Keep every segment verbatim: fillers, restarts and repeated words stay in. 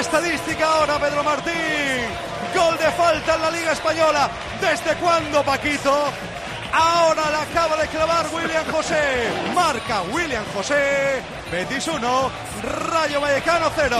estadística ahora, Pedro Martín. Gol de falta en la Liga Española. ¿Desde cuándo, Paquito? Ahora la acaba de clavar William José. Marca William José. Betis uno, Rayo Vallecano cero.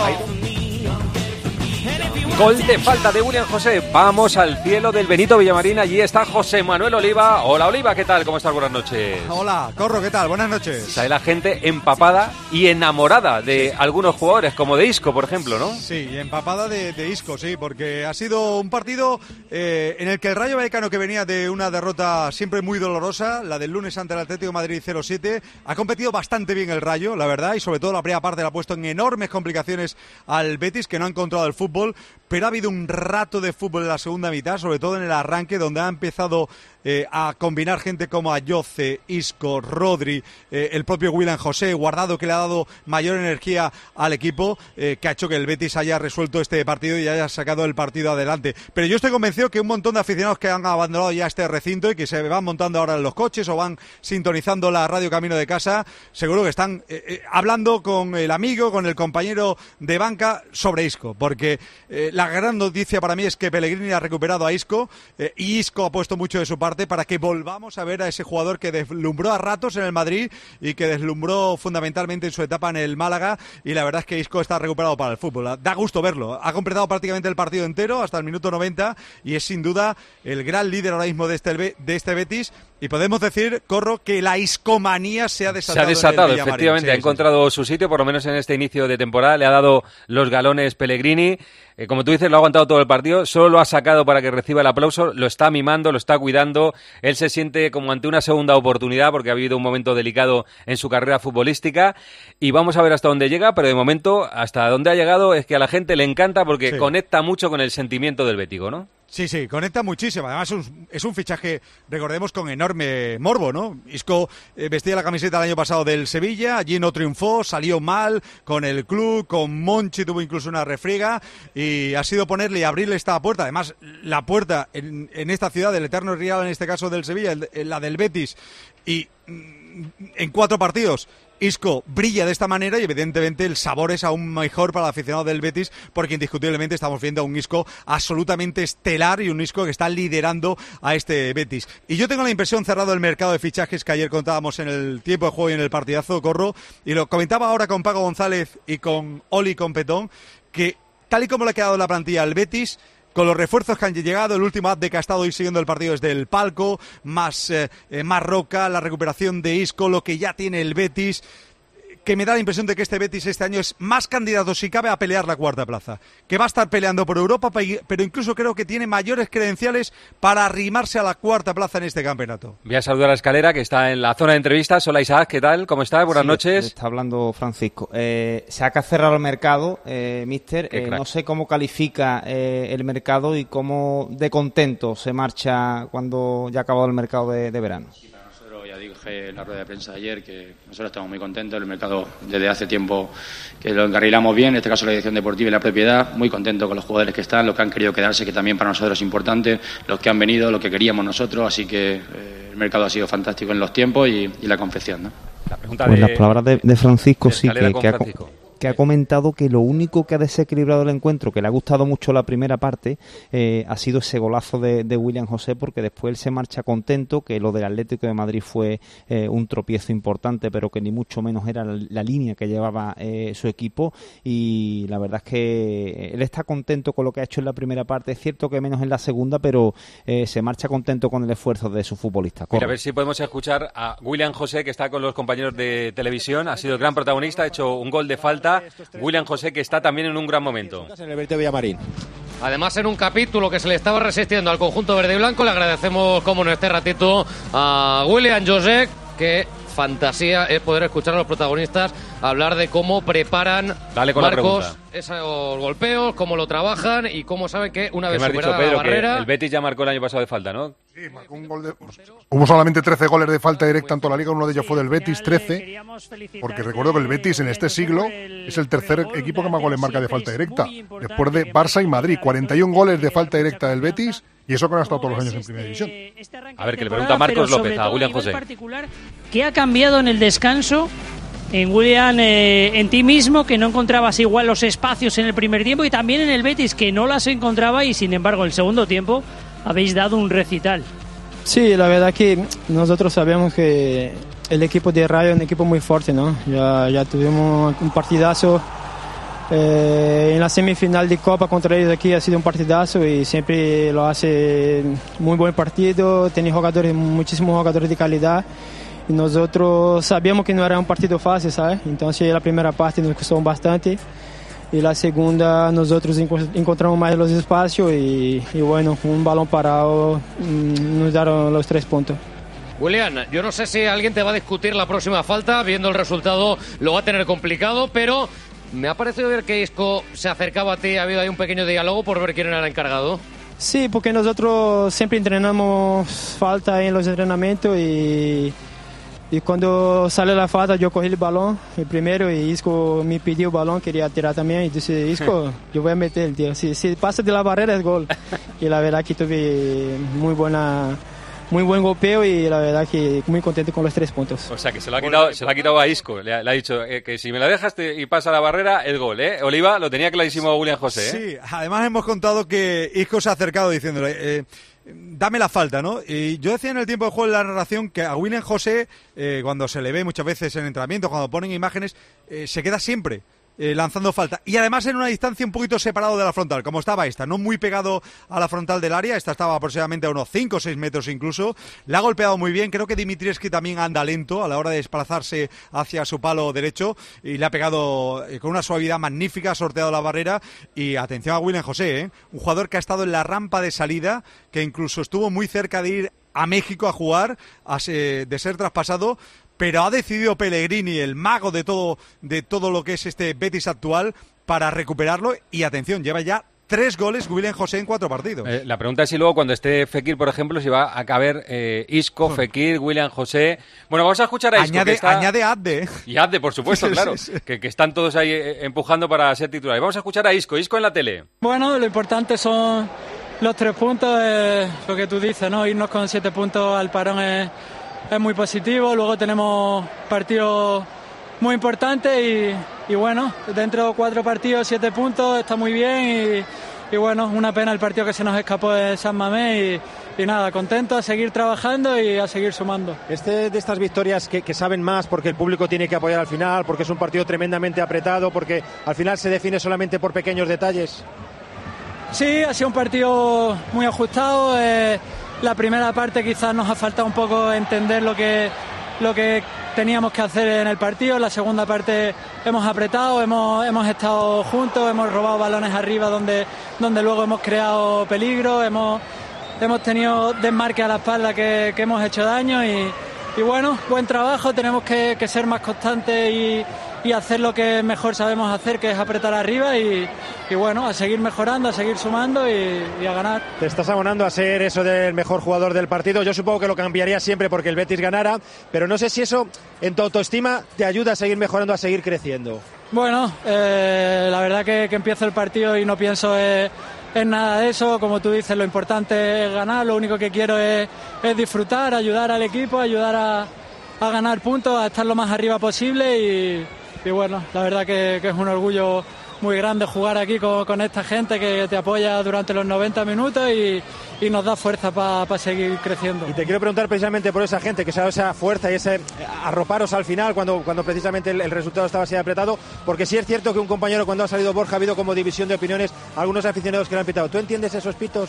Gol de falta de William José. Vamos al cielo del Benito Villamarín. Allí está José Manuel Oliva. Hola, Oliva, ¿qué tal? ¿Cómo estás? Buenas noches. Hola, Corro, ¿qué tal? Buenas noches. Está la gente empapada y enamorada de sí. algunos jugadores, como de Isco, por ejemplo, ¿no? Sí, y empapada de, de Isco, sí, porque ha sido un partido eh, en el que el Rayo Vallecano, que venía de una derrota siempre muy dolorosa, la del lunes ante el Atlético de Madrid cero siete, ha competido bastante bien el Rayo, la verdad, y sobre todo la primera parte la ha puesto en enormes complicaciones al Betis, que no ha encontrado el fútbol, pero ha habido un rato de fútbol en la segunda mitad, sobre todo en el arranque, donde ha empezado eh, a combinar gente como Ayoce, Isco, Rodri, eh, el propio William José, Guardado, que le ha dado mayor energía al equipo, eh, que ha hecho que el Betis haya resuelto este partido y haya sacado el partido adelante. Pero yo estoy convencido que un montón de aficionados que han abandonado ya este recinto y que se van montando ahora en los coches o van sintonizando la radio camino de casa, seguro que están eh, eh, hablando con el amigo, con el compañero de banca sobre Isco, porque eh, la gran noticia para mí es que Pellegrini ha recuperado a Isco eh, y Isco ha puesto mucho de su parte para que volvamos a ver a ese jugador que deslumbró a ratos en el Madrid y que deslumbró fundamentalmente en su etapa en el Málaga, y la verdad es que Isco está recuperado para el fútbol. Da gusto verlo, ha completado prácticamente el partido entero hasta el minuto noventa y es sin duda el gran líder ahora mismo de este, de este Betis, y podemos decir, Corro, que la iscomanía se ha desatado. Se ha desatado, en el efectivamente, sí, ha sí, encontrado sí. su sitio, por lo menos en este inicio de temporada, le ha dado los galones Pellegrini. Eh, como tú dices, lo ha aguantado todo el partido, solo lo ha sacado para que reciba el aplauso, lo está mimando, lo está cuidando, él se siente como ante una segunda oportunidad porque ha habido un momento delicado en su carrera futbolística, y vamos a ver hasta dónde llega, pero de momento hasta dónde ha llegado es que a la gente le encanta porque sí. conecta mucho con el sentimiento del bético, ¿no? Sí, sí, conecta muchísimo. Además es un, es un fichaje, recordemos, con enorme morbo, ¿no? Isco eh, vestía la camiseta el año pasado del Sevilla, allí no triunfó, salió mal con el club, con Monchi tuvo incluso una refriega, y ha sido ponerle y abrirle esta puerta. Además, la puerta en, en esta ciudad, del eterno rival, en este caso del Sevilla, el, la del Betis, y mm, en cuatro partidos Isco brilla de esta manera, y evidentemente el sabor es aún mejor para el aficionado del Betis, porque indiscutiblemente estamos viendo a un Isco absolutamente estelar y un Isco que está liderando a este Betis. Y yo tengo la impresión, cerrado el mercado de fichajes que ayer contábamos en el tiempo de juego y en el partidazo, Corro, y lo comentaba ahora con Paco González y con Oli Competón, que tal y como le ha quedado la plantilla al Betis, con los refuerzos que han llegado, el último update que ha estado hoy siguiendo el partido desde el palco, más, eh, más Roca, la recuperación de Isco, lo que ya tiene el Betis, que me da la impresión de que este Betis este año es más candidato, si cabe, a pelear la cuarta plaza, que va a estar peleando por Europa, pero incluso creo que tiene mayores credenciales para arrimarse a la cuarta plaza en este campeonato. Voy a saludar a Escalera, que está en la zona de entrevistas. Hola, Isaac, ¿qué tal? ¿Cómo estás? Buenas sí, noches. Está hablando Francisco. Eh, se ha cerrado el mercado, eh, mister. Eh, no sé cómo califica eh, el mercado y cómo de contento se marcha cuando ya ha acabado el mercado de, de verano. Ya dije en la rueda de prensa de ayer que nosotros estamos muy contentos. El mercado desde hace tiempo que lo encarrilamos bien, en este caso la dirección deportiva y la propiedad, muy contentos con los jugadores que están, los que han querido quedarse, que también para nosotros es importante, los que han venido, lo que queríamos nosotros, así que eh, el mercado ha sido fantástico en los tiempos y, y la confección, ¿no? La pregunta pues de, las palabras de, de Francisco de sí que, que ha, que ha comentado que lo único que ha desequilibrado el encuentro, que le ha gustado mucho la primera parte, eh, ha sido ese golazo de, de William José, porque después él se marcha contento, que lo del Atlético de Madrid fue eh, un tropiezo importante, pero que ni mucho menos era la, la línea que llevaba eh, su equipo, y la verdad es que él está contento con lo que ha hecho en la primera parte. Es cierto que menos en la segunda, pero eh, se marcha contento con el esfuerzo de su futbolista. Mira, a ver si podemos escuchar a William José, que está con los compañeros de televisión, ha sido el gran protagonista, ha hecho un gol de falta. William José, que está también en un gran momento. En el Benito Villamarín. Además, en un capítulo que se le estaba resistiendo al conjunto verde y blanco, le agradecemos, como en este ratito, a William José, que fantasía es poder escuchar a los protagonistas hablar de cómo preparan Dale con Marcos esos golpeos, cómo lo trabajan y cómo saben que una vez superada dicho, Pedro, la barrera... Que el Betis ya marcó el año pasado de falta, ¿no? Sí, marcó un gol de... Hubo solamente trece goles de falta directa en toda la liga, uno de ellos fue del Betis, trece, porque recuerdo que el Betis en este siglo es el tercer equipo que más goles marca de falta directa, después de Barça y Madrid, cuarenta y un goles de falta directa del Betis, y eso que no ha estado todos los años en Primera División. A ver, que le pregunta a Marcos López, a William José. ¿Qué ha cambiado en el descanso En William, eh, en ti mismo, que no encontrabas igual los espacios en el primer tiempo, y también en el Betis, que no las encontraba, y sin embargo el segundo tiempo habéis dado un recital. Sí, la verdad que nosotros sabemos que el equipo de Rayo es un equipo muy fuerte, ¿no? Ya, ya tuvimos un partidazo eh, en la semifinal de Copa contra ellos aquí, ha sido un partidazo y siempre lo hace muy buen partido, tiene jugadores, muchísimos jugadores de calidad. Y nosotros sabíamos que no era un partido fácil, ¿sabes? Entonces la primera parte nos costó bastante y la segunda nosotros encontramos más los espacios y, y bueno, un balón parado nos dieron los tres puntos. William, yo no sé si alguien te va a discutir la próxima falta, viendo el resultado lo va a tener complicado, pero me ha parecido ver que Isco se acercaba a ti, ha habido ahí un pequeño diálogo por ver quién era el encargado. Sí, porque nosotros siempre entrenamos falta en los entrenamientos y... Y cuando sale la falta yo cogí el balón el primero y Isco me pidió el balón, quería tirar también y dije, Isco, yo voy a meter el tío, si, si pasa de la barrera es gol. Y la verdad que tuve muy buena, muy buen golpeo y la verdad que muy contento con los tres puntos. O sea que se lo ha quitado, se lo ha quitado a Isco, le ha, le ha dicho eh, que si me la dejas te, y pasa la barrera, es gol, ¿eh? Oliva, lo tenía clarísimo William José, ¿eh? Sí, además hemos contado que Isco se ha acercado diciéndole... Eh, dame la falta, ¿no? Y yo decía en el tiempo de juego en la narración que a William José, eh, cuando se le ve muchas veces en entrenamiento, cuando ponen imágenes, eh, se queda siempre eh, lanzando falta. Y además en una distancia un poquito separado de la frontal, como estaba esta, no muy pegado a la frontal del área, esta estaba aproximadamente a unos cinco o seis metros incluso. La ha golpeado muy bien, creo que Dimitrievski también anda lento a la hora de desplazarse hacia su palo derecho y le ha pegado eh, con una suavidad magnífica, ha sorteado la barrera. Y atención a William José, ¿eh? Un jugador que ha estado en la rampa de salida, que incluso estuvo muy cerca de ir a México a jugar, a se, de ser traspasado, pero ha decidido Pellegrini, el mago de todo, de todo lo que es este Betis actual, para recuperarlo. Y atención, lleva ya tres goles William José en cuatro partidos. Eh, la pregunta es si luego cuando esté Fekir, por ejemplo, si va a caber eh, Isco, Fekir, William José. Bueno, vamos a escuchar a Isco. Añade, que está... añade Adde. Y Adde, por supuesto, sí, claro. sí, sí. Que, que están todos ahí eh, empujando para ser titulares. Vamos a escuchar a Isco. Isco en la tele. Bueno, lo importante son los tres puntos, eh, lo que tú dices, ¿no? Irnos con siete puntos al parón es, es muy positivo. Luego tenemos partidos muy importantes y, y bueno, dentro de cuatro partidos, siete puntos, está muy bien y, y bueno, una pena el partido que se nos escapó de San Mamés y, y nada, contento, a seguir trabajando y a seguir sumando. Este de estas victorias que, que saben más porque el público tiene que apoyar al final, porque es un partido tremendamente apretado, porque al final se define solamente por pequeños detalles. Sí, ha sido un partido muy ajustado. Eh, la primera parte quizás nos ha faltado un poco entender lo que, lo que teníamos que hacer en el partido. La segunda parte hemos apretado, hemos, hemos estado juntos, hemos robado balones arriba donde, donde luego hemos creado peligro, hemos, hemos tenido desmarques a la espalda que, que hemos hecho daño y, y bueno, buen trabajo. Tenemos que, que ser más constantes y, y hacer lo que mejor sabemos hacer, que es apretar arriba y, y bueno, a seguir mejorando, a seguir sumando y, y a ganar. Te estás abonando a ser eso del mejor jugador del partido. Yo supongo que lo cambiaría siempre porque el Betis ganara, pero no sé si eso en tu autoestima te ayuda a seguir mejorando, a seguir creciendo. Bueno, eh, la verdad que, que empiezo el partido y no pienso en, en nada de eso. Como tú dices, lo importante es ganar, lo único que quiero es, es disfrutar, ayudar al equipo, ayudar a, a ganar puntos, a estar lo más arriba posible y, y bueno, la verdad que, que es un orgullo muy grande jugar aquí con, con esta gente que te apoya durante los noventa minutos y, y nos da fuerza para pa seguir creciendo. Y te quiero preguntar precisamente por esa gente que sabe esa fuerza y ese arroparos al final cuando, cuando precisamente el, el resultado estaba así apretado, porque sí es cierto que un compañero cuando ha salido Borja ha habido como división de opiniones, algunos aficionados que le han pitado. ¿Tú entiendes esos pitos?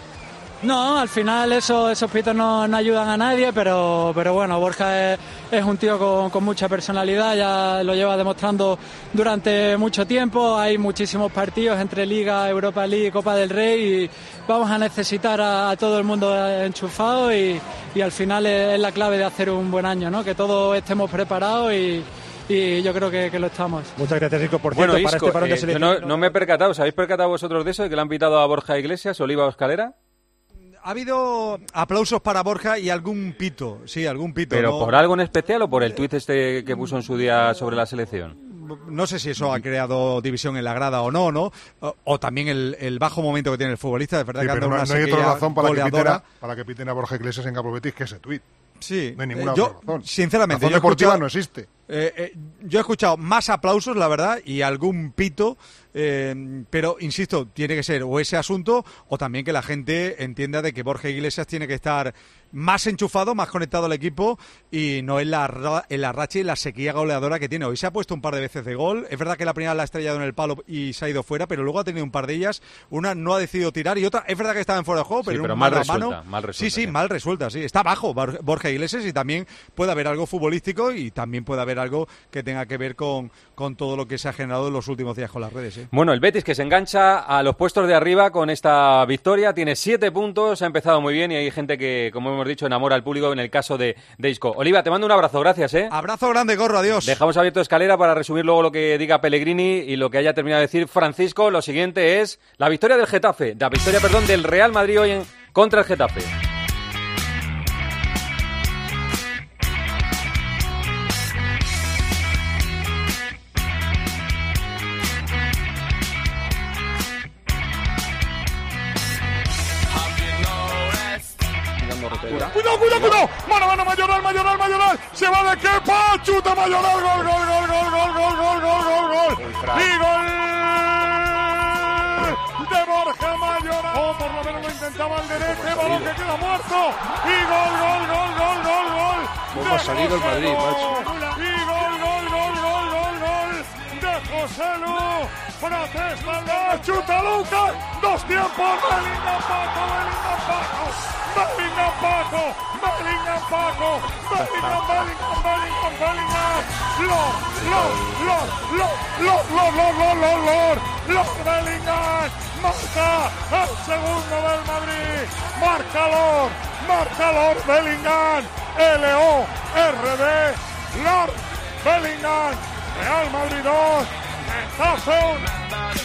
No, al final eso, esos pitos no, no ayudan a nadie, pero, pero bueno, Borja es, es un tío con, con mucha personalidad, ya lo lleva demostrando durante mucho tiempo. Hay muchísimos partidos entre Liga, Europa League y Copa del Rey y vamos a necesitar a, a todo el mundo enchufado y, y al final es, es la clave de hacer un buen año, ¿no? Que todos estemos preparados y, y yo creo que, que lo estamos. Muchas gracias, Isco. Por cierto, bueno, para Isco, este parón de eh, selección... no, no me he percatado, ¿os habéis percatado vosotros de eso, de que le han pitado a Borja Iglesias, Oliva o Escalera? Ha habido aplausos para Borja y algún pito, sí, algún pito. ¿Pero ¿no? por algo en especial o por el tuit este que puso en su día sobre la selección? No sé si eso ha creado división en la grada o no, ¿no? O, o también el, el bajo momento que tiene el futbolista, de verdad sí, que anda no, una no hay otra razón para que, piten a, para que piten a Borja Iglesias en Campo Betis que ese tuit. Sí, no hay ninguna yo, otra razón. Sinceramente, razón yo deportiva escuchado, no existe. Eh, eh, yo he escuchado más aplausos, la verdad, y algún pito, eh, pero insisto, tiene que ser o ese asunto o también que la gente entienda de que Borja Iglesias tiene que estar más enchufado, más conectado al equipo y no en la, en la racha y la sequía goleadora que tiene. Hoy se ha puesto un par de veces de gol. Es verdad que la primera la ha estrellado en el palo y se ha ido fuera, pero luego ha tenido un par de ellas. Una no ha decidido tirar y otra, es verdad que estaba en fuera de juego, pero, sí, pero un mal mano resuelta, a mano. mal resuelta, sí, sí, sí, mal resuelta, sí. Está bajo Borja Iglesias y también puede haber algo futbolístico y también puede haber algo que tenga que ver con, con todo lo que se ha generado en los últimos días con las redes. ¿eh? Bueno, el Betis que se engancha a los puestos de arriba con esta victoria, tiene siete puntos, ha empezado muy bien y hay gente que, como hemos dicho, enamora al público en el caso de, de Isco. Oliva, te mando un abrazo, gracias. ¿eh? Abrazo grande, Gorro, adiós. Dejamos abierto escalera para resumir luego lo que diga Pellegrini y lo que haya terminado de decir Francisco. Lo siguiente es la victoria del Getafe, la victoria, perdón, del Real Madrid hoy en, contra el Getafe. Cuidado, cuidado, cuidado. Mano, mano, Mayoral, Mayoral, Mayoral. Se va de Kepa, chuta Mayoral, gol, gol, gol, gol, gol, gol, gol, gol, gol, gol. Y gol de Borja Mayoral. O por lo menos lo intentaba el derecho, balón que queda muerto. Y gol, gol, gol, gol, gol, gol. ¿Cómo ha salido el Madrid, macho? Y gol, gol, gol, gol, gol, gol de José Lu. Protesta el de chuta Lucas. Dos tiempos, Bellingham, Paco, Bellingham, Paco. Bellingham, Paco, Bellingham, Paco, Bellingham, Bellingham, Bellingham, Bellingham, Lord, Lord, Lord, Lord, Lord, Lord, Lord, Lord, Lord, Lord, Lord Bellingham, marca el segundo del Madrid, marca Lord, marca Lord Bellingham, L O R D, Lord Bellingham, Real Madrid dos, Getafe uno.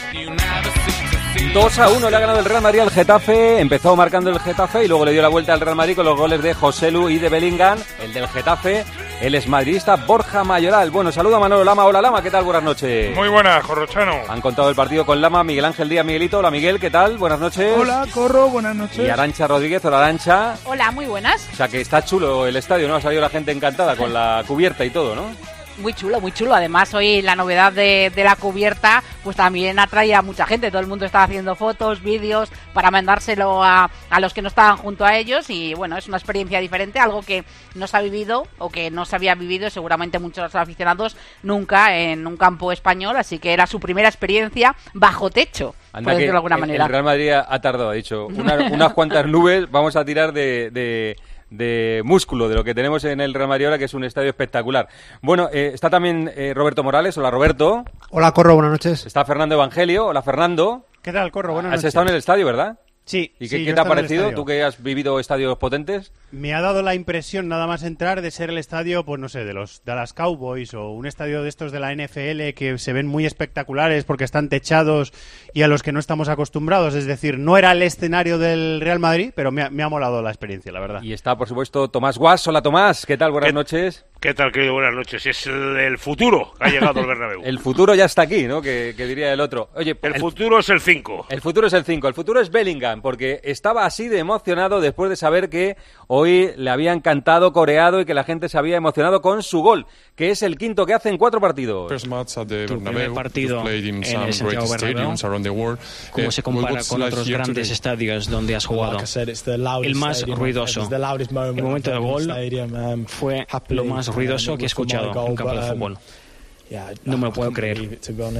dos a uno le ha ganado el Real Madrid al Getafe, empezó marcando el Getafe y luego le dio la vuelta al Real Madrid con los goles de José Lu y de Bellingham, el del Getafe, el exmadridista Borja Mayoral. Bueno, saluda a Manolo Lama. Hola Lama, ¿qué tal? Buenas noches. Muy buenas, Corrochano. Han contado el partido con Lama, Miguel Ángel Díaz, Miguelito. Hola Miguel, ¿qué tal? Buenas noches. Hola, Corro, buenas noches. Y Arantxa Rodríguez, hola Arantxa. Hola, muy buenas. O sea que está chulo el estadio, ¿no? Ha salido la gente encantada con la cubierta y todo, ¿no? Muy chulo, muy chulo. Además, hoy la novedad de, de la cubierta pues también atrae a mucha gente. Todo el mundo está haciendo fotos, vídeos para mandárselo a, a los que no estaban junto a ellos. Y bueno, es una experiencia diferente, algo que no se ha vivido o que no se había vivido seguramente muchos aficionados nunca en un campo español. Así que era su primera experiencia bajo techo, Anda, por decirlo de alguna el, manera. El Real Madrid ha tardado, ha dicho. Una, unas cuantas nubes, vamos a tirar de... de... de músculo, de lo que tenemos en el Real Madrid ahora, que es un estadio espectacular. Bueno, eh, está también eh, Roberto Morales. Hola, Roberto. Hola, Corro, buenas noches. Está Fernando Evangelio. Hola, Fernando. ¿Qué tal, Corro? Buenas Has noches. estado en el estadio, ¿verdad? Sí. ¿Y qué, sí, qué te ha parecido? ¿Tú que has vivido estadios potentes? Me ha dado la impresión, nada más entrar, de ser el estadio, pues no sé, de los Dallas Cowboys o un estadio de estos de la N F L que se ven muy espectaculares porque están techados y a los que no estamos acostumbrados. Es decir, no era el escenario del Real Madrid, pero me ha, me ha molado la experiencia, la verdad. Y está, por supuesto, Tomás Guas. Hola, Tomás. ¿Qué tal? Buenas ¿Qué, noches. ¿Qué tal, querido? Buenas noches. Es el, el futuro que ha llegado al Bernabéu. El futuro ya está aquí, ¿no? Que, que diría el otro. Oye, el, el futuro es el cinco. El futuro es el cinco. El futuro es Bellingham, porque estaba así de emocionado después de saber que hoy le habían cantado, coreado y que la gente se había emocionado con su gol, que es el quinto que hace en cuatro partidos. Tu primer partido en el Santiago Bernabéu, ¿cómo se compara con otros grandes estadios donde has jugado? El más ruidoso. El momento del gol fue lo más ruidoso que he escuchado en un campo de fútbol. No me lo puedo creer.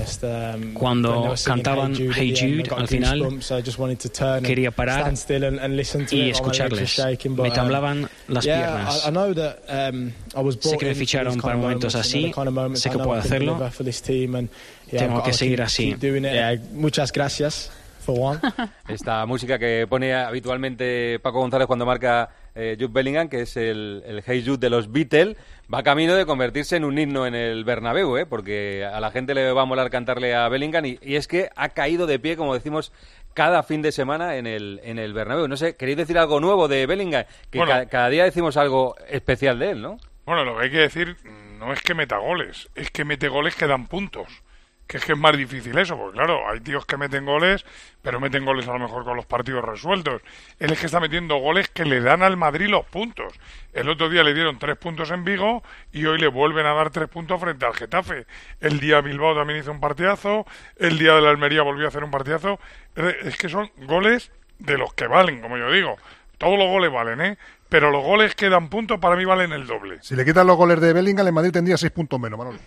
Cuando cantaban Hey Jude al final, quería parar y escucharles. Me temblaban las piernas. Sé que me ficharon para momentos así, sé que puedo hacerlo. Tengo que seguir así. Muchas gracias. Esta música que pone habitualmente Paco González cuando marca eh, Jude Bellingham, que es el, el Hey Jude de los Beatles, va camino de convertirse en un himno en el Bernabéu, ¿eh? Porque a la gente le va a molar cantarle a Bellingham y, y es que ha caído de pie, como decimos, cada fin de semana en el, en el Bernabéu. No sé, ¿queréis decir algo nuevo de Bellingham? Que bueno, ca- cada día decimos algo especial de él, ¿no? Bueno, lo que hay que decir no es que meta goles, es que mete goles que dan puntos. que es que es más difícil eso, porque claro, hay tíos que meten goles, pero meten goles a lo mejor con los partidos resueltos. Él es que está metiendo goles que le dan al Madrid los puntos. El otro día le dieron tres puntos en Vigo y hoy le vuelven a dar tres puntos frente al Getafe. El día Bilbao también hizo un partidazo, el día de la Almería volvió a hacer un partidazo. Es que son goles de los que valen, como yo digo. Todos los goles valen, ¿eh? Pero los goles que dan puntos para mí valen el doble. Si le quitan los goles de Bellingham, el Madrid tendría seis puntos menos, Manolo.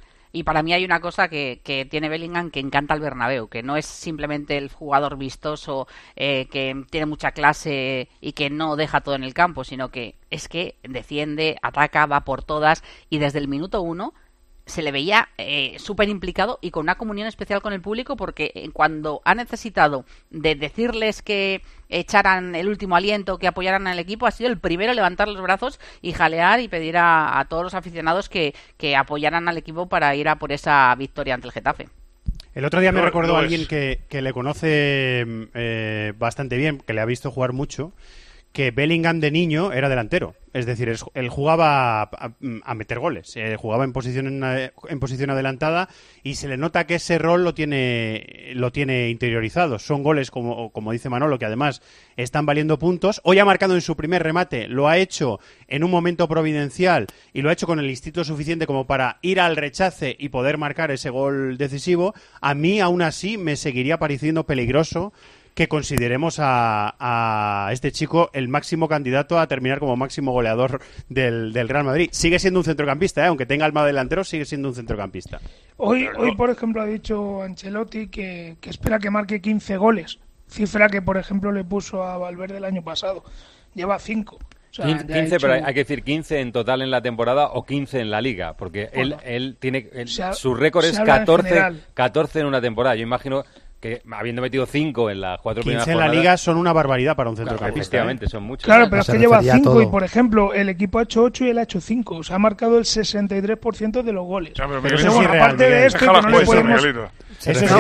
Y para mí hay una cosa que, que tiene Bellingham que encanta al Bernabéu, que no es simplemente el jugador vistoso eh, que tiene mucha clase y que no deja todo en el campo, sino que es que defiende, ataca, va por todas y desde el minuto uno se le veía eh, súper implicado y con una comunión especial con el público, porque cuando ha necesitado de decirles que echaran el último aliento, que apoyaran al equipo, ha sido el primero a levantar los brazos y jalear y pedir a, a todos los aficionados que, que apoyaran al equipo para ir a por esa victoria ante el Getafe. El otro día me no, recordó no a alguien es... que, que le conoce eh, bastante bien, que le ha visto jugar mucho, que Bellingham de niño era delantero. Es decir, él jugaba a, a meter goles, eh, jugaba en posición en, en posición adelantada y se le nota que ese rol lo tiene lo tiene interiorizado. Son goles, como, como dice Manolo, que además están valiendo puntos. Hoy ha marcado en su primer remate, lo ha hecho en un momento providencial y lo ha hecho con el instinto suficiente como para ir al rechace y poder marcar ese gol decisivo. A mí, aún así, me seguiría pareciendo peligroso que consideremos a, a este chico el máximo candidato a terminar como máximo goleador del, del Real Madrid. Sigue siendo un centrocampista, ¿eh? Aunque tenga alma delantero, sigue siendo un centrocampista. Hoy, hoy por ejemplo, ha dicho Ancelotti que, que espera que marque quince goles, cifra que, por ejemplo, le puso a Valverde el año pasado. Lleva cinco. O sea, quince, hecho... pero hay, hay que decir quince en total en la temporada o quince en la Liga, porque bueno, él, él tiene él, ha, su récord es catorce, catorce en una temporada. Yo imagino que habiendo metido cinco en las cuatro primeras quince en la jornadas, Liga son una barbaridad para un centrocampista. Efectivamente, son muchos. Claro, pero es que lleva cinco y, por ejemplo, el equipo ha hecho ocho y él ha hecho cinco. O sea, ha marcado el sesenta y tres por ciento de los goles. O sea, pero, pero eso bueno, es aparte de esto, que no le podemos... Eso es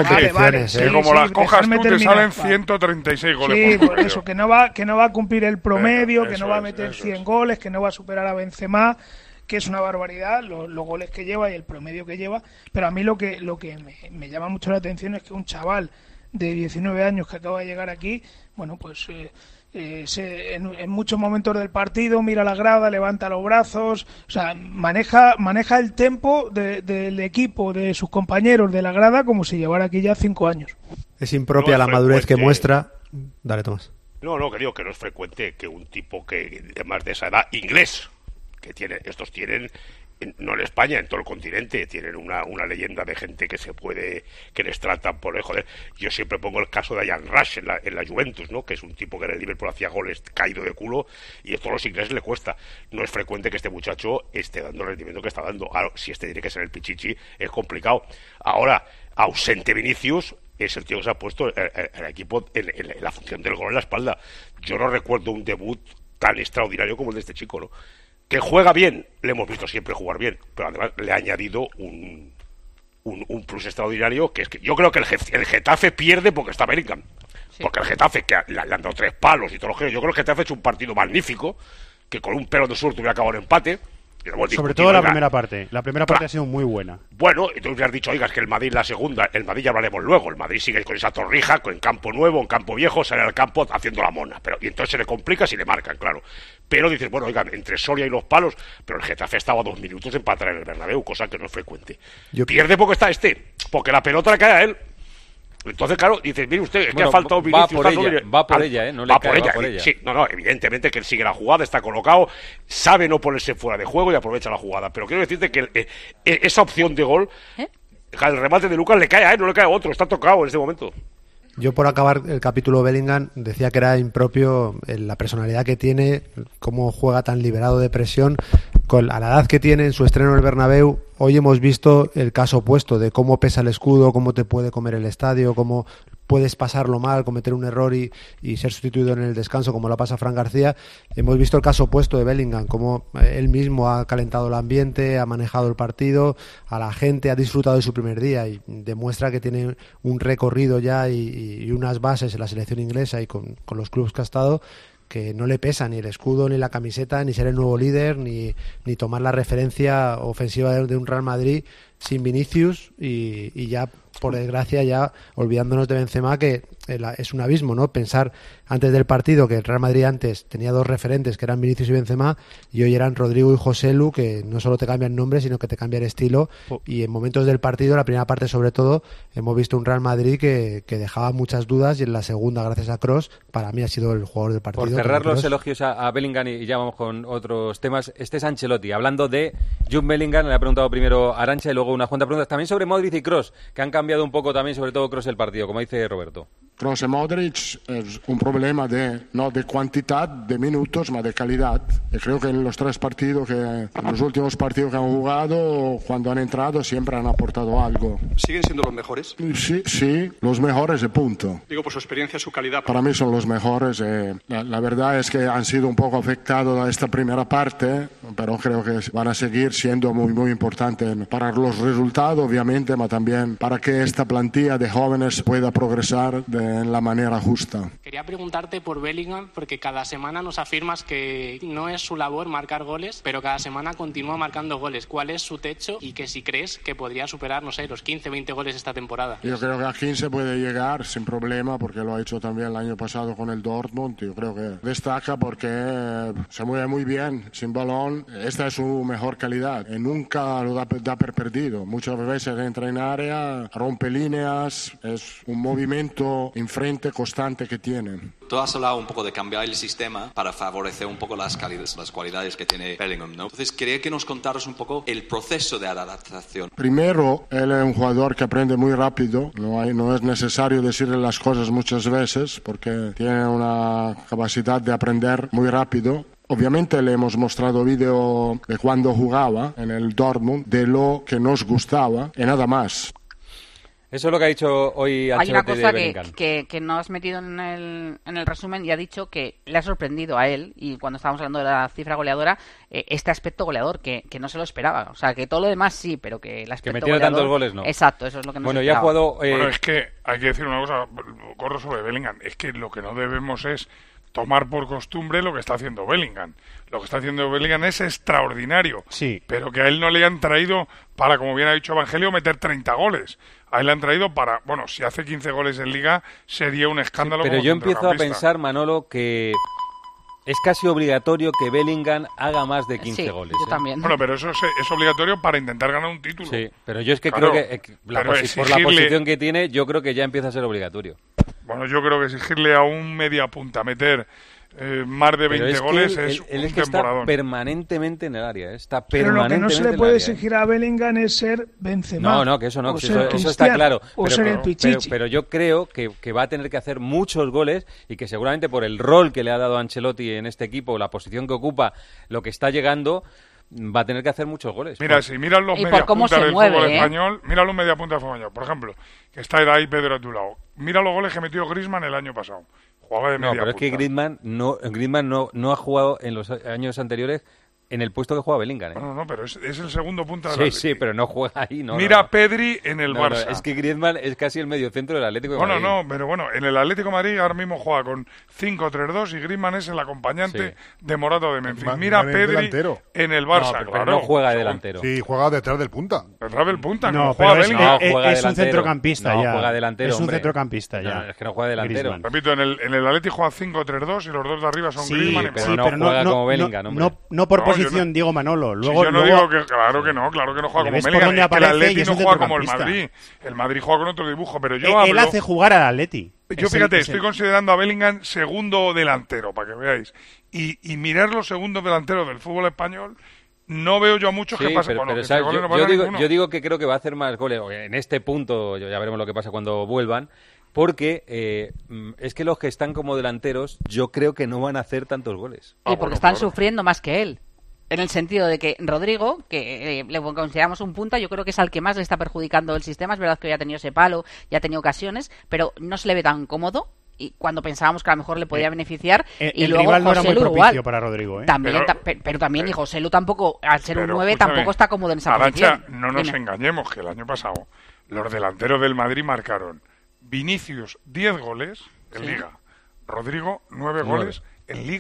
que, que como las cojas tú te salen ciento treinta y seis goles. Sí, por, por eso, que no va que no va a cumplir el promedio, que no va a meter cien goles, que no va a superar a Benzema, que es una barbaridad los, los goles que lleva y el promedio que lleva. Pero a mí lo que lo que me, me llama mucho la atención es que un chaval de diecinueve años que acaba de llegar aquí, bueno, pues eh, eh, se, en, en muchos momentos del partido mira la grada, levanta los brazos, o sea, maneja maneja el tempo de, del equipo, de sus compañeros de la grada, como si llevara aquí ya cinco años. Es impropia no es la madurez que muestra. Dale, Tomás. No, no, que digo que no es frecuente que un tipo que de más de esa edad, inglés, que tiene, estos tienen, no en España, en todo el continente, tienen una, una leyenda de gente que se puede, que les tratan por, joder, yo siempre pongo el caso de Ian Rush en la, en la Juventus, ¿no? Que es un tipo que en el Liverpool hacía goles caído de culo y a todos los ingleses le cuesta. No es frecuente que este muchacho esté dando el rendimiento que está dando. Ahora, si este tiene que ser el Pichichi, es complicado. Ahora, ausente Vinicius, es el tío que se ha puesto el, el, el equipo en, en, en la función del gol en la espalda. Yo no recuerdo un debut tan extraordinario como el de este chico, ¿no? Que juega bien, le hemos visto siempre jugar bien, pero además le ha añadido un, un, un plus extraordinario, que es que yo creo que el, el Getafe pierde porque está Bellingham. Sí. Porque el Getafe, que le, le han dado tres palos y todo lo que... Yo creo que el Getafe ha hecho un partido magnífico, que con un pelo de suerte hubiera acabado en empate. Sobre todo la primera parte. La primera parte ha sido muy buena. Bueno, y tú me has dicho, oigas, que el Madrid la segunda, el Madrid ya hablaremos luego, el Madrid sigue con esa torrija, con campo nuevo, en campo viejo, sale al campo haciendo la mona, pero y entonces se le complica si le marcan, claro. Pero dices, bueno, oigan, entre Soria y los palos, pero el Getafe estaba a dos minutos de empatar en el Bernabéu, cosa que no es frecuente. Yo... Pierde porque está este, porque la pelota le cae a él. Entonces, claro, dices, mire usted, es bueno, que ha faltado Vinicius. Va por ella, va por ella, ¿eh? No le va cae, por ella, va por ella. Sí, no, no, evidentemente que él sigue la jugada, está colocado, sabe no ponerse fuera de juego y aprovecha la jugada. Pero quiero decirte que eh, esa opción de gol, ¿eh? El remate de Lucas le cae a él, no le cae a otro, está tocado en este momento. Yo, por acabar el capítulo Bellingham, decía que era impropio la personalidad que tiene, cómo juega tan liberado de presión. Con, a la edad que tiene en su estreno en el Bernabéu, hoy hemos visto el caso opuesto de cómo pesa el escudo, cómo te puede comer el estadio, cómo puedes pasarlo mal, cometer un error y, y ser sustituido en el descanso, como lo pasa a Fran García. Hemos visto el caso opuesto de Bellingham, cómo él mismo ha calentado el ambiente, ha manejado el partido, a la gente ha disfrutado de su primer día y demuestra que tiene un recorrido ya y, y unas bases en la selección inglesa y con, con los clubes que ha estado, que no le pesa ni el escudo, ni la camiseta, ni ser el nuevo líder, ni, ni tomar la referencia ofensiva de, de un Real Madrid sin Vinicius y, y ya, por desgracia, ya olvidándonos de Benzema, que es un abismo, ¿no? Pensar antes del partido que el Real Madrid antes tenía dos referentes que eran Vinicius y Benzema y hoy eran Rodrigo y Joselu, que no solo te cambian nombre sino que te cambia el estilo. Oh. Y en momentos del partido, la primera parte sobre todo, hemos visto un Real Madrid que, que dejaba muchas dudas y en la segunda, gracias a Kroos, para mí ha sido el jugador del partido. Por cerrar los elogios a, a Bellingham y ya vamos con otros temas, este es Ancelotti, hablando de Jude Bellingham, le ha preguntado primero a Arantxa y luego unas cuantas preguntas también sobre Modric y Kroos, que han cambiado un poco también, sobre todo Kroos, el partido, como dice Roberto. Kroos y Modric es un problema de no de cantidad de minutos, mas de calidad. Y creo que en los tres partidos, que en los últimos partidos que han jugado, cuando han entrado, siempre han aportado algo. ¿Siguen siendo los mejores? Sí, sí, los mejores de punto. Digo, por su experiencia, su calidad. Para mí son los mejores. Eh, la, la verdad es que han sido un poco afectados a esta primera parte, pero creo que van a seguir siendo muy, muy importantes para los resultados, obviamente, pero también para que esta plantilla de jóvenes pueda progresar de en la manera justa. Quería preguntarte por Bellingham, porque cada semana nos afirmas que no es su labor marcar goles, pero cada semana continúa marcando goles. ¿Cuál es su techo y que si crees que podría superar, no sé, los quince, veinte goles esta temporada? Yo creo que a quince puede llegar sin problema, porque lo ha hecho también el año pasado con el Dortmund. Yo creo que destaca porque se mueve muy bien sin balón. Esta es su mejor calidad y nunca lo da, da por perdido. Muchas veces entra en área, rompe líneas, es un movimiento enfrente constante que tienen. Tú has hablado un poco de cambiar el sistema para favorecer un poco las, calidades, las cualidades que tiene Bellingham, ¿no? Entonces quería que nos contaras un poco el proceso de adaptación. Primero, él es un jugador que aprende muy rápido, no, hay, no es necesario decirle las cosas muchas veces porque tiene una capacidad de aprender muy rápido. Obviamente le hemos mostrado vídeo de cuando jugaba en el Dortmund, de lo que nos gustaba y nada más. Eso es lo que ha dicho hoy Ancelotti. Hay una cosa de que, que, que no has metido en el, en el resumen y ha dicho que le ha sorprendido a él, y cuando estábamos hablando de la cifra goleadora, eh, este aspecto goleador, que, que no se lo esperaba. O sea, que todo lo demás sí, pero que el aspecto que metiera goleador... tantos goles no. Exacto, eso es lo que no bueno, se ya ha esperaba. jugado... Eh... Bueno, es que hay que decir una cosa, corro sobre Bellingham, es que lo que no debemos es tomar por costumbre lo que está haciendo Bellingham. Lo que está haciendo Bellingham es extraordinario, sí, pero que a él no le han traído para, como bien ha dicho Evangelio, meter treinta goles. A él le han traído para, bueno, si hace quince goles en Liga sería un escándalo. Sí, pero como yo empiezo a pensar, Manolo, que es casi obligatorio que Bellingham haga más de quince sí, goles. Yo ¿eh? también. Bueno, pero eso es, es obligatorio para intentar ganar un título. Sí, pero yo es que claro, creo que, eh, la posi- exigirle... por la posición que tiene, yo creo que ya empieza a ser obligatorio. Bueno, yo creo que exigirle a un media punta meter eh, más de veinte es goles él, es él, él un es que temporadón. Está permanentemente en el área, ¿eh? Está pero permanentemente lo que no se le puede exigir a Bellingham es ser Benzema. No, no, que eso no, que eso, eso está claro. O pero, ser el pero, pero yo creo que, que va a tener que hacer muchos goles y que seguramente por el rol que le ha dado Ancelotti en este equipo, la posición que ocupa, lo que está llegando, va a tener que hacer muchos goles. Mira, si miran los mediapuntas del mueve, fútbol ¿eh? español, mira los mediapuntas del fútbol español. Por ejemplo, que está ahí Pedro a tu lado. Mira los goles que metió Griezmann el año pasado. Jugaba de media No, pero punta. es que Griezmann no, Griezmann no, no ha jugado en los años anteriores en el puesto que juega Bellingham, ¿eh? No, no, pero es, es el segundo punta del Sí, Atlético. sí, pero no juega ahí, no. Mira no, no. Pedri en el no, Barça. No, es que Griezmann es casi el mediocentro del Atlético de bueno, Madrid. Bueno, no, pero bueno, en el Atlético de Madrid ahora mismo juega con cinco tres dos y Griezmann es el acompañante sí. de Morata de Memphis. Man, Mira man, Pedri delantero. en el Barça, no, pero, claro. Pero no juega de delantero. Sí, juega detrás del punta. Detrás del punta, no, no pero juega es, Bellingham. es, juega es un centrocampista no, ya. juega delantero, es un hombre. centrocampista ya. No, es que no juega delantero. Griezmann. Repito, en el, en el Atlético juega cinco tres dos y los dos de arriba son sí, Griezmann y pero sí, no pero juega no, como no, Bellingham, no, hombre. no, no por no, posición, no, digo Manolo. Luego, si yo no luego, digo que, claro que no, claro que no juega como Bellingham. Es que el Atleti no juega como el Madrid. El Madrid juega con otro dibujo, pero yo él, hablo... Él hace jugar al Atleti. Yo es fíjate, el, estoy el... considerando a Bellingham segundo delantero, para que veáis. Y, y mirar los segundos delanteros del fútbol español, no veo yo a muchos sí, que pasen. Pero, bueno, pero, que ¿sabes? yo, no yo, digo, yo digo que creo que va a hacer más goles. En este punto, ya veremos lo que pasa cuando vuelvan. Porque eh, es que los que están como delanteros, yo creo que no van a hacer tantos goles. Y porque bueno, están claro. sufriendo más que él. En el sentido de que Rodrigo, que eh, le consideramos un punta, yo creo que es al que más le está perjudicando el sistema. Es verdad que hoy ha tenido ese palo, ya ha tenido ocasiones, pero no se le ve tan cómodo. Y cuando pensábamos que a lo mejor le podía eh, beneficiar. El, y el luego rival no era muy Joselu propicio igual. para Rodrigo, ¿eh? También, pero, ta, pero, pero también, pero, y Joselu tampoco, al ser un nueve, tampoco está cómodo en esa Arantxa, posición. no nos Dime. engañemos, que el año pasado los delanteros del Madrid marcaron Vinicius diez goles en sí. Liga, Rodrigo nueve goles en Liga.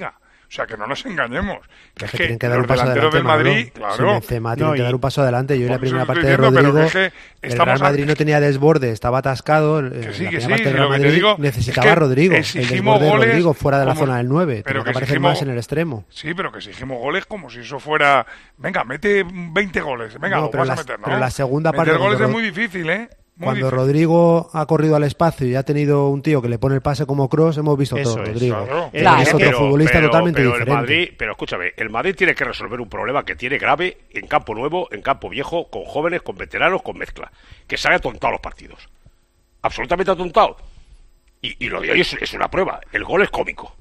O sea, que no nos engañemos. Que es que, que tienen que dar los un paso delanteros adelante, del Madrid, Manolo. claro. Si Benzema tiene no, que dar un paso adelante. Yo en la primera parte de diciendo, Rodrigo, que que el Real Madrid a... no tenía desborde, estaba atascado. Que sí, la que sí. parte del Real Lo que Madrid te digo necesitaba es a Rodrigo. El exigimos desborde goles de Rodrigo fuera de la como... zona del nueve. Pero Tenía que que aparecer exigimos... más en el extremo. Sí, pero que exigimos goles como si eso fuera... Venga, mete veinte goles. Venga, no, lo pero vas la, a meter, ¿no? Pero la segunda Meter parte... goles Rod... es muy difícil, ¿eh? Muy Cuando difícil. Rodrigo ha corrido al espacio y ha tenido un tío que le pone el pase como Kroos, hemos visto Eso todo, es, Rodrigo. Claro. Claro. Es otro pero, futbolista pero, totalmente pero diferente. El Madrid, pero escúchame, el Madrid tiene que resolver un problema que tiene grave en campo nuevo, en campo viejo, con jóvenes, con veteranos, con mezcla. Que se haya atontado los partidos. Absolutamente atontado. Y, y lo de hoy es, es una prueba. El gol es cómico.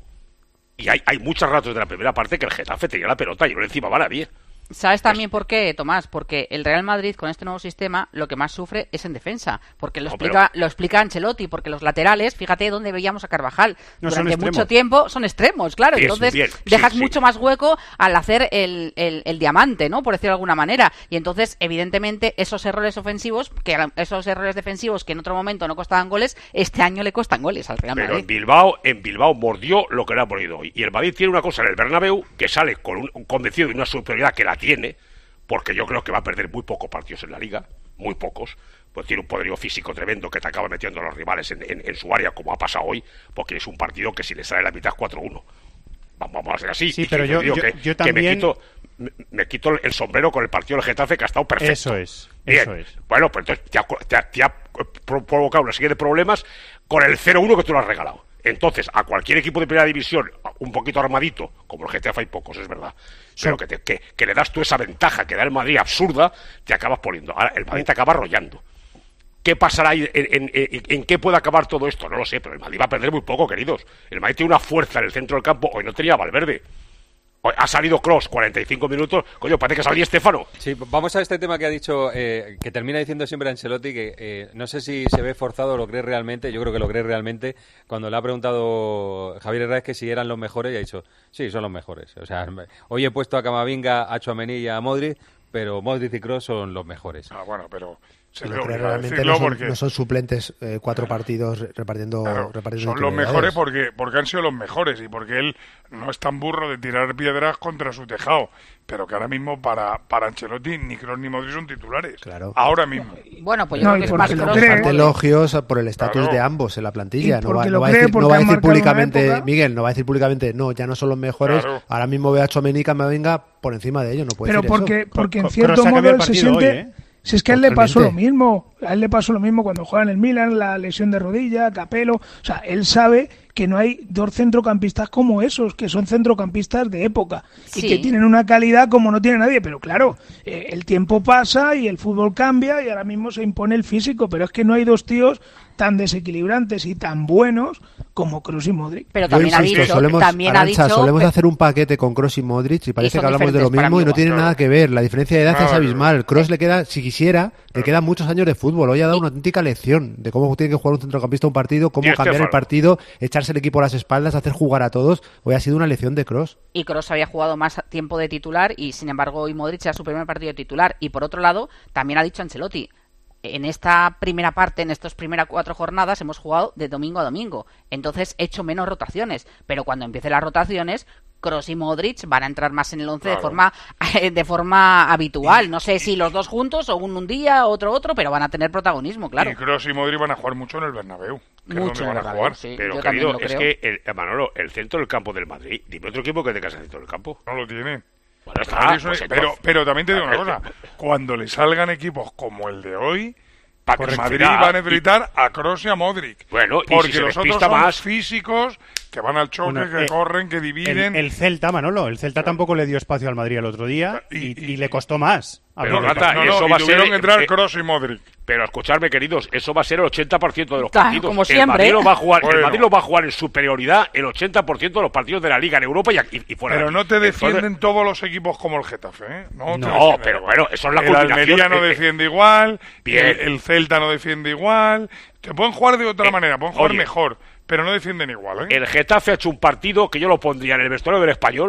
Y hay, hay muchos ratos de la primera parte que el Getafe tenía la pelota y no le encima va a nadie. ¿Sabes también por qué, Tomás? Porque el Real Madrid con este nuevo sistema lo que más sufre es en defensa, porque lo, no, explica, pero... lo explica Ancelotti, porque los laterales, fíjate dónde veíamos a Carvajal, no, durante mucho tiempo son extremos, claro, sí, entonces bien, dejas sí, mucho sí. más hueco al hacer el, el, el diamante, ¿no? Por decirlo de alguna manera, y entonces evidentemente esos errores ofensivos, que esos errores defensivos que en otro momento no costaban goles, este año le cuestan goles al Real Madrid. Pero en Bilbao, en Bilbao mordió lo que le ha ponido hoy, y el Madrid tiene una cosa en el Bernabéu que sale con un, un convencido de una superioridad que la tiene, porque yo creo que va a perder muy pocos partidos en la Liga, muy pocos, pues tiene un poderío físico tremendo que te acaba metiendo a los rivales en, en, en su área, como ha pasado hoy, porque es un partido que si le sale la mitad cuatro uno. Vamos a hacer así. Sí, pero yo, yo, que, yo también... que me, quito, me, me quito el sombrero con el partido del Getafe, que ha estado perfecto. Eso es, Bien. eso es. Bueno, pues entonces te ha, te ha, te ha provocado una serie de problemas con el cero uno que tú le has regalado. Entonces, a cualquier equipo de primera división, un poquito armadito, como el Getafe hay pocos, es verdad, pero que, te, que, que le das tú esa ventaja que da el Madrid absurda, te acabas poniendo. Ahora, el Madrid te acaba arrollando. ¿Qué pasará ahí? En, en, en, ¿En qué puede acabar todo esto? No lo sé, pero el Madrid va a perder muy poco, queridos. El Madrid tiene una fuerza en el centro del campo. Hoy no tenía Valverde. Hoy ha salido Kroos, cuarenta y cinco minutos. Coño, parece que salía Estefano. Sí, vamos a este tema que ha dicho, eh, que termina diciendo siempre Ancelotti, que eh, no sé si se ve forzado o lo cree realmente. Yo creo que lo cree realmente. Cuando le ha preguntado Javier Herrera que si eran los mejores, y ha dicho, sí, son los mejores. O sea, hoy he puesto a Camavinga, a Tchouaméni y a Modric, pero Modric y Kroos son los mejores. Ah, bueno, pero... Se sí, realmente no son, porque... no son suplentes eh, cuatro claro. partidos repartiendo, claro, repartiendo son los mejores porque, porque han sido los mejores y porque él no es tan burro de tirar piedras contra su tejado, pero que ahora mismo para, para Ancelotti ni Kroos ni Modric son titulares. Claro. Ahora mismo. Bueno, pues yo no, creo que es más Kroos. Aparte elogios por el estatus claro. de ambos en la plantilla. No va, no va a decir, no va a decir públicamente, Miguel, no va a decir públicamente, no, ya no son los mejores. Claro. Ahora mismo veo a Tchouaméni y Camavinga por encima de ellos, no puede pero decir porque, eso. porque en cierto modo él se siente... Hoy, ¿eh? Si es que a él le pasó lo mismo, a él le pasó lo mismo cuando juega en el Milan, la lesión de rodilla, Capello, o sea, él sabe que no hay dos centrocampistas como esos, que son centrocampistas de época sí. y que tienen una calidad como no tiene nadie, pero claro, eh, el tiempo pasa y el fútbol cambia y ahora mismo se impone el físico, pero es que no hay dos tíos tan desequilibrantes y tan buenos como Kroos y Modric. Pero también insisto, ha dicho, solemos, también Arantxa, ha dicho, solemos pero... hacer un paquete con Kroos y Modric y parece y que hablamos de lo mismo y no tiene claro. nada que ver. La diferencia de edad ah, es abismal. Kroos le queda, si quisiera, le quedan muchos años de fútbol. Hoy ha dado una auténtica lección de cómo tiene que jugar un centrocampista un partido, cómo cambiar Estefano. el partido, echarse el equipo a las espaldas, hacer jugar a todos. Hoy ha sido una lección de Kroos. Y Kroos había jugado más tiempo de titular y sin embargo hoy Modric era su primer partido de titular. Y por otro lado, también ha dicho Ancelotti, en esta primera parte, en estas primeras cuatro jornadas, hemos jugado de domingo a domingo. Entonces he hecho menos rotaciones. Pero cuando empiecen las rotaciones, Kroos y Modric van a entrar más en el once claro. de forma de forma habitual. No sé si los dos juntos o uno un día, otro otro, pero van a tener protagonismo, claro. Y Kroos y Modric van a jugar mucho en el Bernabéu. Mucho van a Bernabéu, jugar. Sí, pero querido, es que, el, Manolo, el centro del campo del Madrid, dime otro equipo que tenga ese centro del campo. No lo tiene. Bueno, está, es, pues pero, pero también te digo una cosa, cuando le salgan equipos como el de hoy, el Madrid va a necesitar a Kroos y a Modric. Bueno, y porque si los otros son más físicos, que van al choque, bueno, que eh, corren, que dividen. El, el Celta, Manolo, el Celta tampoco le dio espacio al Madrid el otro día y, y, y, y le costó más. Pero Rata, no, no, eso y va a ser que entrar eh, Kroos y Modric. Pero escuchadme, queridos, eso va a ser el ochenta por ciento de los claro, partidos. Como el siempre. Madrid lo va a jugar, bueno. el Madrid lo va a jugar en superioridad el ochenta por ciento de los partidos de la Liga en Europa y, y, y fuera. Pero de no te defienden Entonces, todos los equipos como el Getafe, ¿eh? No, no pero bueno, eso es la el combinación. El Almería no eh, defiende igual, bien. El, el Celta no defiende igual. Te pueden jugar de otra eh, manera, pueden jugar oye, mejor, pero no defienden igual, ¿eh? El Getafe ha hecho un partido que yo lo pondría en el vestuario del Español,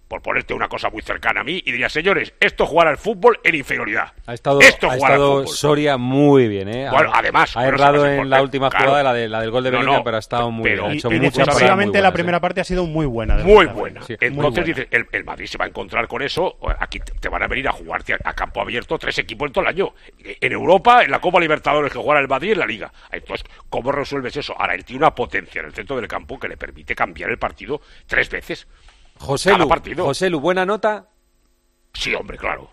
por ponerte una cosa muy cercana a mí, y diría, señores, esto es jugar al fútbol en inferioridad. Ha estado, esto ha estado Soria muy bien, ¿eh? Bueno, ha, además... Ha errado en la última claro, jugada, la, de, la del gol de Bellingham, no, no, pero ha estado muy pero, bien. Ha hecho y muchas defensivamente la primera ¿eh? parte ha sido muy buena. Muy buena. Sí, Entonces, muy buena. dices, el, el Madrid se va a encontrar con eso, aquí te van a venir a jugarte a, a campo abierto tres equipos en todo el año. En Europa, en la Copa Libertadores que jugará el Madrid, en la Liga. Entonces, ¿cómo resuelves eso? Ahora, él tiene una potencia en el centro del campo que le permite cambiar el partido tres veces. José Lu, José Lu, ¿buena nota? Sí, hombre, claro.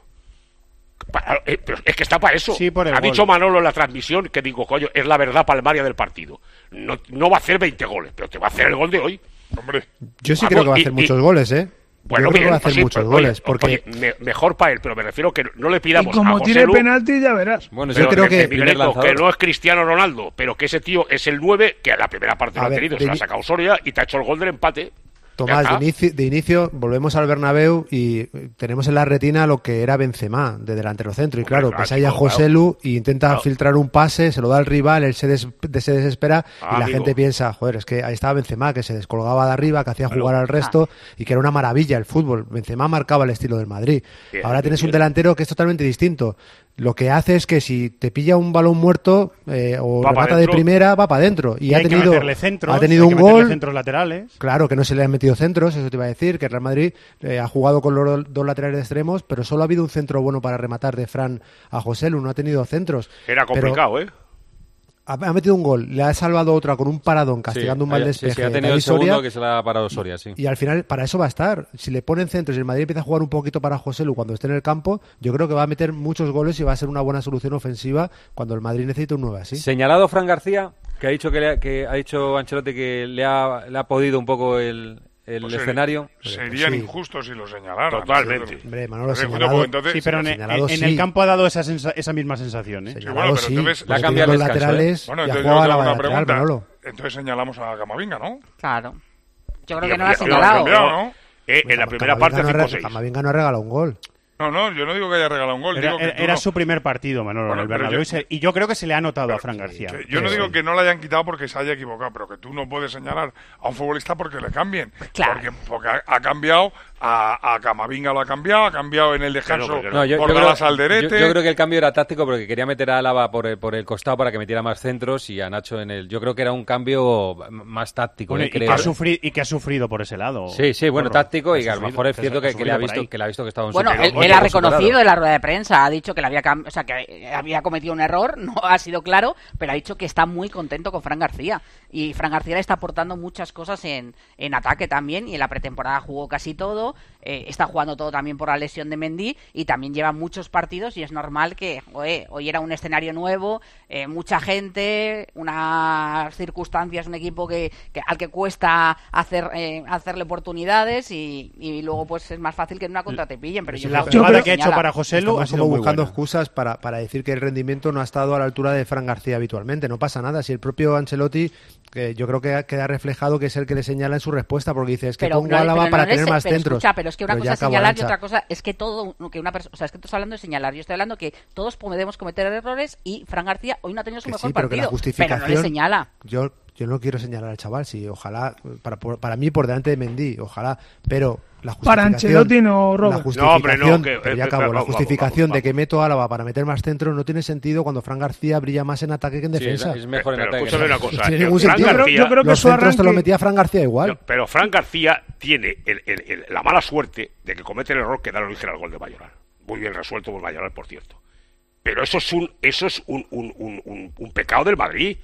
Para, eh, pero es que está para eso. Sí, por el ha gol. dicho Manolo en la transmisión que digo, coño, es la verdad palmaria del partido. No, no va a hacer veinte goles, pero te va a hacer el gol de hoy. Hombre. Yo sí Vamos, creo que va a hacer y, muchos y, goles, ¿eh? Bueno, Yo creo bien, que va a hacer sí, muchos pero, goles. Oye, porque oye, me, mejor para él, pero me refiero que no le pidamos y como a José tiene Lu, penalti, ya verás. Bueno, yo creo que, Miguelito, que no es Cristiano Ronaldo, pero que ese tío es el nueve, que a la primera parte a lo ha ver, tenido, de, se la ha sacado Soria y te ha hecho el gol del empate. Tomás, de inicio, de inicio volvemos al Bernabéu y tenemos en la retina lo que era Benzema de delantero centro. Y claro, pesa ahí a José Lu y intenta claro. filtrar un pase, se lo da al rival, él se, des, se desespera ah, y la amigo. gente piensa, joder, es que ahí estaba Benzema, que se descolgaba de arriba, que hacía jugar bueno. al resto ah. y que era una maravilla el fútbol. Benzema marcaba el estilo del Madrid. Bien, Ahora tienes bien. un delantero que es totalmente distinto. Lo que hace es que si te pilla un balón muerto eh, o remata de primera, va para adentro. Y, y ha hay tenido, que meterle centros, ha tenido hay un que gol. Centros laterales. Claro, que no se le han metido centros, eso te iba a decir, que el Real Madrid eh, ha jugado con los dos laterales extremos, pero solo ha habido un centro bueno para rematar de Fran a José Lu, no ha tenido centros. Era complicado, pero, ¿eh? Ha, ha metido un gol, le ha salvado otra con un paradón, castigando sí, un mal despeje. Sí, sí, ha tenido el segundo Soria, que se le ha parado Soria, sí. Y al final, para eso va a estar. Si le ponen centros y el Madrid empieza a jugar un poquito para José Lu cuando esté en el campo, yo creo que va a meter muchos goles y va a ser una buena solución ofensiva cuando el Madrid necesite un nueve así. Señalado Fran García, que ha dicho que, le ha, que ha dicho Ancelotti que le ha, le ha podido un poco el... el pues escenario serían sí. injustos si lo señalaran totalmente. Hombre, Manolo, señalado, entonces, sí, pero en, en, sí. en el campo ha dado esa, sensa, esa misma sensación, ¿eh? Sí, bueno, pero sí. entonces la cambia los descanso, laterales. ¿eh? Bueno, entonces ya yo tengo una lateral, pregunta. Manolo. Entonces señalamos a Camavinga, ¿no? Claro. Yo creo y que no lo ha señalado. ¿no? Eh, en la primera parte cinco seis. Camavinga no ha regalado un gol. No, no, yo no digo que haya regalado un gol. Era, digo que era no. su primer partido, Manolo, bueno, en el Bernabéu. Yo, se, y yo creo que se le ha notado a Fran García. Yo no digo que no le hayan quitado porque se haya equivocado, pero que tú no puedes señalar a un futbolista porque le cambien. Claro. Porque, porque ha, ha cambiado, a, a Camavinga lo ha cambiado, ha cambiado en el descanso no, no, yo, por yo Galas creo, Alderete. Yo, yo creo que el cambio era táctico porque quería meter a Álava por el, por el costado para que metiera más centros y a Nacho en el... Yo creo que era un cambio más táctico. Bueno, eh, y, creo, que ha ¿eh? sufrido, y que ha sufrido por ese lado. Sí, sí, bueno, Porro. táctico y que a lo sufrido, mejor es cierto que, que, le ha visto, que le ha visto que estaba un Bueno, super, él, él ha reconocido en la rueda de prensa, ha dicho que le había, o sea, que había cometido un error, no ha sido claro, pero ha dicho que está muy contento con Fran García. Y Fran García le está aportando muchas cosas en, en ataque también, y en la pretemporada jugó casi todo, eh, está jugando todo también por la lesión de Mendy, y también lleva muchos partidos, y es normal que, oye, hoy era un escenario nuevo, eh, mucha gente, unas circunstancias, un equipo que, que al que cuesta hacer eh, hacerle oportunidades, y, y luego pues es más fácil que en una contra te pillen. Pero yo la creo jugada que, que ha hecho para José Lu ha sido como buscando buena. excusas para, para decir que el rendimiento no ha estado a la altura de Fran García habitualmente. No pasa nada. Si el propio Ancelotti, que yo creo que queda reflejado que es el que le señala en su respuesta, porque dice, es que pero, pongo no, a Álava no, para no, tener no, más pero centros. Escucha, pero es que una pero cosa es señalar y otra cosa es que todo, que una persona, o sea, es que tú estás hablando de señalar. Yo estoy hablando que todos podemos cometer errores y Fran García hoy no ha tenido su que mejor sí, pero partido, que la justificación, pero no le señala. Yo, yo no quiero señalar al chaval, sí, ojalá, para, para mí por delante de Mendy, ojalá, pero la justificación... Para Ancelotti no, Robert. La justificación, no, hombre, no, que, pero ya eh, acabo, vamos, la justificación vamos, vamos, de que meto a Álava para meter más centros no tiene sentido cuando Fran García brilla más en ataque que en defensa. Sí, es mejor en pero, ataque. Escúchame una cosa. No tiene que ningún Fran sentido. García, yo creo que los su centros arranque... te lo metía Fran García igual. No, pero Fran García tiene el, el, el, la mala suerte de que comete el error que da el origen al gol de Mayoral. Muy bien resuelto por Mayoral, por cierto. Pero eso es un eso es un, un, un, un, un pecado del Madrid.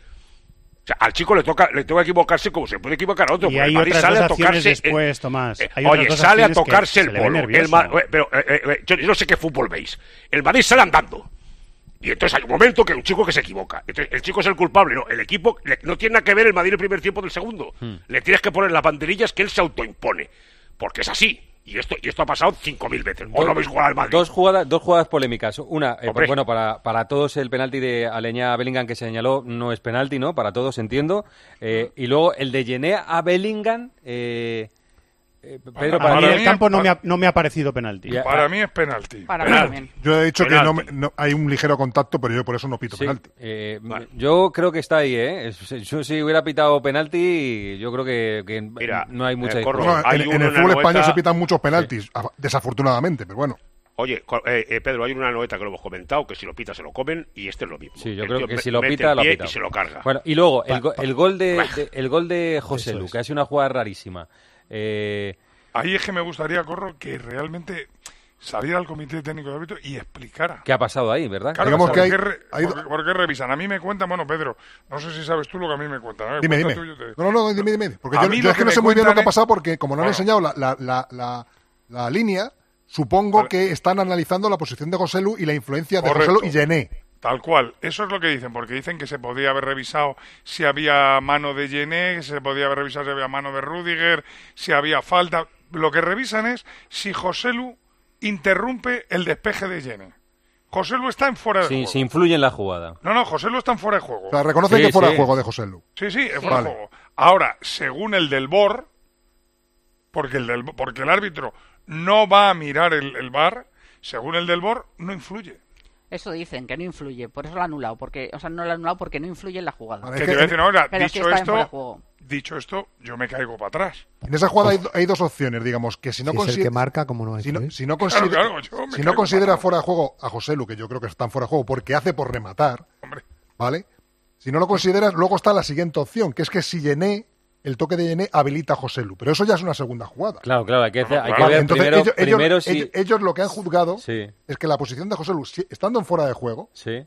O sea, al chico le toca le toca equivocarse como se puede equivocar a otro. Y hay el Madrid otras sale dos a tocarse después, Tomás. Eh, hay oye, sale a tocarse el polo. El Ma- pero eh, eh, yo, yo no sé qué fútbol veis. El Madrid sale andando. Y entonces hay un momento que hay un chico que se equivoca. Entonces el chico es el culpable. No, el equipo le, no tiene nada que ver el Madrid el primer tiempo del segundo. Hmm. Le tienes que poner las banderillas que él se autoimpone. Porque es así. Y esto, y esto ha pasado cinco mil veces. ¿Vos no habéis jugado al Madrid? Dos jugadas, dos jugadas polémicas. Una, eh, pues, bueno, para, para todos el penalti de Aleñá a Bellingham que señaló no es penalti, ¿no? Para todos, entiendo. Eh, y luego el de Yené a Bellingham... Eh, Eh, Pedro, para, para mí en el campo no me, ha, no me ha parecido penalti. Para mí es penalti. Para penalti. mí yo he dicho penalti. que no, me, no hay un ligero contacto, pero yo por eso no pito sí, penalti. Eh, vale. Yo creo que está ahí, ¿eh? Yo si hubiera pitado penalti, yo creo que, que Mira, no hay mucha eh, no, En, en el fútbol español se pitan muchos penaltis, sí. desafortunadamente, pero bueno. Oye, eh, eh, Pedro, hay una noeta que lo hemos comentado, que si lo pita se lo comen, y este es lo mismo. Sí, yo el creo que me, si lo pita, lo pita. Y se lo carga. Bueno, y luego, el, go, el gol de, de el gol de José Lu, que ha sido una jugada rarísima. Eh... Ahí es que me gustaría, Corro, que realmente saliera al comité técnico de árbitro y explicara. ¿Qué ha pasado ahí, verdad? Claro, Digamos que hay, re, hay... ¿por, ¿Por qué revisan? A mí me cuentan, bueno, Pedro, no sé si sabes tú lo que a mí me cuentan. ¿eh? Dime, dime. Tuyo, te... No, no, no, dime, dime. Porque yo, yo es que no sé muy bien lo que ha pasado porque como no han enseñado la, la, la, la, la línea, supongo vale. que están analizando la posición de José Lu y la influencia de Correcto. José Lu y Gené. Tal cual, eso es lo que dicen, porque dicen que se podía haber revisado si había mano de Gené, que se podía haber revisado si había mano de Rüdiger, si había falta. Lo que revisan es si José Lu interrumpe el despeje de Gené. José Lu está en fuera de sí, juego. Sí, influye en la jugada. No, no, José Lu está en fuera de juego. O sea, reconoce sí, que fuera sí. de juego de José Lu. Sí, sí, es fuera vale. de juego. Ahora, según el del V O R, porque el, del, porque el árbitro no va a mirar el, el V A R, según el del V O R, no influye. Eso dicen, que no influye, por eso lo ha anulado, porque, o sea, no lo ha anulado porque no influye en la jugada. Que te voy a decir ahora, Pero dicho sí esto, dicho esto, yo me caigo para atrás. En esa jugada hay, hay dos opciones, digamos, que si no si considera... es el que marca, ¿cómo no hay? Si no, si no considera, claro, claro, si no considera fuera de juego a José Lu, que yo creo que está fuera de juego porque hace por rematar, Hombre. ¿vale? Si no lo consideras, luego está la siguiente opción, que es que si Gené, el toque de Gené habilita a José Lu, pero eso ya es una segunda jugada. Claro, claro, hay que, no, no, hay claro. que ver Entonces, primero, ellos, primero ellos, si... ellos, ellos lo que han juzgado sí. es que la posición de José Lu, estando en fuera de juego, sí.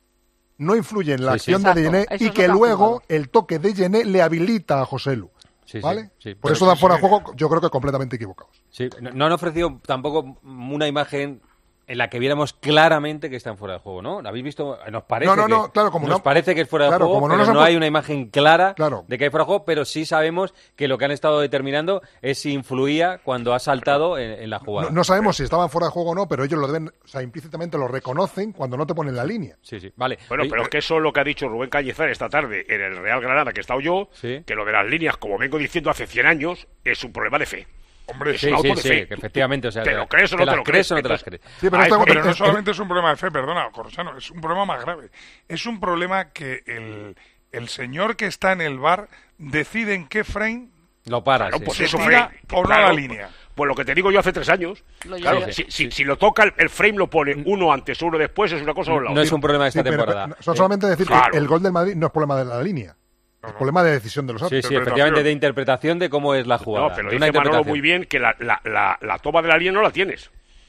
no influye en la sí, acción sí. de Gené y que luego el toque de Gené le habilita a José Lu. Sí, ¿vale? Sí, sí. Por eso dan fuera de juego, yo creo que completamente equivocados. Sí, no, no han ofrecido tampoco una imagen en la que viéramos claramente que están fuera de juego, ¿no? ¿Habéis visto? Nos parece no, no, no, que, claro, como nos no, parece que es fuera de claro, juego, como no, pero nos no han... hay una imagen clara claro. de que hay fuera de juego, pero sí sabemos que lo que han estado determinando es si influía cuando ha saltado en, en la jugada. No, no sabemos si estaban fuera de juego o no, pero ellos lo deben, o sea, implícitamente lo reconocen cuando no te ponen la línea. Sí, sí, vale. Bueno, pero es que eso es lo que ha dicho Rubén Cañizar esta tarde en el Real Granada, que he estado yo, ¿sí? Que lo de las líneas, como vengo diciendo hace cien años, es un problema de fe. Hombre, sí, sí, sí, que efectivamente, o sea, ¿te lo crees o no te lo crees? o no te las crees? Sí, pero, Ay, esto, pero eh, no eh, solamente es un problema de fe, perdona, Corrosano, es un problema más grave. Es un problema que el, el señor que está en el V A R decide en qué frame lo para, claro, sí. pues se eso tira frame, o no claro, la línea. Pues lo que te digo yo hace tres años. Lo claro, sí, si, sí, si, sí. si lo toca el, el frame lo pone uno antes o uno después, es una cosa o la otra. No es un problema de esta sí, pero, temporada. Pero, solamente decir claro. que el gol del Madrid no es problema de la línea. No, es no. problema de decisión de los árbitros. Sí, sí, efectivamente de interpretación de cómo es la jugada. No, pero de una dice Manolo muy bien que la, la, la, la toma de la línea no la tienes.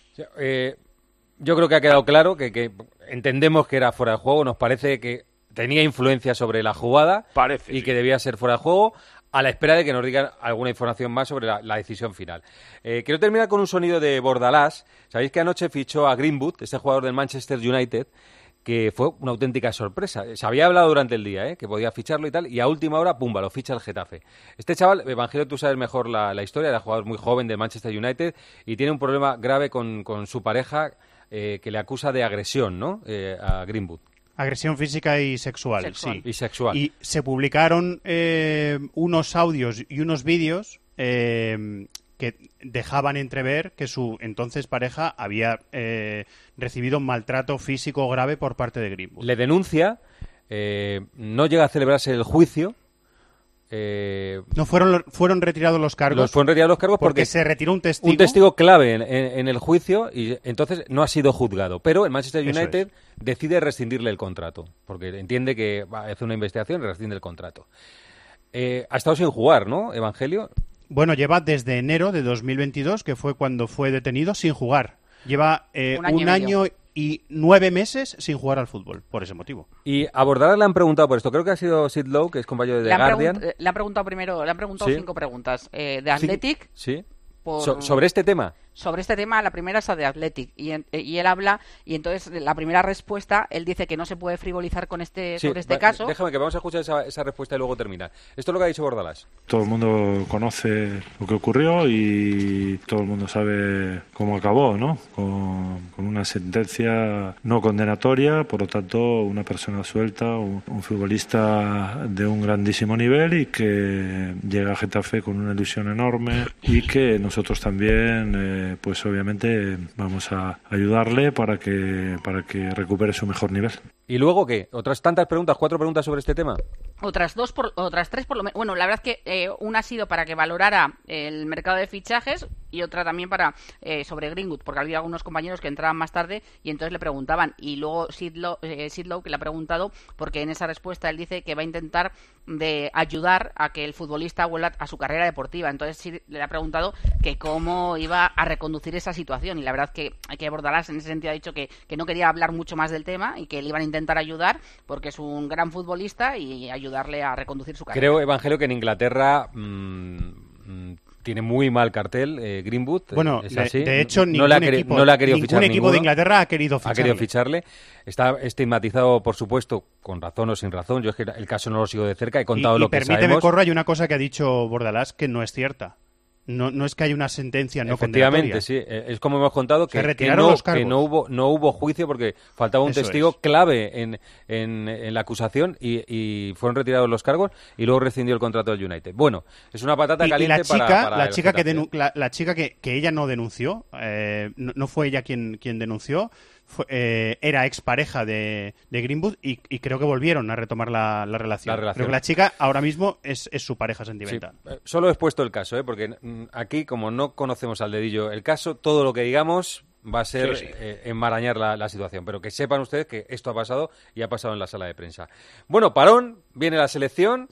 Eh, yo creo que ha quedado claro que, que entendemos que era fuera de juego, nos parece que tenía influencia sobre la jugada parece, y sí. que debía ser fuera de juego, a la espera de que nos digan alguna información más sobre la, la decisión final. Eh, quiero terminar con un sonido de Bordalás. Sabéis que anoche fichó a Greenwood, este jugador del Manchester United, que fue una auténtica sorpresa. Se había hablado durante el día, ¿eh? que podía ficharlo y tal, y a última hora, pumba, lo ficha el Getafe. Este chaval, Evangelio, tú sabes mejor la, la historia, era jugador muy joven del Manchester United y tiene un problema grave con, con su pareja eh, que le acusa de agresión, ¿no? Eh, a Greenwood. Agresión física y sexual, Sexual. sí. Y sexual. Y se publicaron eh, unos audios y unos vídeos eh, que dejaban entrever que su entonces pareja había eh, recibido un maltrato físico grave por parte de Greenwood. Le denuncia, eh, no llega a celebrarse el juicio. Eh, no fueron fueron retirados los cargos. Los fueron retirados los cargos porque, porque se retiró un testigo. Un testigo clave en, en, en el juicio y entonces no ha sido juzgado. Pero el Manchester United es. decide rescindirle el contrato porque entiende que va a hacer una investigación y rescinde el contrato. Eh, ha estado sin jugar, ¿no, Evangelio? Bueno, lleva desde enero de dos mil veintidós, que fue cuando fue detenido, sin jugar. Lleva eh, un año, un año y nueve meses sin jugar al fútbol, por ese motivo. Y a Bordalás le han preguntado por esto. Creo que ha sido Sid Lowe, que es compañero de The Guardian. Le han preguntado primero, le han preguntado ¿Sí? cinco preguntas. Eh, de Athletic. Sí. Por... So, ¿Sobre este tema? sobre este tema. La primera es la de Athletic y, en, y él habla y entonces la primera respuesta él dice que no se puede frivolizar con este sí, sobre este va, caso. Déjame que vamos a escuchar esa, esa respuesta y luego terminar. Esto es lo que ha dicho Bordalás. Todo el mundo conoce lo que ocurrió y todo el mundo sabe cómo acabó, ¿no? Con, con una sentencia no condenatoria, por lo tanto una persona suelta, un, un futbolista de un grandísimo nivel y que llega a Getafe con una ilusión enorme y que nosotros también eh, pues obviamente vamos a ayudarle para que para que recupere su mejor nivel. ¿Y luego qué? ¿Otras tantas preguntas? ¿Cuatro preguntas sobre este tema? Otras dos, por, otras tres por lo menos. Bueno, la verdad es que eh, una ha sido para que valorara el mercado de fichajes y otra también para eh, sobre Greenwood, porque había algunos compañeros que entraban más tarde y entonces le preguntaban. Y luego Sidlow, eh, Sidlow que le ha preguntado, porque en esa respuesta él dice que va a intentar de ayudar a que el futbolista vuelva a su carrera deportiva. Entonces sí le ha preguntado que cómo iba a reconducir esa situación y la verdad que hay que Bordalás en ese sentido ha dicho que, que no quería hablar mucho más del tema y que le iban a intentar ayudar porque es un gran futbolista y ayudarle a reconducir su carrera. Creo, Evangelio, que en Inglaterra mmm, tiene muy mal cartel eh, Greenwood. Bueno, ¿es así? de, de hecho, no, no, le ha queri- equipo, no le ha querido ningún fichar equipo ninguno. de Inglaterra ha querido ficharle. Ha querido ficharle. Está estigmatizado, por supuesto, con razón o sin razón. Yo es que el caso no lo sigo de cerca. He contado y, lo y que permíteme, sabemos. Corro, hay una cosa que ha dicho Bordalás que no es cierta. No, no es que haya una sentencia no Efectivamente, condenatoria. sí. Es como hemos contado que, que, no, que no hubo no hubo juicio porque faltaba un Eso testigo es. clave en, en, en la acusación y, y fueron retirados los cargos y luego rescindió el contrato del United. Bueno, es una patata Y, y caliente la chica, para, para la chica que Getafe. denu- la, la chica que, que ella no denunció, eh, no, no fue ella quien, quien denunció, fue, eh, era expareja de, de Greenwood y, y creo que volvieron a retomar la, la, relación. La relación. Creo que la chica ahora mismo es, es su pareja sentimental. Sí, solo he expuesto el caso, ¿eh? Porque mm, aquí, como no conocemos al dedillo el caso, todo lo que digamos va a ser Sí, sí. eh, enmarañar la, la situación. Pero que sepan ustedes que esto ha pasado y ha pasado en la sala de prensa. Bueno, parón, viene la selección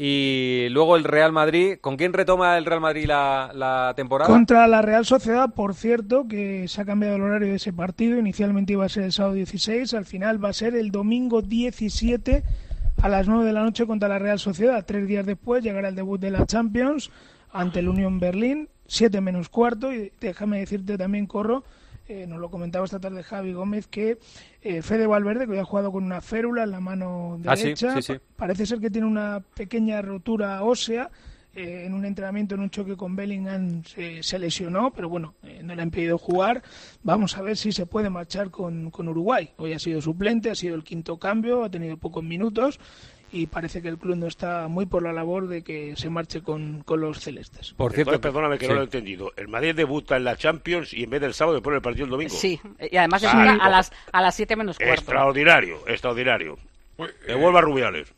y luego el Real Madrid. ¿Con quién retoma el Real Madrid la, la temporada? Contra la Real Sociedad, por cierto, que se ha cambiado el horario de ese partido. Inicialmente iba a ser el sábado dieciséis, al final va a ser el domingo diecisiete a las nueve de la noche contra la Real Sociedad. Tres días después llegará el debut de la Champions ante el Unión Berlín, siete menos cuarto. Y déjame decirte también, Corro, eh, nos lo comentaba esta tarde Javi Gómez, que eh, Fede Valverde, que hoy ha jugado con una férula en la mano derecha, ah, sí, sí, sí. parece ser que tiene una pequeña rotura ósea. Eh, en un entrenamiento, en un choque con Bellingham, se, se lesionó, pero bueno, eh, no le han impedido jugar. Vamos a ver si se puede marchar con, con Uruguay. Hoy ha sido suplente, ha sido el quinto cambio, ha tenido pocos minutos y parece que el club no está muy por la labor de que se marche con, con los celestes. Por cierto, Entonces, perdóname que sí. no lo he entendido. El Madrid debuta en la Champions y en vez del sábado le pone el partido el domingo. Sí, y además es Ah, una no. a las a las siete menos cuarto. Extraordinario, extraordinario. Devuelva a Rubiales.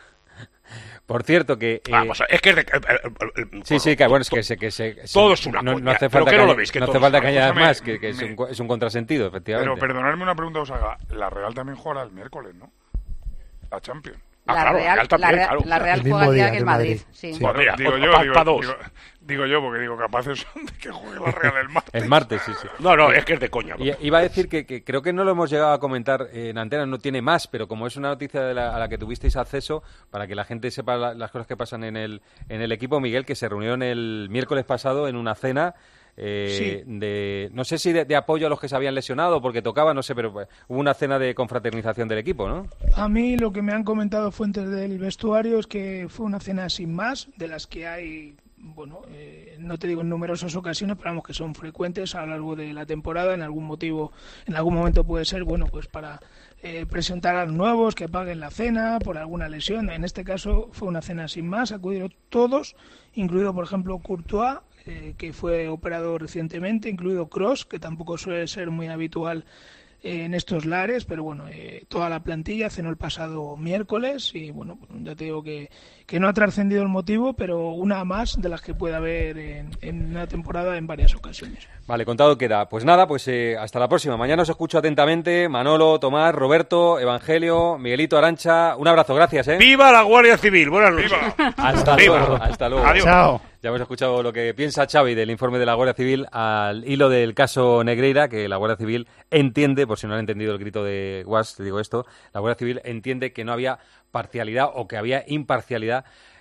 Por cierto que... eh, Vamos, es que... es de- el- el- el- Sí, sí, que bueno, es que se... Que se Todo es una no, coña. no hace ¿Pero falta qué que, no lo añ- veis? Que no hace todo falta es que una añadas cosa. más, que, que es, me- un, es un contrasentido, efectivamente. Pero perdonadme una pregunta, os haga. La Real también jugará el miércoles, ¿no? La Champions. La Ah, claro, Real, Real también, la Real, claro. la Real El juega mismo el día día que que el Madrid. Madrid. Sí. Sí. Pues mira, digo pa- yo, pa- digo, pa dos. digo, digo yo, porque digo, capaces son de que juegue la Real el martes. El martes, sí, sí. No, no, es que es de coña. Y, iba a decir que, que creo que no lo hemos llegado a comentar en antena, no tiene más, pero como es una noticia de la- a la que tuvisteis acceso, para que la gente sepa la- las cosas que pasan en el, en el equipo, Miguel, que se reunieron el miércoles pasado en una cena eh, de, no sé si de, de apoyo a los que se habían lesionado, porque tocaba, no sé, pero pues, hubo una cena de confraternización del equipo, ¿no? A mí lo que me han comentado fuentes del vestuario es que fue una cena sin más, de las que hay, bueno, eh, no te digo en numerosas ocasiones, pero vamos que son frecuentes a lo largo de la temporada. En algún motivo, en algún momento puede ser, bueno, pues para eh, presentar a los nuevos que paguen la cena por alguna lesión. En este caso fue una cena sin más, acudieron todos, incluido por ejemplo Courtois, eh, que fue operado recientemente, incluido Kroos, que tampoco suele ser muy habitual eh, en estos lares, pero bueno, eh, toda la plantilla cenó el pasado miércoles y bueno, ya te digo que, que no ha trascendido el motivo, pero una más de las que puede haber en, en una temporada en varias ocasiones. Vale, contado queda. Pues nada, pues eh, hasta la próxima. Mañana os escucho atentamente. Manolo, Tomás, Roberto, Evangelio, Miguelito, Arancha. Un abrazo, gracias, ¿eh? ¡Viva la Guardia Civil! Buenas noches. Hasta Viva. luego. Hasta luego. Adiós. Chao. Ya hemos escuchado lo que piensa Xavi del informe de la Guardia Civil al hilo del caso Negreira, que la Guardia Civil entiende, por si no han entendido el grito de Guas, te digo esto, la Guardia Civil entiende que no había parcialidad o que había imparcialidad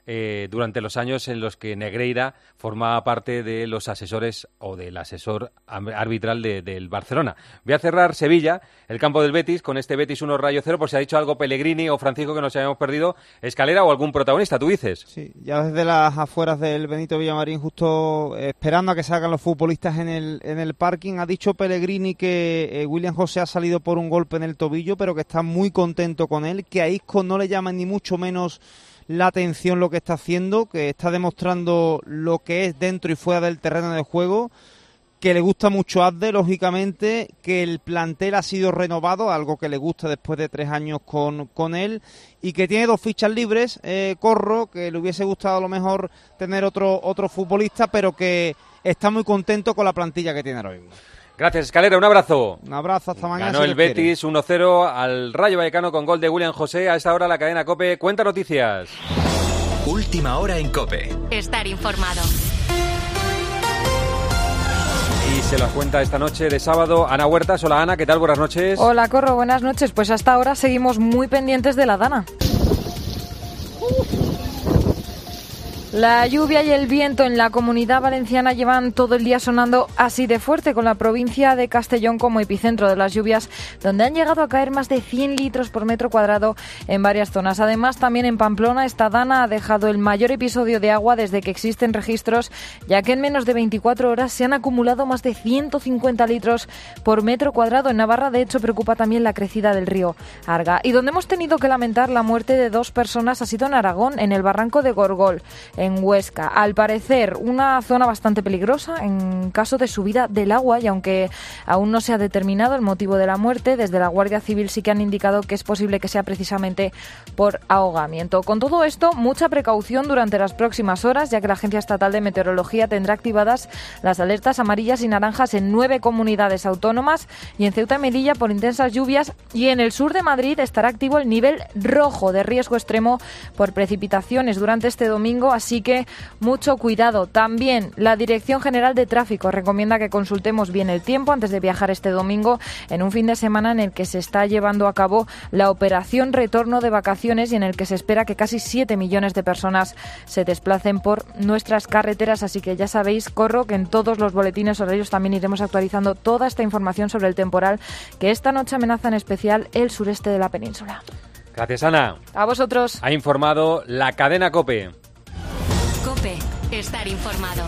eh, durante los años en los que Negreira formaba parte de los asesores o del asesor arbitral de, del Barcelona. Voy a cerrar Sevilla, el campo del Betis, con este Betis uno Rayo cero, por si ha dicho algo Pellegrini o Francisco que nos hayamos perdido. Escalera o algún protagonista, tú dices. Sí, ya desde las afueras del Benito Villamarín, justo esperando a que salgan los futbolistas en el, en el parking, ha dicho Pellegrini que eh, William José ha salido por un golpe en el tobillo, pero que está muy contento con él, que a Isco no le llaman ni mucho menos la atención lo que está haciendo, que está demostrando lo que es dentro y fuera del terreno de juego, que le gusta mucho Abde, lógicamente, que el plantel ha sido renovado, algo que le gusta después de tres años con, con él, y que tiene dos fichas libres, eh, Corro, que le hubiese gustado a lo mejor tener otro, otro futbolista, pero que está muy contento con la plantilla que tiene ahora mismo. Gracias, Escalera, un abrazo. Un abrazo, hasta mañana. Ganó si el Betis uno cero al Rayo Vallecano con gol de William José. A esta hora la cadena COPE cuenta noticias. Última hora en COPE. Estar informado. Y se la cuenta esta noche de sábado Ana Huertas. Hola Ana, ¿qué tal? Buenas noches. Hola Corro, buenas noches. Pues hasta ahora seguimos muy pendientes de la Dana. La lluvia y el viento en la Comunidad Valenciana llevan todo el día sonando así de fuerte, con la provincia de Castellón como epicentro de las lluvias, donde han llegado a caer más de cien litros por metro cuadrado en varias zonas. Además, también en Pamplona, esta dana ha dejado el mayor episodio de agua desde que existen registros, ya que en menos de veinticuatro horas se han acumulado más de ciento cincuenta litros por metro cuadrado. En Navarra, de hecho, preocupa también la crecida del río Arga. Y donde hemos tenido que lamentar la muerte de dos personas ha sido en Aragón, en el barranco de Gorgol, en Huesca. Al parecer, una zona bastante peligrosa en caso de subida del agua, y aunque aún no se ha determinado el motivo de la muerte, desde la Guardia Civil sí que han indicado que es posible que sea precisamente por ahogamiento. Con todo esto, mucha precaución durante las próximas horas, ya que la Agencia Estatal de Meteorología tendrá activadas las alertas amarillas y naranjas en nueve comunidades autónomas, y en Ceuta y Melilla por intensas lluvias, y en el sur de Madrid estará activo el nivel rojo de riesgo extremo por precipitaciones durante este domingo, así que mucho cuidado. También la Dirección General de Tráfico recomienda que consultemos bien el tiempo antes de viajar este domingo, en un fin de semana en el que se está llevando a cabo la operación Retorno de Vacaciones y en el que se espera que casi siete millones de personas se desplacen por nuestras carreteras. Así que ya sabéis, Corro, que en todos los boletines horarios también iremos actualizando toda esta información sobre el temporal que esta noche amenaza en especial el sureste de la península. Gracias, Ana. A vosotros. Ha informado la cadena COPE. COPE, estar informado.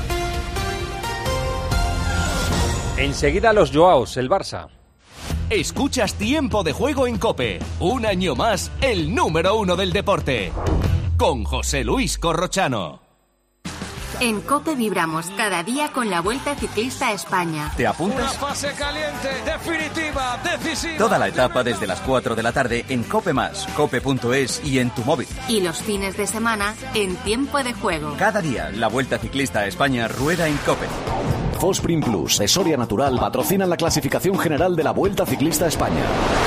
Enseguida los Joaos, el Barça. Escuchas Tiempo de Juego en COPE. Un año más, el número uno del deporte. Con José Luis Corrochano. En COPE vibramos cada día con la Vuelta Ciclista a España. ¿Te apuntas? Una fase caliente, definitiva, decisiva. Toda la etapa desde las cuatro de la tarde en COPE más, cope punto es y en tu móvil. Y los fines de semana en Tiempo de Juego. Cada día la Vuelta Ciclista a España rueda en COPE. Fosprin Plus de Soria Natural patrocinan la clasificación general de la Vuelta Ciclista a España.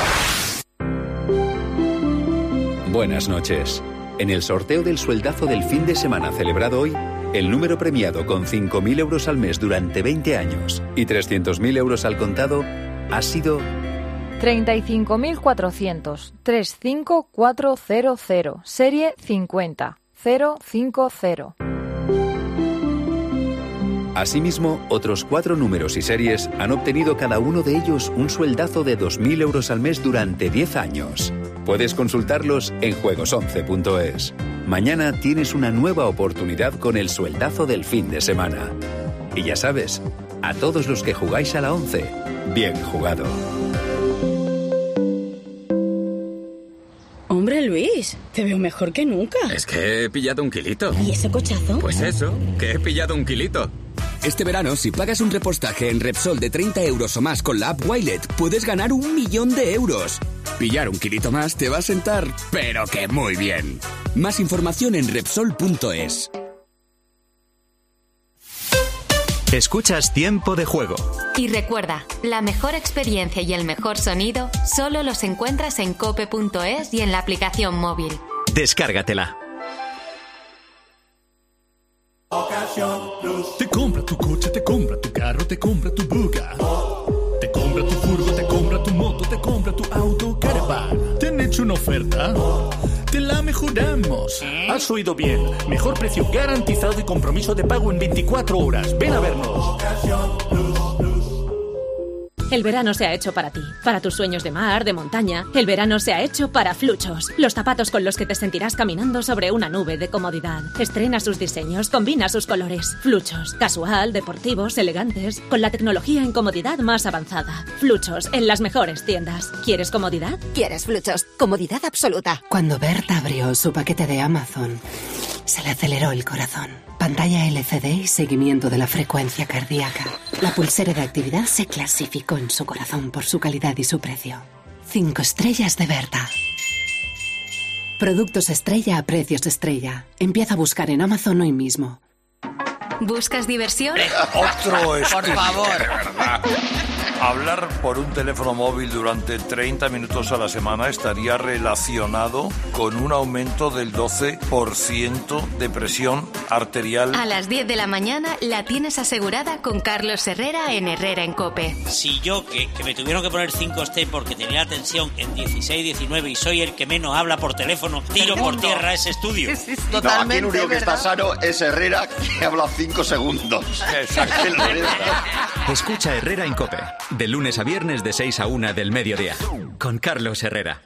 Buenas noches. En el sorteo del sueldazo del fin de semana celebrado hoy, el número premiado con cinco mil euros al mes durante veinte años y trescientos mil euros al contado ha sido treinta y cinco mil cuatrocientos, treinta y cinco mil cuatrocientos, serie cincuenta cero cincuenta. Asimismo, otros cuatro números y series han obtenido cada uno de ellos un sueldazo de dos mil euros al mes durante diez años. Puedes consultarlos en juegos once punto es. Mañana tienes una nueva oportunidad con el sueldazo del fin de semana. Y ya sabes, a todos los que jugáis a la once, bien jugado. Hombre, Luis, te veo mejor que nunca. Es que he pillado un kilito. ¿Y ese cochazo? Pues eso, que he pillado un kilito. Este verano, si pagas un repostaje en Repsol de treinta euros o más con la app Wilet, puedes ganar un millón de euros. Pillar un kilito más te va a sentar, pero que muy bien. Más información en Repsol punto es. Escuchas Tiempo de Juego. Y recuerda, la mejor experiencia y el mejor sonido solo los encuentras en cope punto es y en la aplicación móvil. Descárgatela. Te compra tu coche, te compra tu carro, te compra tu buga. Te compra tu furgo, te compra tu moto, te compra tu auto caravan. ¿Te han hecho una oferta? te la mejoramos. Has oído bien. Mejor precio garantizado y compromiso de pago en veinticuatro horas. Ven a vernos. El verano se ha hecho para ti, para tus sueños de mar, de montaña. El verano se ha hecho para Fluchos, los zapatos con los que te sentirás caminando sobre una nube de comodidad. Estrena sus diseños, combina sus colores. Fluchos, casual, deportivos, elegantes, con la tecnología en comodidad más avanzada. Fluchos, en las mejores tiendas. ¿Quieres comodidad? ¿Quieres Fluchos? Comodidad absoluta. Cuando Berta abrió su paquete de Amazon, se le aceleró el corazón. Pantalla L C D y seguimiento de la frecuencia cardíaca. La pulsera de actividad se clasificó en su corazón por su calidad y su precio. Cinco estrellas de Berta. Productos estrella a precios estrella. Empieza a buscar en Amazon hoy mismo. ¿Buscas diversión? Otro es Por favor. de verdad. Hablar por un teléfono móvil durante treinta minutos a la semana estaría relacionado con un aumento del doce por ciento de presión arterial. A las diez de la mañana la tienes asegurada con Carlos Herrera en Herrera en COPE. Si yo, que, que me tuvieron que poner cinco T porque tenía la tensión en dieciséis, diecinueve y soy el que menos habla por teléfono, tiro por tierra ese estudio. Sí, sí, sí. No, aquí el único que está sano es Herrera, que habla cinco segundos. Exacto. Escucha Herrera en COPE, de lunes a viernes de seis a una del mediodía, con Carlos Herrera.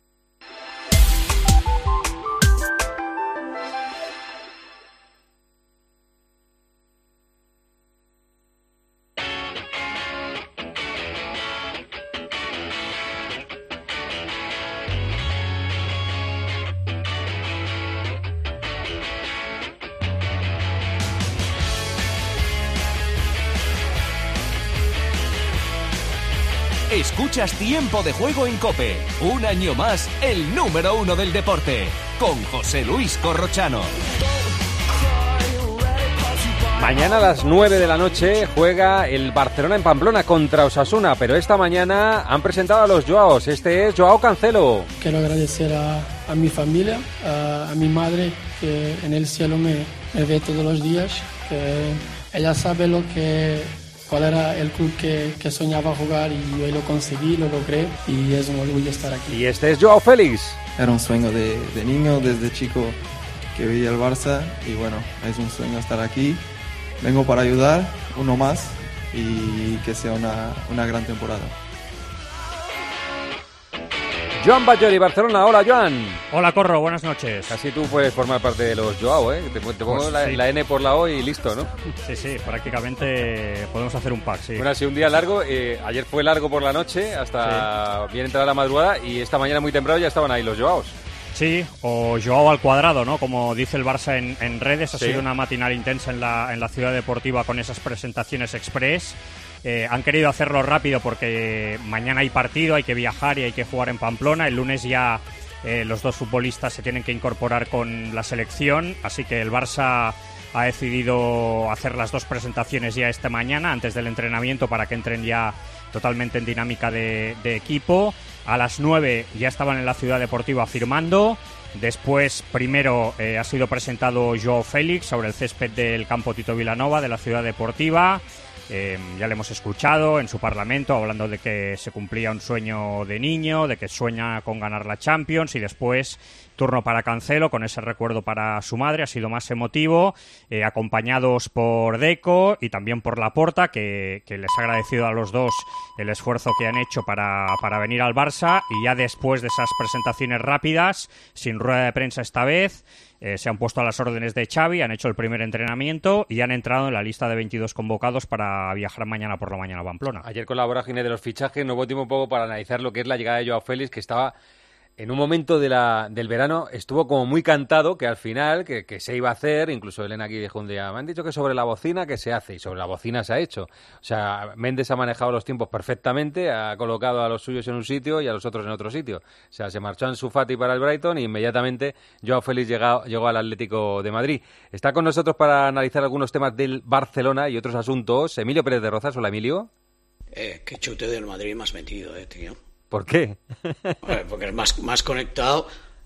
Escuchas Tiempo de Juego en COPE. Un año más, el número uno del deporte. Con José Luis Corrochano. Mañana a las nueve de la noche juega el Barcelona en Pamplona contra Osasuna, pero esta mañana han presentado a los Joaos. Este es Joao Cancelo. Quiero agradecer a, a mi familia, a, a mi madre, que en el cielo me, me ve todos los días, que ella sabe lo que... cuál era el club que, que soñaba jugar y hoy lo conseguí, lo logré y es un orgullo estar aquí. Y este es Joao Félix. Era un sueño de, de niño, desde chico que veía el Barça y bueno, es un sueño estar aquí. Vengo para ayudar, uno más y que sea una, una gran temporada. Joan Bajoli, Barcelona. Hola, Joan. Hola, Corro, buenas noches. Casi tú puedes formar parte de los Joao, ¿eh? Te, te pongo pues la, sí. la N por la O y listo, ¿no? Sí, sí, prácticamente podemos hacer un pack, sí. Bueno, ha sido un día largo. Eh, ayer fue largo por la noche, hasta sí. bien entrada la madrugada, y esta mañana muy temprano ya estaban ahí los Joaos. Sí, o Joao al cuadrado, ¿no? Como dice el Barça en, en redes, ha sí. sido una matinal intensa en la, en la ciudad deportiva con esas presentaciones express. Eh, han querido hacerlo rápido porque mañana hay partido, hay que viajar y hay que jugar en Pamplona. El lunes ya eh, los dos futbolistas se tienen que incorporar con la selección, así que el Barça ha decidido hacer las dos presentaciones ya esta mañana antes del entrenamiento para que entren ya totalmente en dinámica de, de equipo. A las nueve ya estaban en la ciudad deportiva firmando. Después, primero eh, ha sido presentado Joao Félix sobre el césped del campo Tito Vilanova de la ciudad deportiva. Eh, ya le hemos escuchado en su parlamento hablando de que se cumplía un sueño de niño, de que sueña con ganar la Champions, y después turno para Cancelo con ese recuerdo para su madre. Ha sido más emotivo, eh, acompañados por Deco y también por Laporta, que, que les ha agradecido a los dos el esfuerzo que han hecho para, para venir al Barça. Y ya después de esas presentaciones rápidas, sin rueda de prensa esta vez, Eh, se han puesto a las órdenes de Xavi, han hecho el primer entrenamiento y han entrado en la lista de veintidós convocados para viajar mañana por la mañana a Pamplona. Ayer con la vorágine de los fichajes no hubo tiempo un poco para analizar lo que es la llegada de Joao Félix, que estaba en un momento de la, del verano, estuvo como muy cantado que al final, que, que se iba a hacer. Incluso Elena aquí dijo un día, me han dicho que sobre la bocina que se hace, y sobre la bocina se ha hecho. O sea, Méndez ha manejado los tiempos perfectamente, ha colocado a los suyos en un sitio y a los otros en otro sitio. O sea, se marchó Ansu Fati para el Brighton y inmediatamente Joao Félix llegó, llegó al Atlético de Madrid. Está con nosotros para analizar algunos temas del Barcelona y otros asuntos Emilio Pérez de Rozas. Hola, Emilio. Eh, qué chute del Madrid me has metido, eh, tío. ¿Por qué? Porque es más, más conectado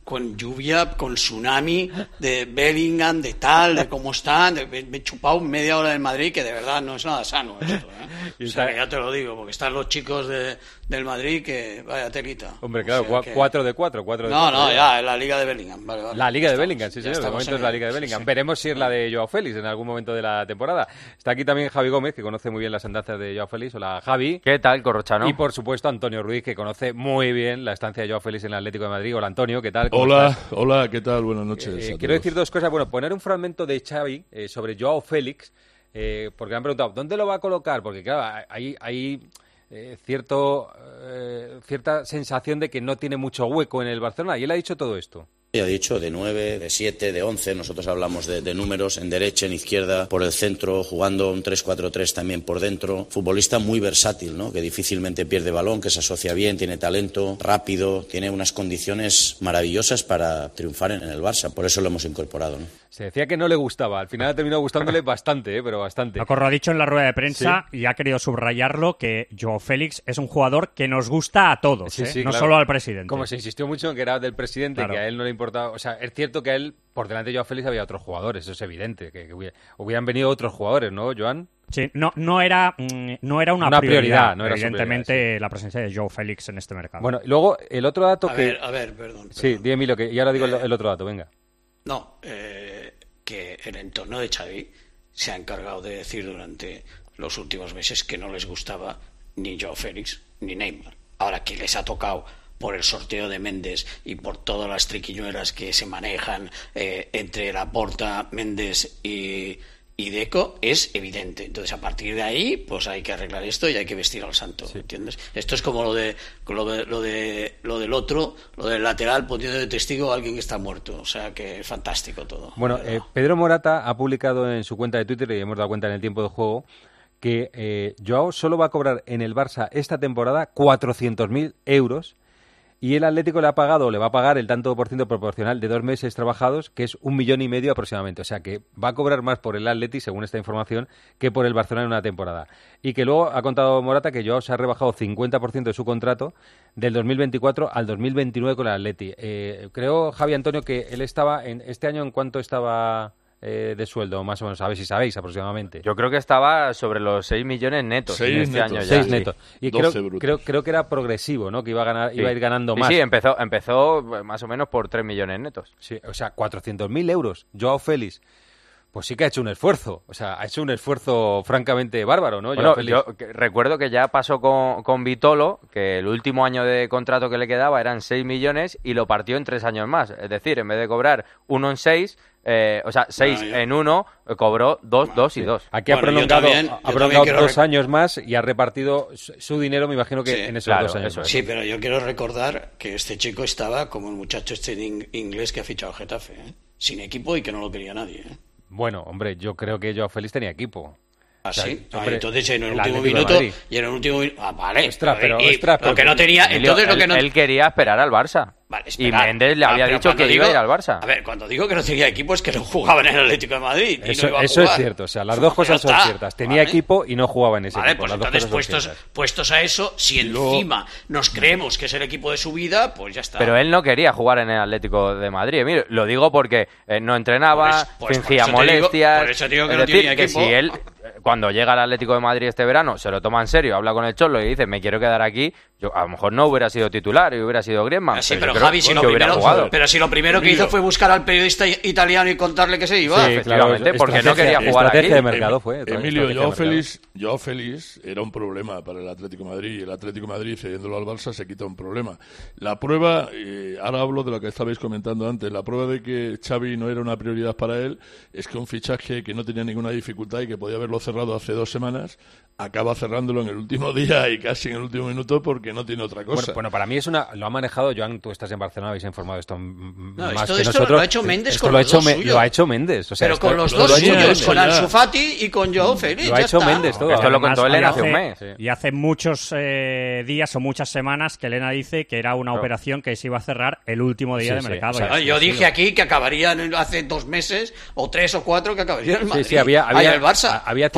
con lluvia, con tsunami, de Bellingham, de tal, de cómo están. De, me he chupado media hora del Madrid, que de verdad no es nada sano esto, ¿eh? O sea, que ya te lo digo, porque están los chicos de, del Madrid que vaya telita. Hombre, claro, O sea que... cuatro de cuatro, cuatro de No, cuatro. no, ya, es la Liga de Bellingham. Vale, vale. La Liga Ya de estamos, Bellingham, sí, ya señor. De momento es la Liga de Bellingham. Sí, sí. Veremos si es la de Joao Félix en algún momento de la temporada. Está aquí también Javi Gómez, que conoce muy bien las andanzas de Joao Félix. Hola, Javi. ¿Qué tal, Corrochano? Y por supuesto Antonio Ruiz, que conoce muy bien la estancia de Joao Félix en el Atlético de Madrid. Hola, Antonio, ¿qué tal? Hola, estás? hola, ¿qué tal? Buenas noches. Eh, a quiero todos. decir dos cosas. Bueno, poner un fragmento de Xavi eh, sobre Joao Félix, eh, porque me han preguntado, ¿dónde lo va a colocar? Porque claro, hay, hay eh, cierto, eh, cierta sensación de que no tiene mucho hueco en el Barcelona, y él ha dicho todo esto. Ya he dicho, de nueve, de siete, de once, nosotros hablamos de, de números, en derecha, en izquierda, por el centro, jugando un tres cuatro tres también por dentro. Futbolista muy versátil, ¿no? Que difícilmente pierde balón, que se asocia bien, tiene talento, rápido, tiene unas condiciones maravillosas para triunfar en, en el Barça. Por eso lo hemos incorporado, ¿no? Se decía que no le gustaba, al final ha terminado gustándole bastante, ¿eh? Pero bastante. Corro ha dicho en la rueda de prensa, ¿sí? Y ha querido subrayarlo, que Joao Félix es un jugador que nos gusta a todos, Sí, ¿eh? sí, no claro. solo al presidente. Como se insistió mucho en que era del presidente, Claro. que a él no le importaba. O sea, es cierto que a él, por delante de Joao Félix, había otros jugadores, eso es evidente. Que, que hubiera- hubieran venido otros jugadores, ¿no, Joan? Sí, no, no, era, mm, no era una, Una prioridad, prioridad, no era su evidentemente, prioridad, la presencia de Joao Félix en este mercado. Bueno, y luego el otro dato A que... ver, a ver, perdón. Sí, di Emilio, que y ahora digo el, el otro dato, venga. No, eh, que el entorno de Xavi se ha encargado de decir durante los últimos meses que no les gustaba ni Joao Félix ni Neymar. Ahora que les ha tocado por el sorteo de Méndez y por todas las triquiñuelas que se manejan eh, entre Laporta, Méndez y, y Deco, es evidente. Entonces, a partir de ahí, pues hay que arreglar esto y hay que vestir al santo, ¿entiendes? Esto es como lo de lo de lo de lo del otro, lo del lateral poniendo de testigo a alguien que está muerto. O sea, que es fantástico todo. Bueno, eh, Pedro Morata ha publicado en su cuenta de Twitter, y hemos dado cuenta en el tiempo de juego, que eh, Joao solo va a cobrar en el Barça esta temporada cuatrocientos mil euros, y el Atlético le ha pagado, le va a pagar el tanto por ciento proporcional de dos meses trabajados, que es un millón y medio aproximadamente. O sea que va a cobrar más por el Atleti, según esta información, que por el Barcelona en una temporada. Y que luego ha contado Morata que Joao se ha rebajado cincuenta por ciento de su contrato del dos mil veinticuatro al dos mil veintinueve con el Atleti. Eh, creo, Javi Antonio, que él estaba, en este año, ¿en cuánto estaba eh, de sueldo? Más o menos, a ver si sabéis aproximadamente. Yo creo que estaba sobre los seis millones netos Seis en este netos. año ya. Seis sí. netos. Y creo, creo, creo que era progresivo, ¿no? Que iba a ganar, Sí. iba a ir ganando Sí, más. Sí, empezó, empezó eh, más o menos por tres millones netos. Sí, o sea, cuatrocientos mil euros. Joao Félix, pues sí que ha hecho un esfuerzo. O sea, ha hecho un esfuerzo francamente bárbaro, ¿no? Bueno, Joao Félix. yo que- recuerdo que ya pasó con, con Vitolo, que el último año de contrato que le quedaba eran seis millones y lo partió en tres años más. Es decir, en vez de cobrar uno en seis, eh, o sea, seis Bueno, yo- en uno, eh, cobró dos, dos y dos. Aquí ha Bueno, yo prolongado, también- ha yo prolongado también quiero dos rec- años más y ha repartido su, su dinero, me imagino que Sí, en esos claro, dos años eso más. Sí, pero yo quiero recordar que este chico estaba como el muchacho este de in- inglés que ha fichado Getafe, ¿eh? Sin equipo y que no lo quería nadie, ¿eh? Bueno, hombre, yo creo que Joao Félix tenía equipo. ¿Ah, O sea, sí? Ah, hombre, entonces en el, el último Atlético de minuto Madrid. y en el último mi- ah, vale. Ostras, pero- y ostras, lo pero- que no tenía, Emilio, entonces lo él, que no él quería esperar al Barça. Vale, y esperar. Méndez le Ah, había pero dicho que cuando iba a ir digo- al Barça. A ver, cuando digo que no tenía equipo es que no jugaba en el Atlético de Madrid. y Eso, no iba a eso es jugar. cierto, o sea, las dos cosas Ya son está, ciertas. Tenía ¿vale? equipo y no jugaba en ese Vale, equipo. pues Las dos entonces cosas son puestos, ciertas. puestos a eso, si encima nos creemos que es el equipo de su vida, pues ya está. Pero él no quería jugar en el Atlético de Madrid. Mira, lo digo porque eh, no entrenaba, Por eso- pues por fingía eso te digo- molestias. por eso te digo que es no decir, tenía que equipo. si él, eh, cuando llega al Atlético de Madrid este verano, se lo toma en serio, habla con el Cholo y dice, me quiero quedar aquí, yo a lo mejor no hubiera sido titular y hubiera sido Griezmann. Ah, sí, yo pero creo Javi, si que lo, hubiera primero, jugado. pero si lo primero que Emilio. hizo fue buscar al periodista italiano y contarle que se iba. Sí, efectivamente, porque no quería jugar estrategia aquí. de mercado fue. Emilio, estrategia de Joao mercado. Félix, Joao Félix era un problema para el Atlético de Madrid y el Atlético de Madrid cediéndolo al Barça se quita un problema. La prueba, eh, ahora hablo de lo que estabais comentando antes, la prueba de que Xavi no era una prioridad para él es que un fichaje que no tenía ninguna dificultad y que podía haberlo cerrado hace dos semanas acaba cerrándolo en el último día y casi en el último minuto porque no tiene otra cosa. Bueno, bueno, para mí es una... Lo ha manejado, Joan, tú estás en Barcelona, habéis informado de esto m- No, más esto- que esto nosotros. lo ha hecho Méndez Esto con lo ha los hecho dos Me- suyos. Lo ha hecho Méndez. O sea, Pero esto- con los esto dos lo ha hecho suyos, Méndez. con Ansu Fati y con Joao Félix. Lo ha ya hecho está. Méndez todo. Esto lo Además, contó y Elena hace hace- un mes. Y hace muchos eh, días o muchas semanas que Elena dice que era una Claro. operación que se iba a cerrar el último día Sí, de sí. mercado. O sea, Y así yo ha dije sido. aquí que acabarían hace dos meses o tres o cuatro que acabarían el Madrid. Sí, sí, había, Ay, había, el Barça. había Porque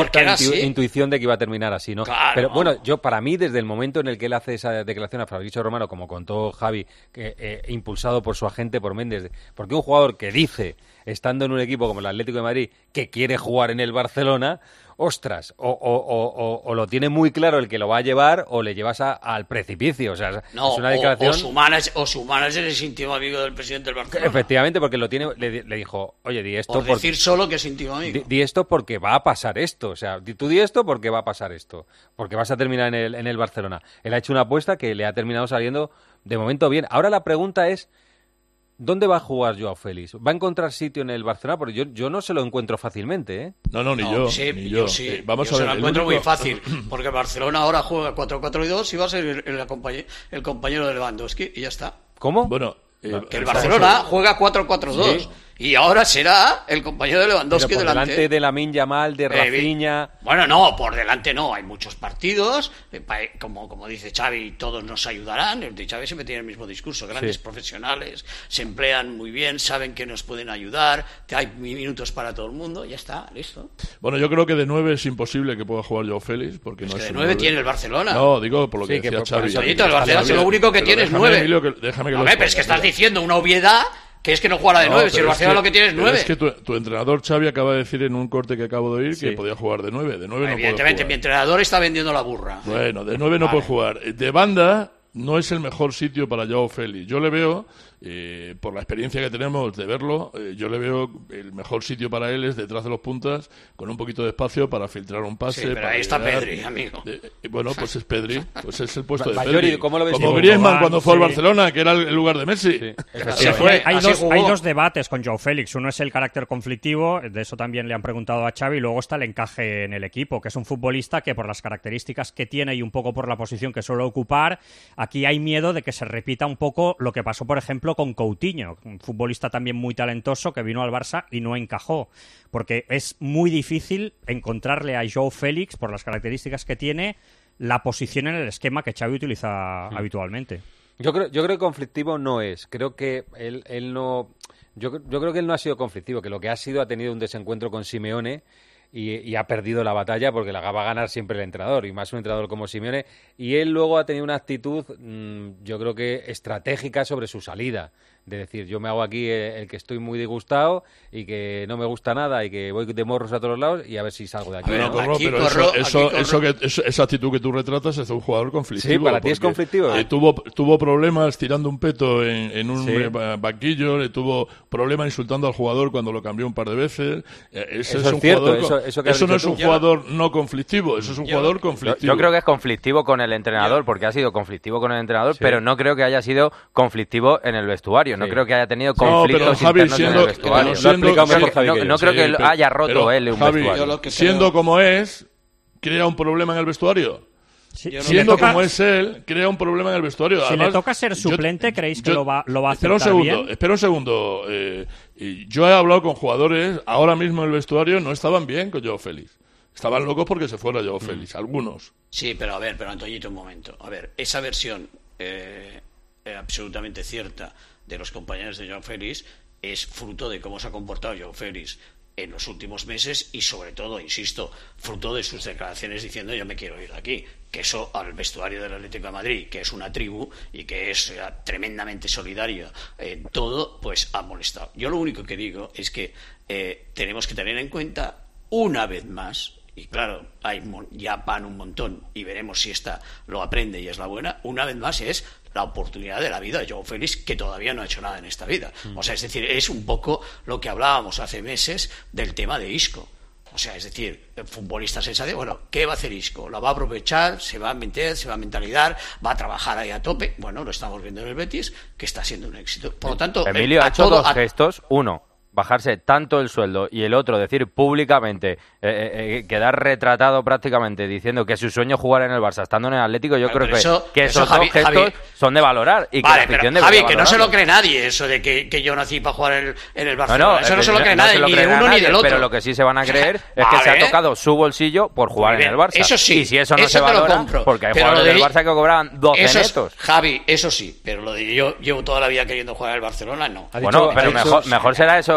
cierta era intu- así. intuición de que iba a terminar así, ¿no? Claro. Pero bueno, yo para mí, desde el momento en el que él hace esa declaración a Fabrizio Romano, como contó Javi, que, eh, impulsado por su agente, por Méndez, porque un jugador que dice, estando en un equipo como el Atlético de Madrid, que quiere jugar en el Barcelona, ostras, o, o, o, o, o lo tiene muy claro el que lo va a llevar, o le llevas a, al precipicio. O sea, No, es una declaración... o, o, su manager, o su manager es íntimo amigo del presidente del Barcelona. Efectivamente, porque lo tiene, le, le dijo, oye, di esto... Por porque, decir solo que es íntimo amigo. di, di esto porque va a pasar esto. O sea, di, tú di esto porque va a pasar esto. Porque vas a terminar en el, en el Barcelona. Él ha hecho una apuesta que le ha terminado saliendo de momento bien. Ahora la pregunta es... ¿Dónde va a jugar Joao Félix? ¿Va a encontrar sitio en el Barcelona? Porque yo, yo no se lo encuentro fácilmente, ¿eh? No, no, ni No, yo. sí, ni yo, yo. sí. Eh, vamos yo a se ver, lo el encuentro único- muy fácil, porque Barcelona ahora juega cuatro cuatro dos y va a ser el, el, compañero, el compañero de Lewandowski y ya está. ¿Cómo? Bueno, eh, Que el vamos a Barcelona ver. juega cuatro cuatro dos Sí. y ahora será el compañero de Pero Lewandowski por delante. delante de Lamine Yamal, de Eh, Rafinha... Bueno, no, por delante no, hay muchos partidos, eh, pa- como, como dice Xavi, todos nos ayudarán. El de Xavi siempre tiene el mismo discurso, grandes Sí. profesionales, se emplean muy bien, saben que nos pueden ayudar, que hay minutos para todo el mundo, ya está, listo. Bueno, yo creo que de nueve es imposible que pueda jugar Joao Félix, porque no que es de un nueve tiene el Barcelona. No, digo por lo Sí, que que decía por- por Xavi. eso- Oye, el Barcelona Está lo bien, único que pero tiene es déjame, nueve. Emilio, que- déjame que lo Hombre, pero es que estás explique. diciendo una obviedad, que es que no juega de No, nueve, si pero el es Barcelona que- lo que tiene es pero nueve. Es que tu, tu entrenador Xavi acaba de decir en un corte que acabo de oír Sí. que podía jugar de nueve. De nueve no puede Evidentemente, mi jugar. entrenador está vendiendo la burra. Bueno, de nueve no Vale. puede jugar. De banda no es el mejor sitio para Joao Félix. Yo le veo, eh, por la experiencia que tenemos de verlo, eh, yo le veo el mejor sitio para él es detrás de los puntas, con un poquito de espacio para filtrar un pase. Sí, pero para ahí está llegar. Pedri, amigo. Eh, eh, bueno, pues es Pedri, pues es el puesto de Bayori, Pedri. ¿cómo lo ves? Como Sí, Griezmann Coman, cuando fue al sí. Barcelona, que era el lugar de Messi. Así Sí, fue, hay, hay así dos, jugó. hay dos debates con Joao Félix. Uno es el carácter conflictivo, de eso también le han preguntado a Xavi, y luego está el encaje en el equipo, que es un futbolista que por las características que tiene y un poco por la posición que suele ocupar, aquí hay miedo de que se repita un poco lo que pasó, por ejemplo, con Coutinho, un futbolista también muy talentoso que vino al Barça y no encajó, porque es muy difícil encontrarle a Joao Félix, por las características que tiene, la posición en el esquema que Xavi utiliza Sí. habitualmente. Yo creo, yo creo que conflictivo no es. Creo que él, él no. Yo, yo creo que él no ha sido conflictivo, que lo que ha sido ha tenido un desencuentro con Simeone y, y ha perdido la batalla porque la va a ganar siempre el entrenador, y más un entrenador como Simeone. Y él luego ha tenido una actitud, mmm, yo creo que estratégica sobre su salida. De decir, yo me hago aquí el que estoy muy disgustado y que no me gusta nada y que voy de morros a todos lados y a ver si salgo de aquí. A ver, No, Corro, aquí pero corro, eso, eso, aquí eso corro. que, eso- esa actitud que tú retratas es de un jugador conflictivo. Sí, para ti es porque, conflictivo. eh, tuvo, tuvo problemas tirando un peto en, en un Sí. eh, ba- banquillo, le tuvo problemas insultando al jugador cuando lo cambió un par de veces. Eh, ese Eso es es un cierto, jugador eso- con- eso que has no dicho es tú. un Yo- jugador no conflictivo, eso es un yo- jugador Yo, conflictivo. yo creo que es conflictivo con el entrenador, porque ha sido conflictivo con el entrenador, Sí. pero no creo que haya sido conflictivo en el vestuario. No Sí. creo que haya tenido No, pero conflictos Javi, internos siendo- en el vestuario. pero siendo- Lo ha explicado mejor sí, Javi no- que yo. no No creo sí, que él pero- haya roto pero, él un Javi, vestuario. Yo lo que siendo creo- como es, crea un problema en el vestuario. Sí, Yo no- si le Siendo toca- como es él, crea un problema en el vestuario. Si Además, le toca ser yo- suplente, ¿creéis que yo- lo va, lo va a Espera un aceptar segundo, bien? espera un segundo. eh, y yo he hablado con jugadores, ahora mismo en el vestuario no estaban bien con Joao Félix. Estaban locos porque se fuera Joao Félix, algunos. Sí, pero a ver, pero Antoñito, un momento. A ver, esa versión eh, eh, absolutamente cierta de los compañeros de Joao Félix es fruto de cómo se ha comportado Joao Félix en los últimos meses y sobre todo, insisto, fruto de sus declaraciones diciendo yo me quiero ir de aquí, que eso al vestuario del Atlético de Madrid, que es una tribu y que es eh, tremendamente solidario en todo, pues ha molestado. Yo lo único que digo es que eh, tenemos que tener en cuenta una vez más, y claro, hay mon- ya van un montón y veremos si esta lo aprende y es la buena, una vez más es la oportunidad de la vida de Joao Félix, que todavía no ha hecho nada en esta vida. O sea, es decir, es un poco lo que hablábamos hace meses del tema de Isco. O sea, es decir, el futbolista sensacional, bueno, ¿qué va a hacer Isco? ¿Lo va a aprovechar? ¿Se va a meter? ¿Se va a mentalidad? ¿Va a trabajar ahí a tope? Bueno, lo estamos viendo en el Betis, que está siendo un éxito. Por lo tanto, Emilio eh, ha a hecho todo- dos a- gestos. Uno, bajarse tanto el sueldo, y el otro, decir públicamente, eh, eh, eh, quedar retratado prácticamente diciendo que su sueño es jugar en el Barça estando en el Atlético. Yo Bueno, creo pero que, eso- que eso, esos Javi- dos gestos Javi- son de valorar y que Vale, la pero afición Javi, debería que no se lo valorarlo. cree nadie eso de que, que yo nací para jugar en, en el No, Barcelona. no, eso no se lo cree no nadie, se lo ni de creerá uno ni nadie, del otro. pero lo que sí se van a creer es que se Vale. ha tocado su bolsillo por jugar Muy en el bien, Barça. eso sí, y si eso no eso se te lo valora, compro. porque hay Pero jugadores lo de- del Barça que cobraban doce Eso es- netos. Javi, eso sí, pero lo de yo llevo toda la vida queriendo jugar en el Barcelona, no. Bueno, pero mejor, mejor será eso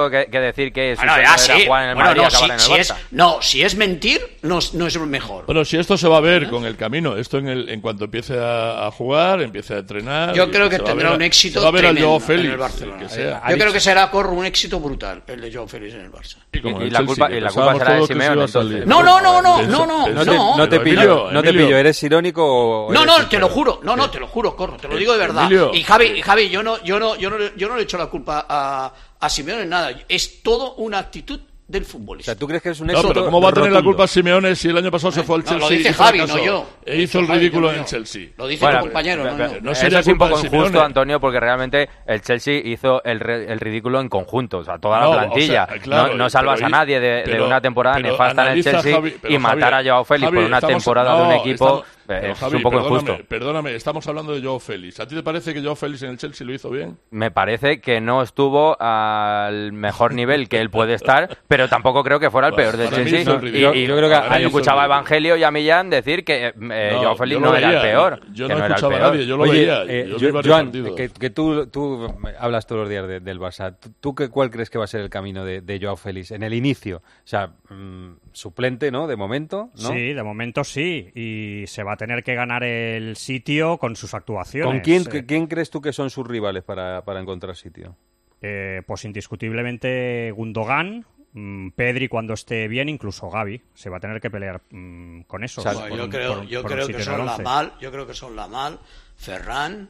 tengo que, que decir que su Bueno, sueño ya, era sí. jugar en el Bueno, Madrid y no, acabar si, en el si Barça. es, no, si es mentir, no, no es mejor. Bueno, si esto se va a ver con el camino, esto en, el, en cuanto empiece a, a jugar, empiece a entrenar... Yo creo que se va tendrá a ver un a- éxito se va a ver al tremendo Joao en Félix, el Barcelona. el que sea. Yo creo que será Corro un éxito brutal, el de Joao Félix en el Barça. Y, como Y el la Chelsea, culpa- que y la pensábamos culpa será de todos que se Simeone, iba a entonces. salir. No, no, no, no, Pensa- no, no, pensa- No te, no. no te Pero, pillo, Emilio, no te Emilio. pillo, ¿eres irónico o No, eres no, te sincero? lo juro, no, no, te lo juro, Corro, te lo digo de verdad. Emilio. Y Javi, Javi, yo no, yo no, yo no, yo no le echo la culpa a, a Simeone en nada. Es todo una actitud del O futbolista. sea, ¿tú crees que es un No, éxito pero ¿cómo va a tener la rotundo? culpa Simeone si el año pasado se fue al No, Chelsea lo dice y Javi, fracasó? no yo. E hizo el Javi, ridículo no en yo. el Chelsea. Lo dice Bueno, tu compañero, no, pero- no. No Eso sería es un culpa poco de injusto, Simeone. Antonio, porque realmente el Chelsea hizo el, re- el ridículo en conjunto, o sea, toda No, la o plantilla. sea, claro, no, no salvas pero a ahí- nadie de, de pero- una temporada pero nefasta en el analiza, Chelsea Javi, pero y matar Javi, a Joao Félix Javi, por una estamos- temporada de un no, equipo estamos- eh, pero, es Javi, un poco perdóname, injusto. Perdóname, estamos hablando de Joao Félix. ¿A ti te parece que Joao Félix en el Chelsea lo hizo bien? Me parece que no estuvo al mejor nivel que él puede estar, pero tampoco creo que fuera el Pues, peor del para mí Chelsea. hizo el Y, ridículo. y- Yo creo que ah, Para mí yo hizo el escuchaba a ridículo. Evangelio y a Millán decir que eh, No, Joao Félix yo no lo era el veía, peor. yo que no no era el escuchaba a peor. nadie, yo lo Oye, veía. eh, yo yo- vi varios Joan, partidos. que, que tú, tú hablas todos los días de- del Barça. ¿Tú, tú qué, cuál crees que va a ser el camino de, de Joao Félix en el inicio? O sea, mm, suplente, ¿no? De momento, ¿no? Sí, de momento sí. Y se va a tener que ganar el sitio con sus actuaciones. ¿Con quién, Eh, quién crees tú que son sus rivales para, para encontrar sitio? eh, pues indiscutiblemente Gundogan, mm, Pedri cuando esté bien, incluso Gavi. Se va a tener que pelear mm, con eso. Bueno, yo creo, yo creo que son Lamal, yo creo que son Lamal, Ferran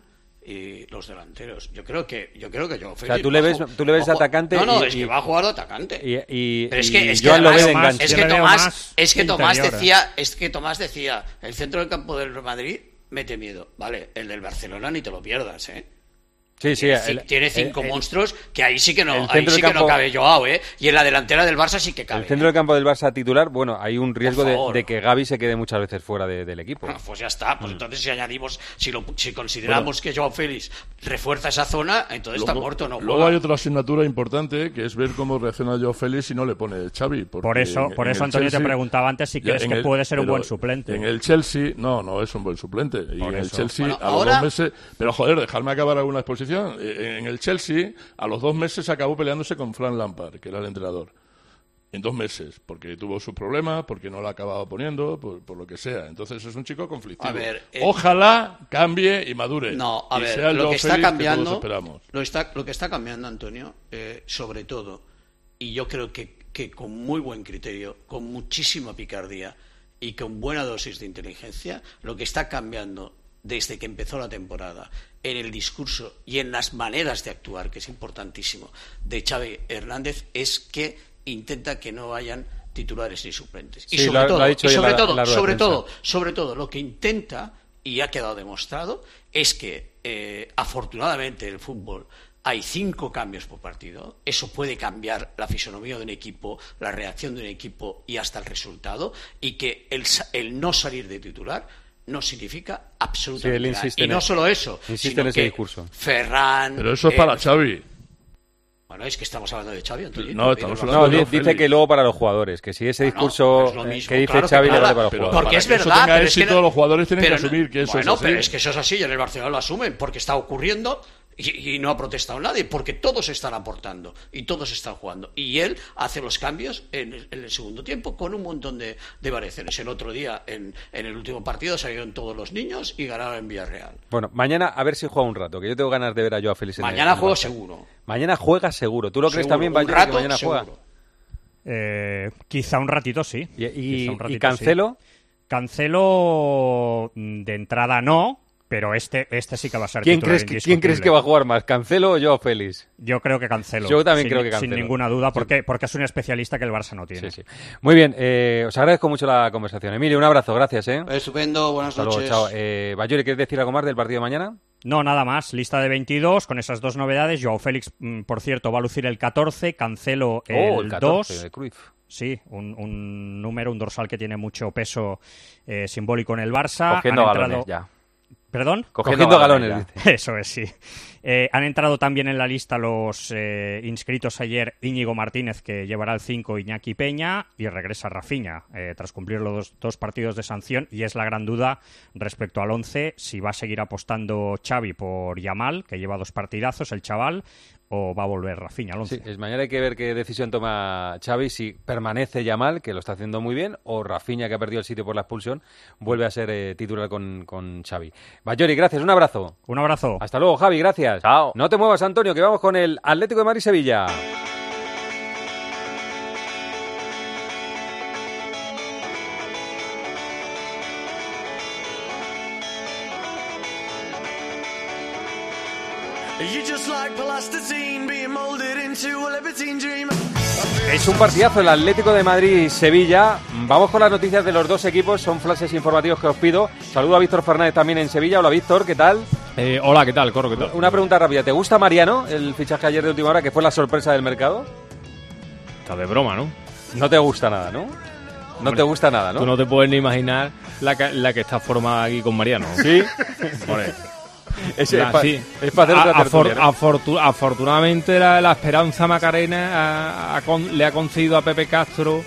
y los delanteros. Yo creo que, yo creo que yo. O sea, tú le ves, tú le ves Ojo, atacante. No, no, y- es que y- va a jugar de atacante. Y, y, Pero es que, y es que Joan lo ve además- de enganche. es Yo que le veo Tomás, más es que Tomás interior, ¿eh? decía, es que Tomás decía, el centro del campo del Real Madrid mete miedo, vale, el del Barcelona ni te lo pierdas, eh. Sí, sí. Tiene, el- ci- tiene cinco el- el- monstruos que ahí sí que el no, ahí centro sí del que no campo- cabe Joao, eh. Y en la delantera del Barça sí que cabe. El centro del campo del Barça titular, bueno, hay un riesgo de, favor. de que Gavi se quede muchas veces fuera de- del equipo. Ah, pues ya está, Mm. pues entonces si añadimos, si, lo, si consideramos que Joao Félix refuerza esa zona, entonces está muerto, no luego juega. hay otra asignatura importante que es ver cómo reacciona Joao Félix si no le pone Xavi. porque Por eso, en- por en eso el Antonio, te Chelsea- preguntaba antes si Ya, crees en que el- puede ser un pero buen suplente. En el Chelsea, no, no es un buen suplente. Y Por en el eso. Chelsea, Bueno, a los ahora- dos meses. Pero joder, dejarme acabar alguna exposición. Eh, En el Chelsea, a los dos meses acabó peleándose con Frank Lampard, que era el entrenador. En dos meses, porque tuvo sus problemas, porque no la acababa poniendo, por, por lo que sea. Entonces es un chico conflictivo. A ver, eh, Ojalá cambie y madure. No, a y ver, sea el lo Joao que está Félix cambiando, todos esperamos. lo, está, lo que está cambiando, Antonio, eh, sobre todo, y yo creo que, que con muy buen criterio, con muchísima picardía y con buena dosis de inteligencia, lo que está cambiando desde que empezó la temporada en el discurso y en las maneras de actuar, que es importantísimo, de Xavi Hernández, es que intenta que no hayan titulares ni suplentes. Y Sí, sobre lo ha- todo, lo ha dicho y hoy en sobre la- todo, en la rueda de sobre prensa. todo, sobre todo, lo que intenta, y ha quedado demostrado, es que eh, afortunadamente en el fútbol hay cinco cambios por partido. Eso puede cambiar la fisonomía de un equipo, la reacción de un equipo y hasta el resultado. Y que el, sa- el no salir de titular no significa Sí, absolutamente él nada. insiste Y en no el- solo eso, insiste sino en ese que discurso. Ferran... Pero eso es eh, para Xavi. Bueno, es que estamos hablando de Xavi, Antonio. No, estamos Pero- hablando No, de di- Joao dice Félix. que luego para los jugadores, que si ese Bueno, discurso es lo eh, mismo, que dice claro que Xavi le claro, vale para los pero jugadores. Porque es para que eso verdad, tenga pero es que éxito, no- los jugadores tienen que pero no- asumir que eso bueno, es así. pero es que eso es así, y en el Barcelona lo asumen, porque está ocurriendo y, y no ha protestado nadie, porque todos están aportando y todos están jugando. Y él hace los cambios en el, en el segundo tiempo con un montón de, de variaciones. El otro día, en, en el último partido, salieron todos los niños y ganaron en Villarreal. Bueno, mañana a ver si juega un rato, que yo tengo ganas de ver a Joao Félix. en el- Mañana en el juego Barça. seguro. Mañana juega seguro. ¿Tú lo crees Seguro. también, Un Bayern, rato, que mañana seguro. juega? Eh, quizá un ratito sí. ¿Y, y- Quizá un y ratito, Cancelo? sí. Cancelo mm, de entrada no, pero este, este sí que va a ser ¿Quién titular crees, que, ¿Quién crees que va a jugar más, Cancelo o Joao Félix? Yo creo que Cancelo. Yo también sin, creo que Sin Cancelo. ninguna duda, porque, porque es un especialista que el Barça no tiene. Sí, sí. Muy bien, eh, os agradezco mucho la conversación. Emilio, un abrazo, gracias. ¿eh? Estupendo, buenas Hasta luego, noches. chao. Eh, Bayuri, ¿quieres decir algo más del partido de mañana? No, nada más. Lista de veintidós con esas dos novedades. Joao Félix, mm, por cierto, va a lucir el catorce, Cancelo el, Oh, el catorce dos. de Cruyff. Sí, un, un número, un dorsal que tiene mucho peso eh, simbólico en el Barça. Cogiendo Han galones entrado- ya. ¿Perdón? Cogiendo, galones, ya. dice. Eso es, sí. Eh, han entrado también en la lista los eh, inscritos ayer Íñigo Martínez, que llevará el cinco, Iñaki Peña, y regresa Rafinha eh, tras cumplir los dos, dos partidos de sanción, y es la gran duda respecto al once, si va a seguir apostando Xavi por Yamal, que lleva dos partidazos, el chaval, o va a volver Rafinha al once. Sí, es mañana hay que ver qué decisión toma Xavi, si permanece Yamal, que lo está haciendo muy bien, o Rafinha, que ha perdido el sitio por la expulsión, vuelve a ser eh, titular con, con Xavi. Bayori, gracias, un abrazo. Un abrazo. Hasta luego, Javi, gracias. Chao. No te muevas, Antonio, que vamos con el Atlético de Madrid-Sevilla. Es un partidazo el Atlético de Madrid-Sevilla. Vamos con las noticias de los dos equipos. Son flashes informativos que os pido. Saludo a Víctor Fernández también en Sevilla. Hola, Víctor, ¿qué tal? Eh, hola, ¿qué tal, Corro? ¿Qué tal? Una pregunta rápida. ¿Te gusta Mariano, el fichaje ayer de última hora, que fue la sorpresa del mercado? Está de broma, ¿no? No te gusta nada, ¿no? No Hombre, te gusta nada, ¿no? Tú no te puedes ni imaginar la que, la que está formada aquí con Mariano. ¿Sí? Hombre. Es, la, es, pa, sí. es para hacer otra Afor, tertulia, ¿no? afortu, Afortunadamente la, la Esperanza Macarena ha, ha con, le ha concedido a Pepe Castro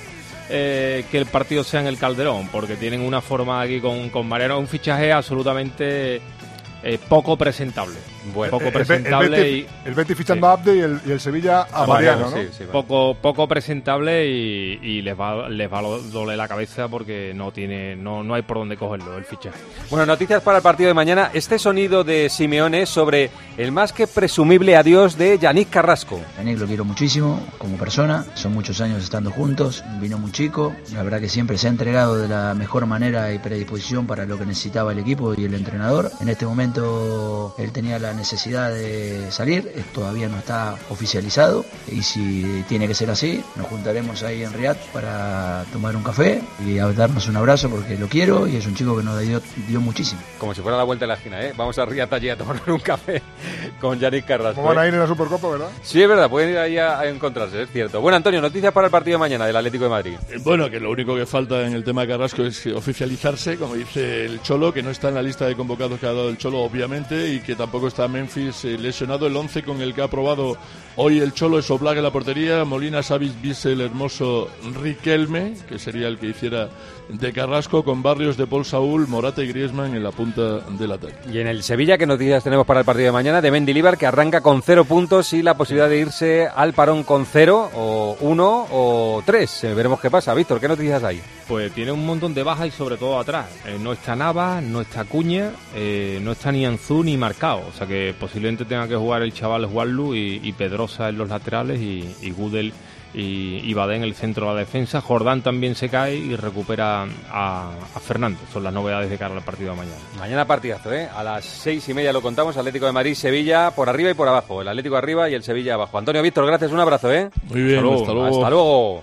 eh, que el partido sea en el Calderón, porque tienen una forma aquí con, con Mariano, un fichaje absolutamente eh, poco presentable. Bueno, poco el, presentable el, Betis, y el Betis fichando sí. a Abde y el, y el Sevilla a, a Mariano, Mariano, ¿no? Sí, sí, poco, poco presentable y, y les va les va a doler la cabeza porque no tiene no no hay por dónde cogerlo el fichaje. Bueno, noticias para el partido de mañana. Este sonido de Simeone sobre el más que presumible adiós de Yannick Carrasco. Yannick lo quiero muchísimo como persona, son muchos años estando juntos, vino muy chico, la verdad que siempre se ha entregado de la mejor manera y predisposición para lo que necesitaba el equipo y el entrenador. En este momento él tenía la necesidad de salir, todavía no está oficializado y si tiene que ser así, nos juntaremos ahí en Riyadh para tomar un café y a darnos un abrazo porque lo quiero y es un chico que nos dio, dio muchísimo. Como si fuera la vuelta de la esquina, ¿eh? Vamos a Riyadh allí a tomar un café con Yannick Carrasco. ¿Cómo van a ir en la Supercopa, verdad? Sí, es verdad, pueden ir ahí a, a encontrarse, es cierto. Bueno, Antonio, noticias para el partido de mañana del Atlético de Madrid. Eh, bueno, que lo único que falta en el tema de Carrasco es oficializarse, como dice el Cholo, que no está en la lista de convocados que ha dado el Cholo, obviamente, y que tampoco está Memphis lesionado. El once con el que ha probado hoy el Cholo es Oblak en la portería, Molina, Savic, Bissell, Hermoso, Riquelme, que sería el que hiciera de Carrasco, con Barrios, de Paul Saúl, Morata y Griezmann en la punta del ataque. Y en el Sevilla, ¿qué noticias tenemos para el partido de mañana? De Mendilibar, que arranca con cero puntos y la posibilidad de irse al parón con cero, o uno, o tres. Eh, veremos qué pasa. Víctor, ¿qué noticias hay? Pues tiene un montón de bajas y sobre todo atrás. Eh, no está Navas, no está Cuña, eh, no está ni Anzú ni Marcao. O sea que posiblemente tenga que jugar el chaval Juanlu y, y Pedrosa en los laterales y, y Gudel y, y Badé en el centro de la defensa. Jordán también se cae y recupera a, a Fernández. Son las novedades de cara al partido de mañana. Mañana partidazo, ¿eh? A las seis y media lo contamos. Atlético de Madrid, Sevilla, por arriba y por abajo. El Atlético arriba y el Sevilla abajo. Antonio, Víctor, gracias, un abrazo, ¿eh? Muy bien, hasta luego. Hasta luego. Hasta luego.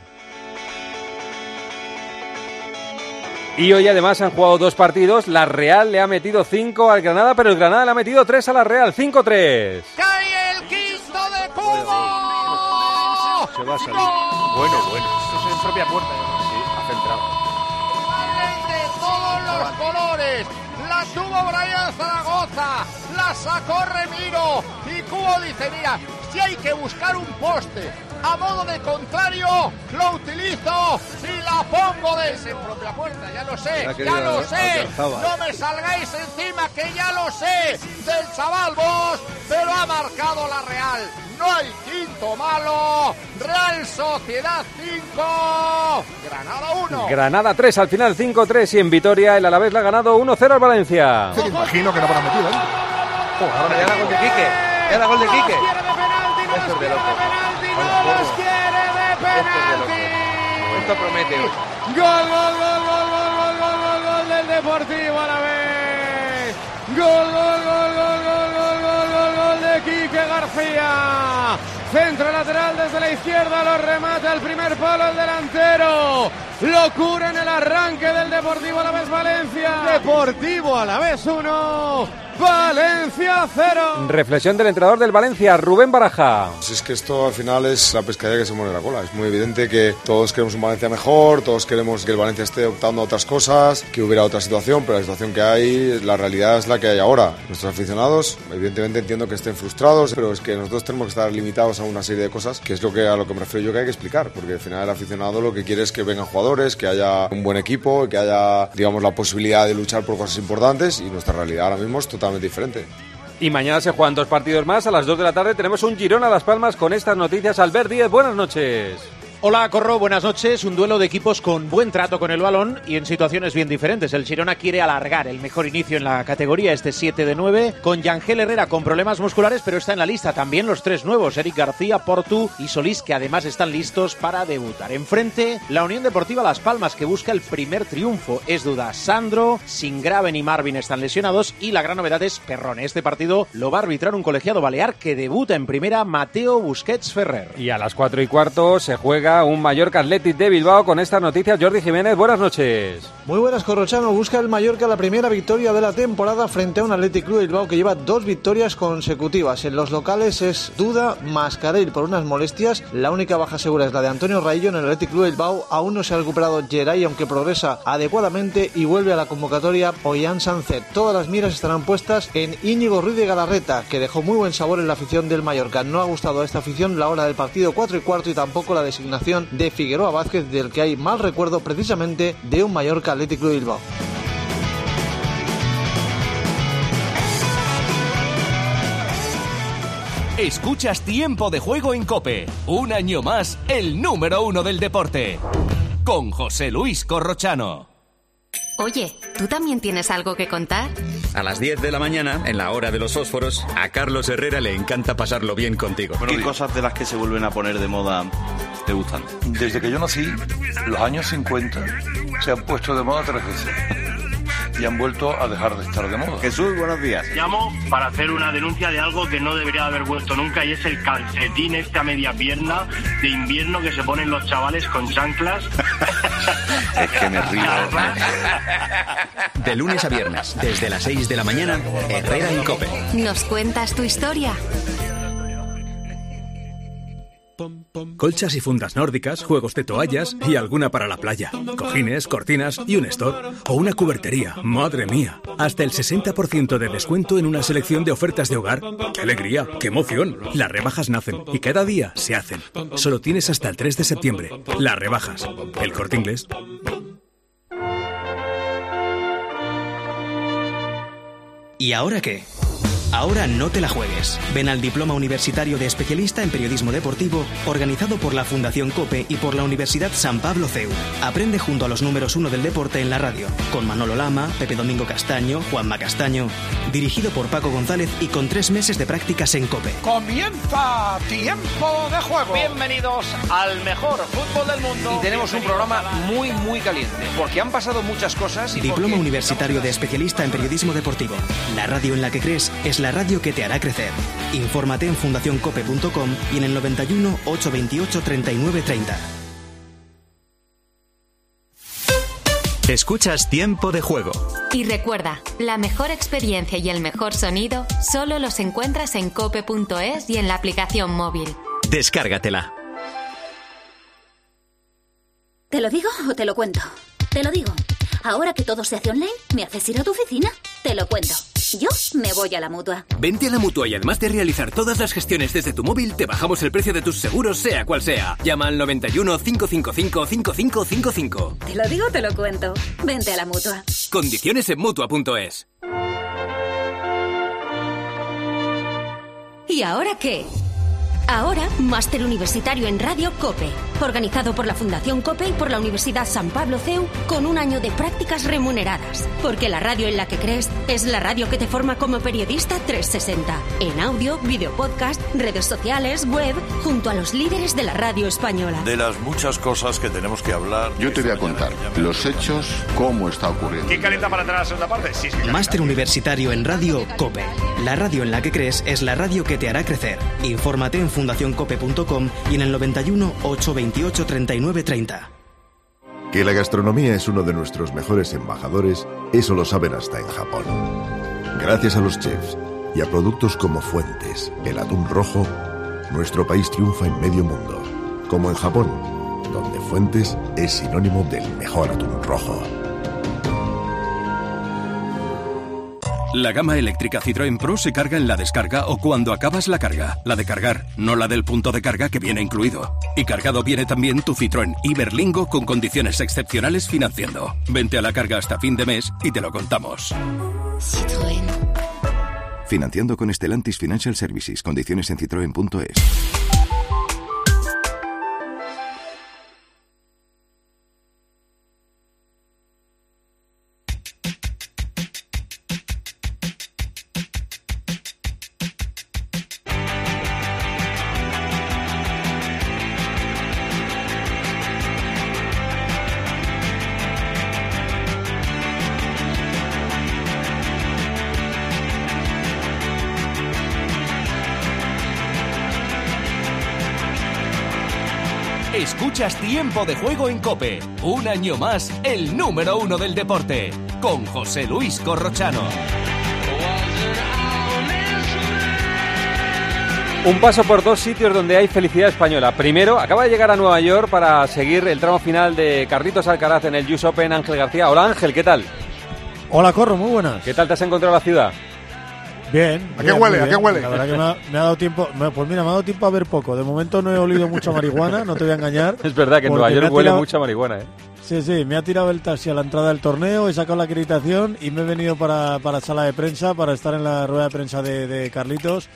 Y hoy además han jugado dos partidos. La Real le ha metido cinco al Granada, pero el Granada le ha metido tres a la Real. cinco tres. ¡Cae el quinto de Cubo! Se va a salir. ¡No! Bueno, bueno. Eso es en propia puerta. Sí, ha centrado. De todos los colores. La tuvo Brian Zaragoza. La sacó Remiro. Y Cubo dice, mira, si hay que buscar un poste a modo de contrario, lo utilizo y la pongo desde en propia puerta, ya lo sé, ya lo sé, no me salgáis encima que ya lo sé del chaval vos, pero ha marcado la Real, no hay quinto malo, Real Sociedad cinco, Granada uno. Granada tres, al final cinco tres y en Vitoria el Alavés le ha ganado uno cero al Valencia. Sí, imagino que no habrá metido, ¿eh? Oh, ahora ya la gol de Quique, ya la gol de Quique. Esto es de loco. No los quiere de penalti. Esto promete. Gol, gol, gol, gol, gol, gol, gol, gol del Deportivo Alavés. Gol, gol, gol, gol, gol, gol, gol, gol, gol de Quique García. Centro lateral desde la izquierda, lo remata el primer palo el delantero. Locura en el arranque del Deportivo Alavés Valencia. Deportivo Alavés uno, Valencia cero. Reflexión del entrenador del Valencia, Rubén Baraja. Si es que esto al final es la pescadilla que se muere la cola. Es muy evidente que todos queremos un Valencia mejor, todos queremos que el Valencia esté optando a otras cosas, que hubiera otra situación, pero la situación que hay, la realidad es la que hay ahora. Nuestros aficionados, evidentemente entiendo que estén frustrados, pero es que nosotros tenemos que estar limitados a una serie de cosas, que es lo que a lo que me refiero yo que hay que explicar, porque al final el aficionado lo que quiere es que vengan jugadores, que haya un buen equipo, que haya, digamos, la posibilidad de luchar por cosas importantes, y nuestra realidad ahora mismo es totalmente diferente. Y mañana se juegan dos partidos más. A las dos de la tarde tenemos un Girona Las Palmas con estas noticias. Albert Díez, buenas noches. Hola, Corro, buenas noches. Un duelo de equipos con buen trato con el balón y en situaciones bien diferentes. El Girona quiere alargar el mejor inicio en la categoría, este siete de nueve, con Yangel Herrera con problemas musculares, pero está en la lista. También los tres nuevos, Eric García, Portu y Solís, que además están listos para debutar. Enfrente, la Unión Deportiva Las Palmas, que busca el primer triunfo. Es duda, Sandro, Singraven y Marvin están lesionados y la gran novedad es Perrone. Este partido lo va a arbitrar un colegiado balear que debuta en primera, Mateo Busquets Ferrer. Y a las cuatro y cuarto se juega un Mallorca Athletic de Bilbao con estas noticias. Jordi Jiménez, buenas noches. Muy buenas, Corrochano. Busca el Mallorca la primera victoria de la temporada frente a un Athletic Club de Bilbao que lleva dos victorias consecutivas. En los locales es duda Mascarell por unas molestias. La única baja segura es la de Antonio Raillo. En el Athletic Club de Bilbao aún no se ha recuperado Geray, aunque progresa adecuadamente y vuelve a la convocatoria Ollán Sanzet. Todas las miras estarán puestas en Íñigo Ruiz de Galarreta, que dejó muy buen sabor en la afición del Mallorca. No ha gustado a esta afición la hora del partido cuatro y cuarto y tampoco la designación de Figueroa Vázquez, del que hay mal recuerdo precisamente de un Mallorca Athletic Club de Bilbao. Escuchas Tiempo de Juego en COPE. Un año más, el número uno del deporte. Con José Luis Corrochano. Oye, ¿tú también tienes algo que contar? A las diez de la mañana, en la hora de los fósforos, a Carlos Herrera le encanta pasarlo bien contigo. ¿Qué cosas de las que se vuelven a poner de moda te gustan? Desde que yo nací, los años cincuenta se han puesto de moda tres veces y han vuelto a dejar de estar de moda. Jesús, buenos días. Llamo para hacer una denuncia de algo que no debería haber vuelto nunca, y es el calcetín este a media pierna de invierno que se ponen los chavales con chanclas. Es que me río. De lunes a viernes, desde las seis de la mañana, Herrera en COPE. ¿Nos cuentas tu historia? Colchas y fundas nórdicas, juegos de toallas y alguna para la playa. Cojines, cortinas y un store. O una cubertería. ¡Madre mía! Hasta el sesenta por ciento de descuento en una selección de ofertas de hogar. ¡Qué alegría! ¡Qué emoción! Las rebajas nacen y cada día se hacen. Solo tienes hasta el tres de septiembre. Las rebajas. El Corte Inglés. ¿Y ahora qué? Ahora no te la juegues. Ven al Diploma Universitario de Especialista en Periodismo Deportivo, organizado por la Fundación COPE y por la Universidad San Pablo C E U. Aprende junto a los números uno del deporte en la radio, con Manolo Lama, Pepe Domingo Castaño, Juanma Castaño, dirigido por Paco González y con tres meses de prácticas en COPE. Comienza Tiempo de Juego. Bienvenidos al mejor fútbol del mundo. Y tenemos un programa muy, muy caliente, porque han pasado muchas cosas y Diploma porque... Universitario de Especialista en Periodismo Deportivo. La radio en la que crees es la radio que te hará crecer. Infórmate en fundación cope punto com y en el noventa y uno, ochocientos veintiocho, treinta y nueve treinta. Escuchas Tiempo de Juego. Y recuerda, la mejor experiencia y el mejor sonido solo los encuentras en cope punto es y en la aplicación móvil. Descárgatela. ¿Te lo digo o te lo cuento? Te lo digo. Ahora que todo se hace online, ¿me haces ir a tu oficina? Te lo cuento. Yo me voy a la Mutua. Vente a la Mutua y además de realizar todas las gestiones desde tu móvil, te bajamos el precio de tus seguros, sea cual sea. Llama al noventa y uno, cinco cinco cinco, cinco cinco cinco cinco. Te lo digo, te lo cuento. Vente a la Mutua. Condiciones en Mutua punto es. ¿Y ahora qué? Ahora, Máster Universitario en Radio COPE, organizado por la Fundación COPE y por la Universidad San Pablo C E U, con un año de prácticas remuneradas. Porque la radio en la que crees es la radio que te forma como periodista trescientos sesenta. En audio, video podcast, redes sociales, web, junto a los líderes de la radio española. De las muchas cosas que tenemos que hablar. Yo te voy a contar los hechos, cómo está ocurriendo. ¿Quién calienta para entrar a la segunda parte? Sí, sí. Máster Universitario en Radio COPE. La radio en la que crees es la radio que te hará crecer. Infórmate en fundación cope punto com y en el noventa y uno, ochocientos veintiocho, treinta y nueve treinta. Que la gastronomía es uno de nuestros mejores embajadores, eso lo saben hasta en Japón. Gracias a los chefs y a productos como Fuentes, el atún rojo, nuestro país triunfa en medio mundo, como en Japón, donde Fuentes es sinónimo del mejor atún rojo. La gama eléctrica Citroën Pro se carga en la descarga o cuando acabas la carga. La de cargar, no la del punto de carga que viene incluido. Y cargado viene también tu Citroën Iberlingo con condiciones excepcionales financiando. Vente a la carga hasta fin de mes y te lo contamos. Citroën. Financiando con Stellantis Financial Services. Condiciones en citroen punto es. Escuchas Tiempo de Juego en COPE. Un año más, el número uno del deporte. Con José Luis Corrochano. Un paso por dos sitios donde hay felicidad española. Primero, acaba de llegar a Nueva York para seguir el tramo final de Carlitos Alcaraz en el U S Open, Ángel García. Hola Ángel, ¿qué tal? Hola Corro, muy buenas. ¿Qué tal te has encontrado la ciudad? Bien. ¿A bien, qué huele? bien. ¿A qué huele? La verdad que me ha, me ha dado tiempo. me- Pues mira, me ha dado tiempo a ver poco. De momento no he olido mucha marihuana, no te voy a engañar. Es verdad que en porque Nueva me York ha huele tirado- mucha marihuana, ¿eh? Sí, sí, me ha tirado el taxi a la entrada del torneo, he sacado la acreditación y me he venido para, para sala de prensa, para estar en la rueda de prensa de, de Carlitos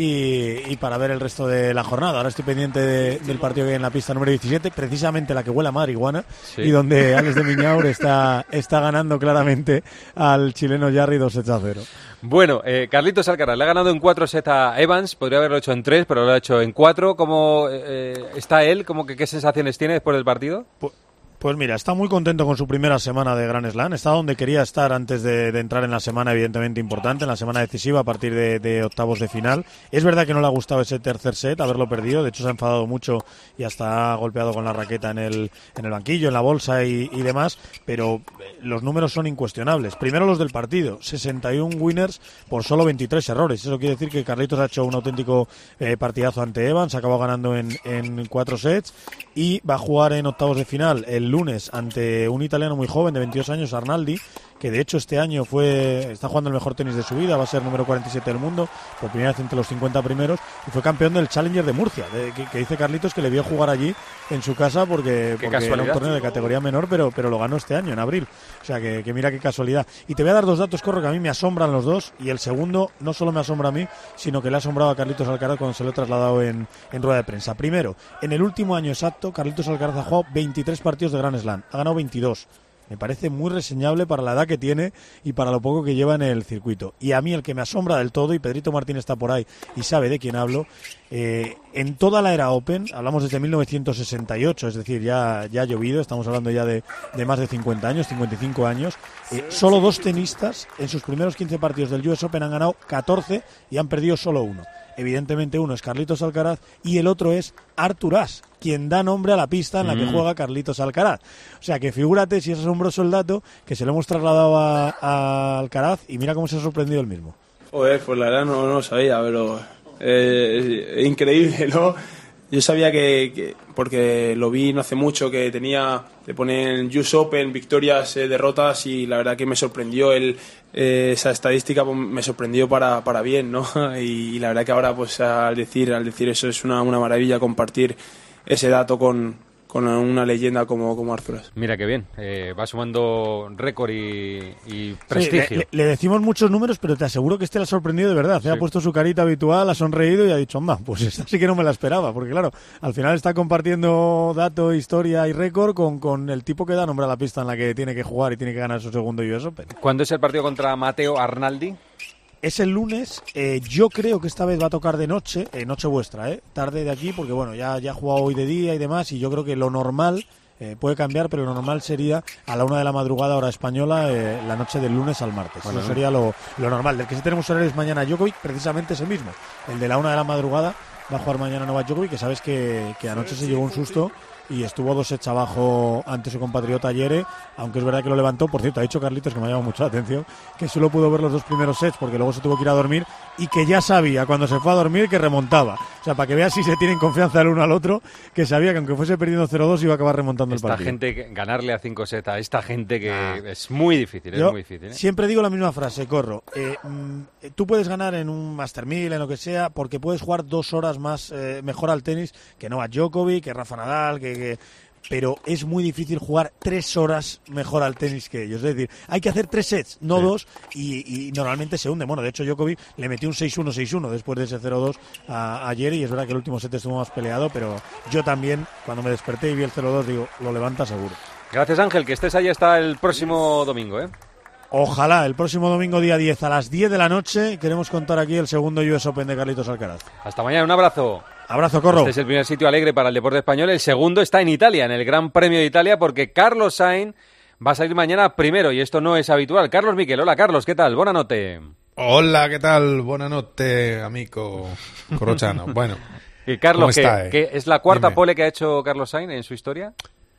y, y para ver el resto de la jornada. Ahora estoy pendiente de- del partido que hay en la pista número diecisiete, precisamente la que huele a marihuana, Sí. y donde Alex de Miñaur está, está ganando claramente al chileno Jarry dos sets a cero. Bueno, eh, Carlitos Alcaraz le ha ganado en cuatro sets a Evans, podría haberlo hecho en tres, pero lo ha hecho en cuatro. ¿Cómo eh, está él? ¿Cómo que, ¿Qué sensaciones tiene después del partido? Pues mira, está muy contento con su primera semana de Grand Slam. Está donde quería estar antes de, de entrar en la semana evidentemente importante, en la semana decisiva a partir de, de octavos de final. Es verdad que no le ha gustado ese tercer set, haberlo perdido. De hecho, se ha enfadado mucho y hasta ha golpeado con la raqueta en el, en el banquillo, en la bolsa y, y demás. Pero eh, los números son incuestionables. Primero los del partido. sesenta y uno winners por solo veintitrés errores. Eso quiere decir que Carlitos ha hecho un auténtico eh, partidazo ante Evans. Acabó ganando en, en cuatro sets y va a jugar en octavos de final el lunes ante un italiano muy joven de veintidós años, Arnaldi, que de hecho este año fue está jugando el mejor tenis de su vida, va a ser número cuarenta y siete del mundo, por primera vez entre los cincuenta primeros, y fue campeón del Challenger de Murcia, de, que, que dice Carlitos que le vio jugar allí en su casa porque, Qué porque era un casualidad. torneo de categoría menor, pero, pero lo ganó este año, en abril. O sea, que, que mira qué casualidad. Y te voy a dar dos datos, Corro, que a mí me asombran los dos, y el segundo no solo me asombra a mí, sino que le ha asombrado a Carlitos Alcaraz cuando se lo he trasladado en, en rueda de prensa. Primero, en el último año exacto, Carlitos Alcaraz ha jugado veintitrés partidos de Grand Slam, ha ganado veintidós. Me parece muy reseñable para la edad que tiene y para lo poco que lleva en el circuito. Y a mí el que me asombra del todo, y Pedrito Martín está por ahí y sabe de quién hablo, eh, en toda la era Open, hablamos desde mil novecientos sesenta y ocho, es decir, ya, ya ha llovido, estamos hablando ya de, de más de cincuenta años, cincuenta y cinco años, eh, solo dos tenistas en sus primeros quince partidos del U S Open han ganado catorce y han perdido solo uno. Evidentemente uno es Carlitos Alcaraz y el otro es Artur As, quien da nombre a la pista en la que Mm. juega Carlitos Alcaraz. O sea que figúrate si es asombroso el dato, que se lo hemos trasladado a, a Alcaraz y mira cómo se ha sorprendido él mismo. Joder, pues la verdad no, no lo sabía, pero eh, es increíble, ¿no? Yo sabía que, que, porque lo vi no hace mucho, que tenía, le ponen U S Open, victorias, eh, derrotas, y la verdad que me sorprendió el, eh, esa estadística, pues, me sorprendió para, para bien, ¿no? Y, y la verdad que ahora, pues al decir, al decir eso es una, una maravilla compartir ese dato con, con una leyenda como, como Artur As. Mira qué bien, eh, va sumando récord y, y Sí, prestigio. le, le decimos muchos números, pero te aseguro que este le ha sorprendido de verdad. Se ha puesto su carita habitual, ha sonreído y ha dicho, anda, pues esta sí que no me la esperaba. Porque claro, al final está compartiendo dato, historia y récord con, con el tipo que da nombre a la pista en la que tiene que jugar y tiene que ganar su segundo U S Open. ¿Cuándo es el partido contra Matteo Arnaldi? Es el lunes, eh, yo creo que esta vez va a tocar de noche, eh, noche vuestra, eh, tarde de aquí, porque bueno, ya, ya ha jugado hoy de día y demás, y yo creo que lo normal, eh, puede cambiar, pero lo normal sería a la una de la madrugada hora española, eh, la noche del lunes al martes. Bueno, Eso sería lo, lo normal. Del que sí tenemos horarios mañana Djokovic, precisamente ese mismo, el de la una de la madrugada, va a jugar mañana Novak Djokovic, que sabes que, que anoche se llevó un susto y estuvo dos sets abajo ante su compatriota Yere, aunque es verdad que lo levantó. Por cierto, ha dicho Carlitos, que me ha llamado mucho la atención, que solo pudo ver los dos primeros sets porque luego se tuvo que ir a dormir, y que ya sabía cuando se fue a dormir que remontaba. O sea, para que veas si se tienen confianza el uno al otro, que sabía que aunque fuese perdiendo cero dos iba a acabar remontando esta el partido. Gente, ganarle a cinco sets a esta gente que ah. es muy difícil, Yo es muy difícil. ¿eh? Siempre digo la misma frase, Corro. Eh, mm, tú puedes ganar en un Master mil, en lo que sea, porque puedes jugar dos horas más eh, mejor al tenis que Novak Djokovic, que Rafa Nadal, que... que... pero es muy difícil jugar tres horas mejor al tenis que ellos. Es decir, hay que hacer tres sets, no sí. dos, y, y normalmente se hunde. Bueno, de hecho, Djokovic le metió un seis uno seis uno después de ese cero dos a, ayer, y es verdad que el último set estuvo más peleado, pero yo también, cuando me desperté y vi el cero dos, digo, lo levanta seguro. Gracias, Ángel, que estés ahí hasta el próximo domingo, ¿eh? Ojalá, el próximo domingo día diez a las diez de la noche queremos contar aquí el segundo U S Open de Carlitos Alcaraz. Hasta mañana, un abrazo. Abrazo, Corro. Este es el primer sitio alegre para el deporte español. El segundo está en Italia, en el Gran Premio de Italia, porque Carlos Sainz va a salir mañana primero, y esto no es habitual. Carlos Miquel, hola Carlos, ¿qué tal? Buenas noches. Hola, ¿qué tal? Buenas noches, amigo Corrochano. Bueno, y Carlos, ¿qué, ¿qué es la cuarta Dime. pole que ha hecho Carlos Sainz en su historia?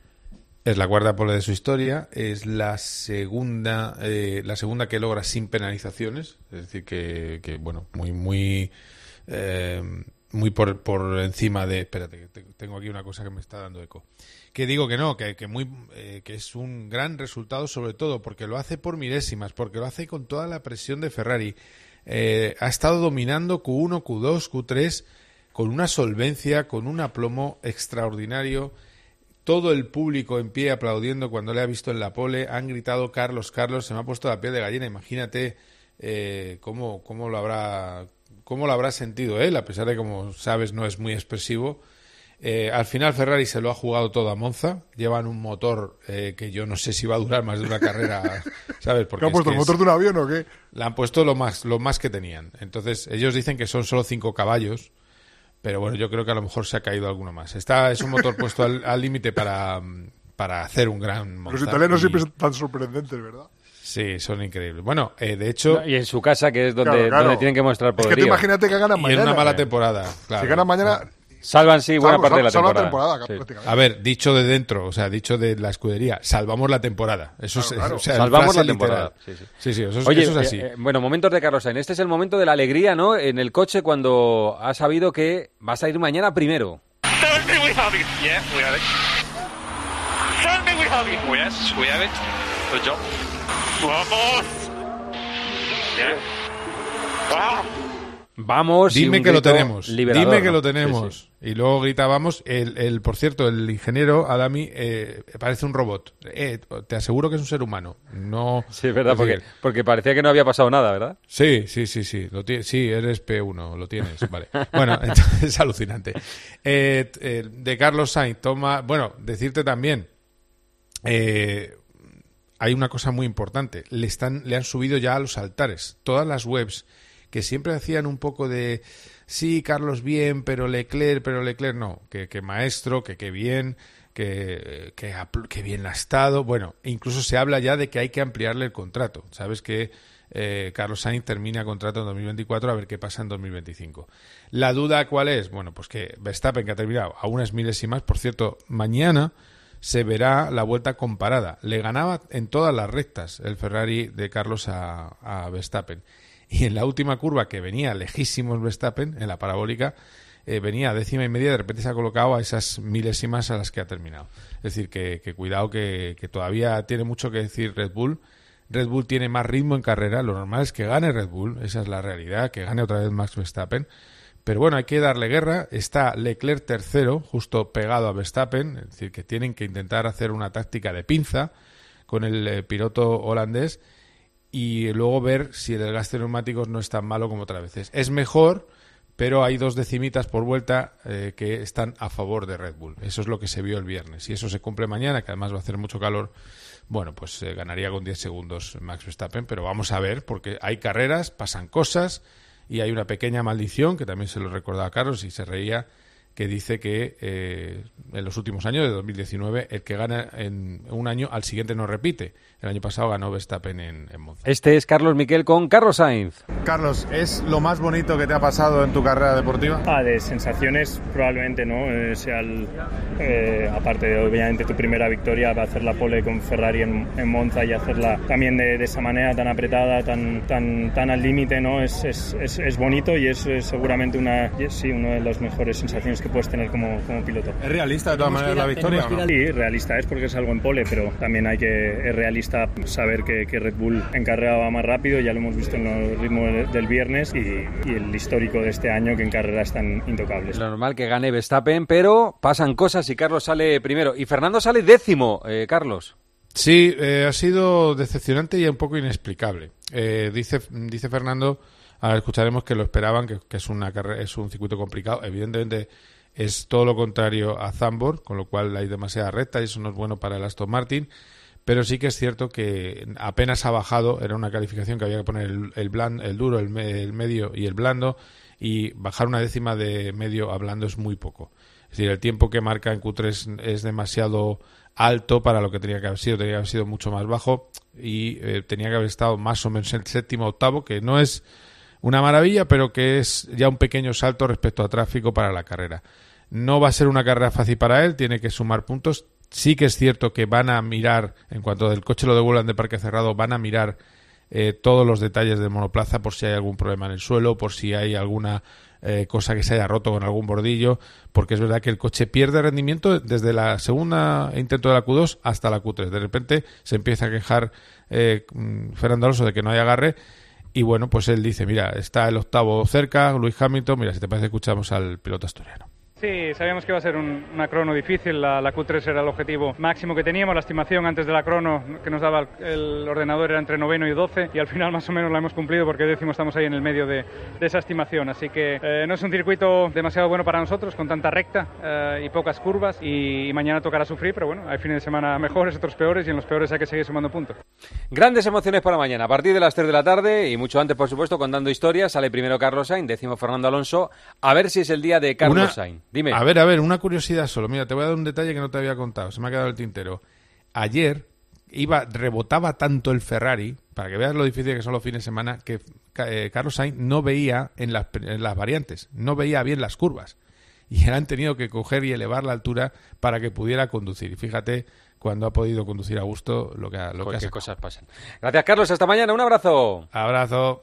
Es la cuarta pole de su historia, es la segunda, eh, la segunda que logra sin penalizaciones, es decir que, que bueno, muy, muy, eh, muy por, por encima de. Espérate, que tengo aquí una cosa que me está dando eco. Que digo que no, que, que muy, eh, que es un gran resultado, sobre todo porque lo hace por milésimas, porque lo hace con toda la presión de Ferrari. Eh, ha estado dominando Q uno, Q dos, Q tres con una solvencia, con un aplomo extraordinario. Todo el público en pie aplaudiendo cuando le ha visto en la pole, han gritado Carlos, Carlos, se me ha puesto la piel de gallina. Imagínate eh, cómo, cómo lo habrá cómo lo habrá sentido él, a pesar de que, como sabes, no es muy expresivo. Eh, al final Ferrari se lo ha jugado todo a Monza, llevan un motor eh, que yo no sé si va a durar más de una carrera, ¿sabes? Porque ¿Qué han puesto, el motor de un avión o qué? Le han puesto lo más, lo más que tenían. Entonces, ellos dicen que son solo cinco caballos, pero bueno, yo creo que a lo mejor se ha caído alguno más. Está, es un motor puesto al límite para, para hacer un gran Monza. Los italianos y... siempre son tan sorprendentes, ¿verdad? Sí, son increíbles. Bueno, eh, de hecho... No, y en su casa, que es donde, claro, claro. donde tienen que mostrar poderío. Es que tú imagínate que ganan y mañana. en una mala temporada, claro. Si ganan mañana... Salvan, sí, buena salvo, parte de la salvo temporada. la temporada sí. A ver, dicho de dentro, o sea, dicho de la escudería, salvamos la temporada. Eso claro, es, claro. O sea, salvamos la temporada. Sí, sí, sí, sí eso, es, Oye, eso es así. Eh, bueno, momentos de Carlos Sainz. Este es el momento de la alegría, ¿no? En el coche, cuando ha sabido que vas a ir mañana primero. Vamos. Dime que lo tenemos. Liberador, Dime que ¿no? lo tenemos. Sí, sí. Y luego gritábamos. El, el, por cierto, el ingeniero Adami eh, parece un robot. Eh, te aseguro que es un ser humano. No. Sí, es verdad, es porque, porque parecía que no había pasado nada, ¿verdad? Sí, sí, sí, sí. Lo t- sí, eres P uno, lo tienes. Vale. Bueno, entonces, es alucinante. Eh, eh, de Carlos Sainz, toma. Bueno, decirte también. Eh, hay una cosa muy importante. Le están, le han subido ya a los altares. Todas las webs que siempre hacían un poco de sí, Carlos bien, pero Leclerc, pero Leclerc no, que, que maestro, que qué bien, que, que, que bien ha estado. Bueno, incluso se habla ya de que hay que ampliarle el contrato. Sabes que eh, Carlos Sainz termina contrato en dos mil veinticuatro, a ver qué pasa en dos mil veinticinco. ¿La duda cuál es? Bueno, pues que Verstappen, que ha terminado a unas milésimas, por cierto, mañana se verá la vuelta comparada. Le ganaba en todas las rectas el Ferrari de Carlos a, a Verstappen. Y en la última curva, que venía lejísimos Verstappen, en la parabólica, eh, venía a décima y media, de repente se ha colocado a esas milésimas a las que ha terminado. Es decir, que, que cuidado, que, que todavía tiene mucho que decir Red Bull. Red Bull tiene más ritmo en carrera, lo normal es que gane Red Bull, esa es la realidad, que gane otra vez Max Verstappen. Pero bueno, hay que darle guerra. Está Leclerc tercero, justo pegado a Verstappen, es decir, que tienen que intentar hacer una táctica de pinza con el eh, piloto holandés, y luego ver si el desgaste de neumáticos no es tan malo como otras veces. Es mejor, pero hay dos decimitas por vuelta eh, que están a favor de Red Bull. Eso es lo que se vio el viernes. Si eso se cumple mañana, que además va a hacer mucho calor, bueno, pues eh, ganaría con diez segundos Max Verstappen, pero vamos a ver, porque hay carreras, pasan cosas, y hay una pequeña maldición, que también se lo recordaba Carlos y se reía, que dice que eh, en los últimos años, de dos mil diecinueve, el que gana en un año, al siguiente no repite. El año pasado ganó Verstappen en, en Monza. Este es Carlos Miquel con Carlos Sainz. Carlos, ¿es lo más bonito que te ha pasado en tu carrera deportiva? Ah, de sensaciones probablemente no, eh, sea el, eh, aparte de obviamente tu primera victoria, hacer la pole con Ferrari en, en Monza y hacerla también de, de esa manera tan apretada, tan tan tan al límite, ¿no? Es, es, es, es bonito y es, es seguramente una, sí, una de las mejores sensaciones que puedes tener como, como piloto. ¿Es realista de todas maneras la victoria? ¿No? Sí, realista es porque es algo en pole, pero también hay que, es realista saber que, que Red Bull en carrera va más rápido, ya lo hemos visto en los ritmos del viernes y, y el histórico de este año que en carrera están intocables. Lo normal que gane Verstappen, pero pasan cosas y Carlos sale primero. Y Fernando sale décimo, eh, Carlos. Sí, eh, ha sido decepcionante y un poco inexplicable. Eh, dice, dice Fernando, ahora escucharemos que lo esperaban, que, que es una carrera, es un circuito complicado. Evidentemente es todo lo contrario a Zandvoort, con lo cual hay demasiada recta y eso no es bueno para el Aston Martin. Pero sí que es cierto que apenas ha bajado, era una calificación que había que poner el, el, bland, el duro, el, me, el medio y el blando, y bajar una décima de medio a blando es muy poco. Es decir, el tiempo que marca en Q tres es demasiado alto para lo que tenía que haber sido, tenía que haber sido mucho más bajo y eh, tenía que haber estado más o menos en el séptimo octavo, que no es una maravilla, pero que es ya un pequeño salto respecto a tráfico para la carrera. No va a ser una carrera fácil para él, tiene que sumar puntos. Sí que es cierto que van a mirar, en cuanto el coche lo devuelvan de parque cerrado, van a mirar eh, todos los detalles del monoplaza por si hay algún problema en el suelo, por si hay alguna eh, cosa que se haya roto con algún bordillo, porque es verdad que el coche pierde rendimiento desde la segunda intento de la Q dos hasta la Q tres. De repente se empieza a quejar eh, Fernando Alonso de que no hay agarre y bueno, pues él dice, mira, está el octavo cerca, Lewis Hamilton, mira, si te parece escuchamos al piloto asturiano. Sí, sabíamos que iba a ser un, una crono difícil, la, la Q tres era el objetivo máximo que teníamos, la estimación antes de la crono que nos daba el, el ordenador era entre noveno y doce y al final más o menos la hemos cumplido porque décimo estamos ahí en el medio de, de esa estimación, así que eh, no es un circuito demasiado bueno para nosotros con tanta recta eh, y pocas curvas y, y mañana tocará sufrir, pero bueno, hay fines de semana mejores, otros peores y en los peores hay que seguir sumando puntos. Grandes emociones para mañana, a partir de las tres de la tarde y mucho antes por supuesto contando historias, sale primero Carlos Sainz, décimo Fernando Alonso, a ver si es el día de Carlos Una... Sainz. Dime. A ver, a ver, una curiosidad solo. Mira, te voy a dar un detalle que no te había contado. Se me ha quedado el tintero. Ayer iba, rebotaba tanto el Ferrari, para que veas lo difícil que son los fines de semana, que eh, Carlos Sainz no veía en las, en las variantes, no veía bien las curvas. Y han tenido que coger y elevar la altura para que pudiera conducir. Y fíjate, cuando ha podido conducir a gusto, lo que ha, lo que ha qué cosas pasan. Gracias, Carlos. Hasta mañana. Un abrazo. Abrazo.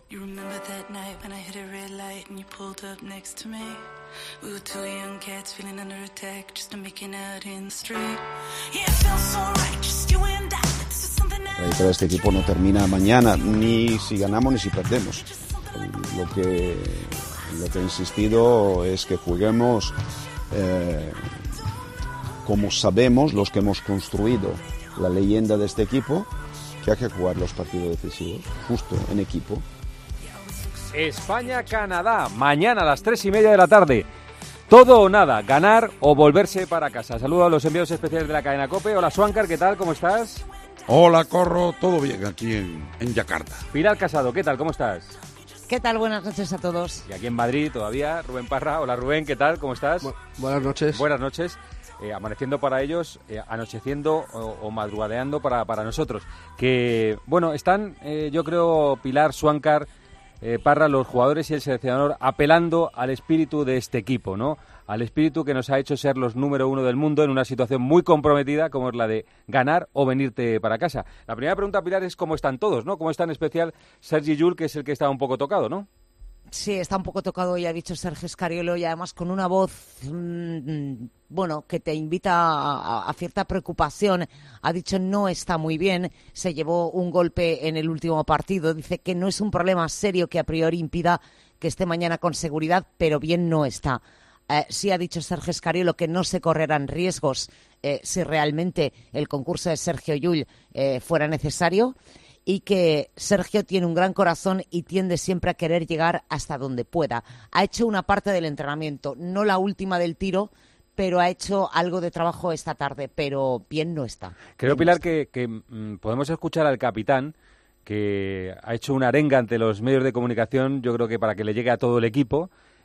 La victoria de este equipo no termina mañana, ni si ganamos ni si perdemos. Lo que, lo que he insistido es que juguemos eh, como sabemos los que hemos construido la leyenda de este equipo, que hay que jugar los partidos decisivos, justo en equipo. España-Canadá, mañana a las tres y media de la tarde. Todo o nada, ganar o volverse para casa. Saludo a los enviados especiales de la cadena COPE. Hola, Swankar, ¿qué tal? ¿Cómo estás? Hola, Corro, todo bien aquí en, en Yakarta. Pilar Casado, ¿qué tal? ¿Cómo estás? ¿Qué tal? Buenas noches a todos. Y aquí en Madrid todavía, Rubén Parra. Hola, Rubén, ¿qué tal? ¿Cómo estás? Bu- buenas noches. Buenas noches. Eh, amaneciendo para ellos, eh, anocheciendo o, o madrugadeando para, para nosotros. Que, bueno, están, eh, yo creo, Pilar, Swankar, eh, Parra, los jugadores y el seleccionador apelando al espíritu de este equipo, ¿no? Al espíritu que nos ha hecho ser los número uno del mundo en una situación muy comprometida como es la de ganar o venirte para casa. La primera pregunta, Pilar, es cómo están todos, ¿no? ¿Cómo está en especial Sergi Llull, que es el que está un poco tocado, ¿no? Sí, está un poco tocado, ya ha dicho Sergio Scariolo, y además con una voz, mmm, bueno, que te invita a, a cierta preocupación. Ha dicho no está muy bien, se llevó un golpe en el último partido, dice que no es un problema serio que a priori impida que esté mañana con seguridad, pero bien no está. Eh, sí ha dicho Sergio Scariolo que no se correrán riesgos eh, si realmente el concurso de Sergio Llull eh, fuera necesario, y que Sergio tiene un gran corazón y tiende siempre a querer llegar hasta donde pueda. Ha hecho una parte del entrenamiento, no la última del tiro, pero ha hecho algo de trabajo esta tarde, pero bien no está. Creo, Pilar, que, que mm, podemos escuchar al capitán, que ha hecho una arenga ante los medios de comunicación, yo creo que para que le llegue a todo el equipo,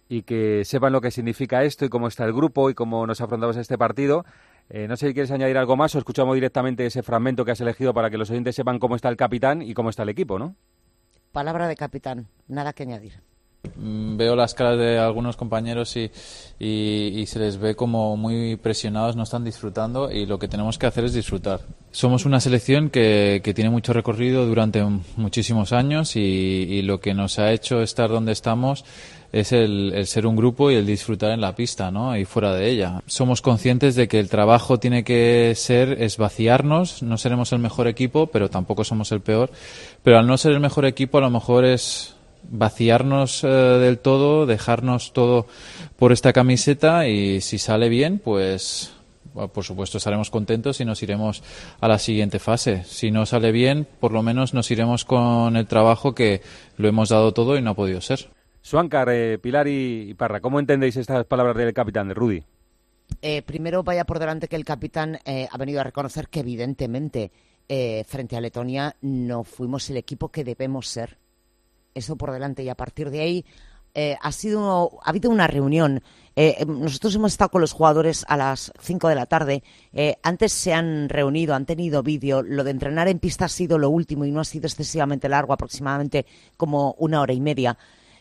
y que sepan lo que significa esto y cómo está el grupo y cómo nos afrontamos a este partido. Eh, no sé si quieres añadir algo más o escuchamos directamente ese fragmento que has elegido para que los oyentes sepan cómo está el capitán y cómo está el equipo, ¿no? Palabra de capitán, nada que añadir. Veo las caras de algunos compañeros y, y, y se les ve como muy presionados, no están disfrutando y lo que tenemos que hacer es disfrutar. Somos una selección que, que tiene mucho recorrido durante muchísimos años y, y lo que nos ha hecho estar donde estamos es el, el ser un grupo y el disfrutar en la pista, ¿no? Y fuera de ella. Somos conscientes de que el trabajo tiene que ser, es vaciarnos, no seremos el mejor equipo, pero tampoco somos el peor, pero al no ser el mejor equipo a lo mejor es vaciarnos eh, del todo, dejarnos todo por esta camiseta y si sale bien, pues bueno, por supuesto estaremos contentos y nos iremos a la siguiente fase. Si no sale bien, por lo menos nos iremos con el trabajo que lo hemos dado todo y no ha podido ser. Suáncar, eh, Pilar y, y Parra, ¿cómo entendéis estas palabras del capitán, de Rudy? Eh, primero vaya por delante que el capitán eh, ha venido a reconocer que evidentemente eh, frente a Letonia no fuimos el equipo que debemos ser. Eso por delante, y a partir de ahí eh, ha sido ha habido una reunión. Eh, nosotros hemos estado con los jugadores a las cinco de la tarde. Eh, antes se han reunido, han tenido vídeo. Lo de entrenar en pista ha sido lo último y no ha sido excesivamente largo, aproximadamente como una hora y media.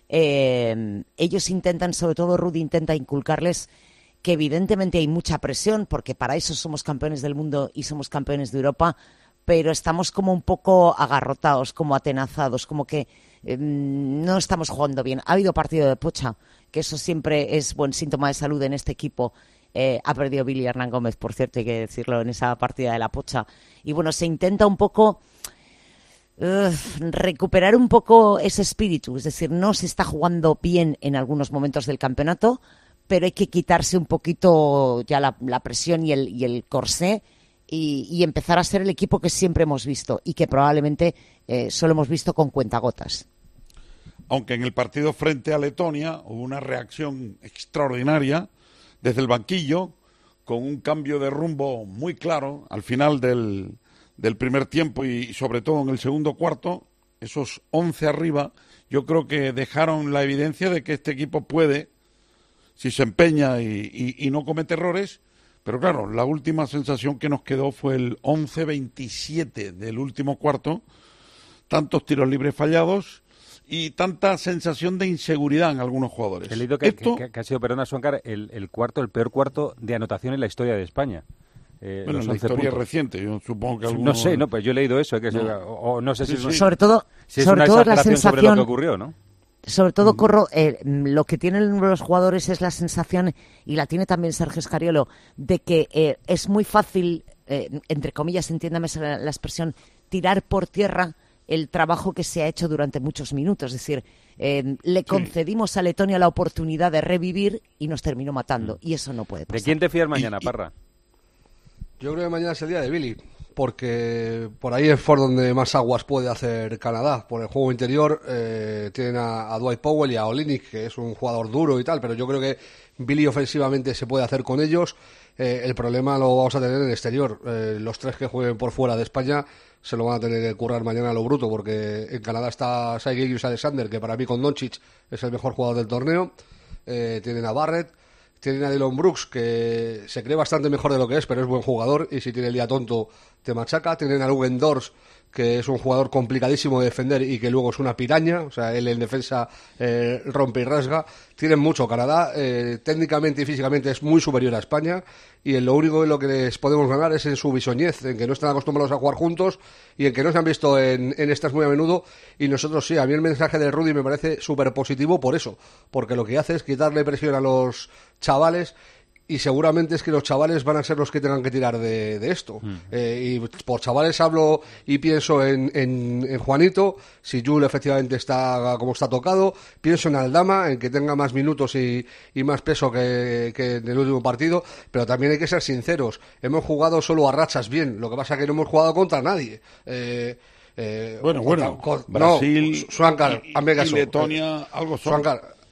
Eh, ellos intentan, sobre todo Rudy intenta inculcarles que evidentemente hay mucha presión, porque para eso somos campeones del mundo y somos campeones de Europa, pero estamos como un poco agarrotados, como atenazados, como que eh, no estamos jugando bien. Ha habido partido de pocha, que eso siempre es buen síntoma de salud en este equipo. Eh, ha perdido Billy Hernán Gómez, por cierto, hay que decirlo, en esa partida de la pocha. Y bueno, se intenta un poco uh, recuperar un poco ese espíritu, es decir, no se está jugando bien en algunos momentos del campeonato, pero hay que quitarse un poquito ya la, la presión y el, y el corsé y, y empezar a ser el equipo que siempre hemos visto y que probablemente eh, solo hemos visto con cuentagotas. Aunque en el partido frente a Letonia hubo una reacción extraordinaria desde el banquillo, con un cambio de rumbo muy claro al final del, del primer tiempo y sobre todo en el segundo cuarto, esos once arriba, yo creo que dejaron la evidencia de que este equipo puede, si se empeña y, y, y no comete errores, pero claro, la última sensación que nos quedó fue el once veintisiete del último cuarto, tantos tiros libres fallados y tanta sensación de inseguridad en algunos jugadores. He leído que, Esto, que, que ha sido, perdona, Suáncar, el, el cuarto, el peor cuarto de anotación en la historia de España. Eh, bueno, la historia puntos. reciente, yo supongo que algunos... No sé, no, pues yo he leído eso, que no. Es, o, o no sé si, sí, es, sí. Sobre todo, si es sobre una todo la exageración sensación... sobre lo que ocurrió, ¿no? Sobre todo, Corro, eh, lo que tienen los jugadores es la sensación, y la tiene también Sergio Scariolo, de que eh, es muy fácil, eh, entre comillas, entiéndame la, la expresión, tirar por tierra el trabajo que se ha hecho durante muchos minutos. Es decir, eh, le concedimos sí. a Letonia la oportunidad de revivir y nos terminó matando. Y eso no puede pasar. ¿De quién te fías mañana, y, y... Parra? Yo creo que mañana es el día de Billy, porque por ahí es por donde más aguas puede hacer Canadá. Por el juego interior eh, tienen a, a Dwight Powell y a Olynyk, que es un jugador duro y tal, pero yo creo que Billy ofensivamente se puede hacer con ellos. Eh, el problema lo vamos a tener en el exterior. Eh, los tres que jueguen por fuera de España se lo van a tener que currar mañana a lo bruto, porque en Canadá está Shai Gilgeous-Alexander, que para mí con Doncic es el mejor jugador del torneo. Eh, tienen a Barrett, tienen a Dillon Brooks, que se cree bastante mejor de lo que es, pero es buen jugador, y si tiene el día tonto te machaca. Tienen a Lugen Dors, que es un jugador complicadísimo de defender y que luego es una piraña, o sea, él en defensa eh, rompe y rasga. Tienen mucho. Canadá eh, técnicamente y físicamente es muy superior a España, y en lo único en lo que les podemos ganar es en su bisoñez, en que no están acostumbrados a jugar juntos y en que no se han visto en, en estas muy a menudo, y nosotros sí. A mí el mensaje de Rudy me parece súper positivo por eso, porque lo que hace es quitarle presión a los chavales, y seguramente es que los chavales van a ser los que tengan que tirar de, de esto. Mm. Eh, y por chavales hablo y pienso en, en, en Juanito, si Jul efectivamente está como está tocado, pienso en Aldama, en que tenga más minutos y, y más peso que, que en el último partido, pero también hay que ser sinceros, hemos jugado solo a rachas bien, lo que pasa es que no hemos jugado contra nadie. Eh, Eh, bueno, contra, bueno, con, Brasil no, Suáncar, y, hazme caso. y Letonia, algo son. Suáncar,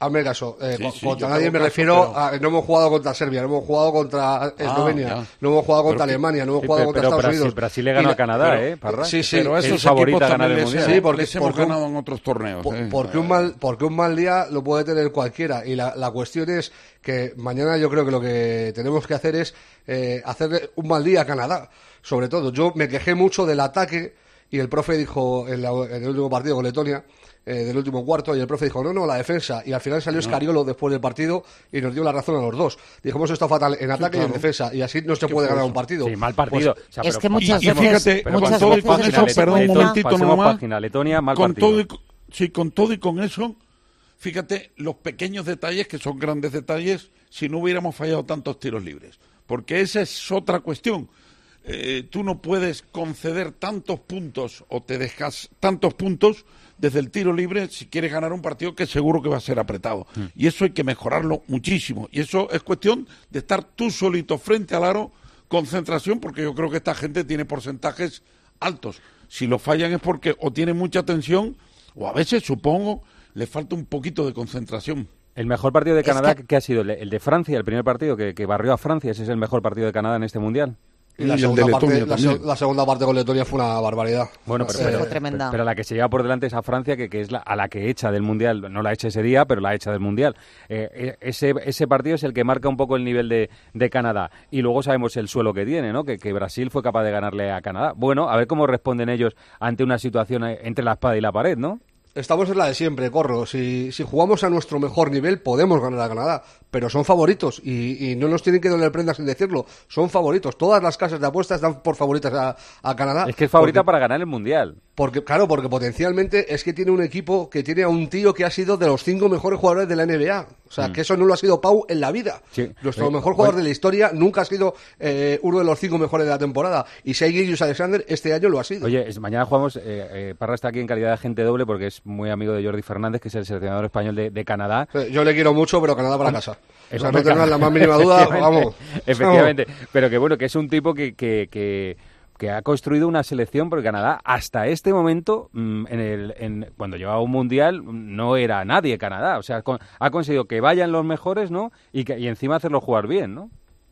hazme caso, eh, Sí, con- sí, contra yo nadie tengo me caso, refiero pero- a no hemos jugado contra Serbia, no hemos jugado contra Eslovenia, ya. no hemos jugado contra Pero que- Alemania, no hemos sí, jugado pero- contra pero Estados Brasil- Unidos. Brasil le ganó Y a Canadá, pero- ¿eh, Parra? Sí, sí. Pero Es esos favorita equipos a ganar también el les, Mundial. Sí, porque- les hemos porque un- ganado en otros torneos. Por- ¿eh? porque un mal porque un mal día lo puede tener cualquiera, y la, la cuestión es que mañana yo creo que lo que tenemos que hacer es eh, hacerle un mal día a Canadá. Sobre todo, yo me quejé mucho del ataque y el profe dijo en, la- en el último partido con Letonia, eh, del último cuarto, y el profe dijo no, no, la defensa, y al final salió Scariolo después del partido y nos dio la razón a los dos. Dijimos esto fatal en ataque y en claro. defensa, y así no se que puede por ganar eso. un partido. Sí, mal partido. Pues, O sea, es pero- que muchas y veces, fíjate, pero muchas con todo y veces con es eso, consecuencia- perdón un momentito Pasemos nomás. página. Letonia, mal con partido. todo y, co- sí, con todo y con eso, fíjate los pequeños detalles, que son grandes detalles, si no hubiéramos fallado tantos tiros libres. Porque esa es otra cuestión. Eh, tú no puedes conceder tantos puntos o te dejas tantos puntos desde el tiro libre si quieres ganar un partido que seguro que va a ser apretado. Mm. Y eso hay que mejorarlo muchísimo. Y eso es cuestión de estar tú solito frente al aro, concentración, porque yo creo que esta gente tiene porcentajes altos. Si lo fallan es porque o tienen mucha tensión o a veces, supongo, le falta un poquito de concentración. El mejor partido de Es Canadá, que- que... ha sido el de, el de Francia, el primer partido que, que barrió a Francia. Ese es el mejor partido de Canadá en este Mundial. Y la, Y el segunda de parte, Letonia la, se- también. la segunda parte con Letonia fue una barbaridad. Bueno, pero, Eh, pero, fue tremenda. pero la que se lleva por delante es a Francia, que, que es la, a la que echa del Mundial. No la echa ese día, pero la echa del Mundial. Eh, eh, ese, ese partido es el que marca un poco el nivel de, de Canadá. Y luego sabemos el suelo que tiene, ¿no? Que, que Brasil fue capaz de ganarle a Canadá. Bueno, a ver cómo responden ellos ante una situación eh, entre la espada y la pared, ¿no? Estamos en la de siempre, Corro. Si, si jugamos a nuestro mejor nivel, podemos ganar a Canadá. Pero son favoritos y, y no nos tienen que doler prendas sin decirlo. Son favoritos. Todas las casas de apuestas dan por favoritas a, a Canadá. Es que es favorita Porque- para ganar el Mundial. Porque, claro, porque potencialmente es que tiene un equipo que tiene a un tío que ha sido de los cinco mejores jugadores de la N B A. O sea, Mm. que eso no lo ha sido Pau en la vida. Sí. Nuestro Eh, mejor jugador oye. de la historia nunca ha sido eh, uno de los cinco mejores de la temporada. Y Shai Gilgeous-Alexander este año lo ha sido. Oye, es- mañana jugamos, eh, eh, Parra está aquí en calidad de agente doble porque es muy amigo de Jordi Fernández, que es el seleccionador español de, de Canadá. Eh, Yo le quiero mucho, pero Canadá para Hombre, casa. O es sea, hombre, no tengas la más mínima duda, efectivamente, vamos. Efectivamente, pero que bueno, que es un tipo que, que, que, que ha construido una selección, porque Canadá hasta este momento, mm, en el, en, cuando llevaba un mundial, mm, no era nadie Canadá. O sea, con- ha conseguido que vayan los mejores, ¿no? Y, que, y encima hacerlo jugar bien, ¿no?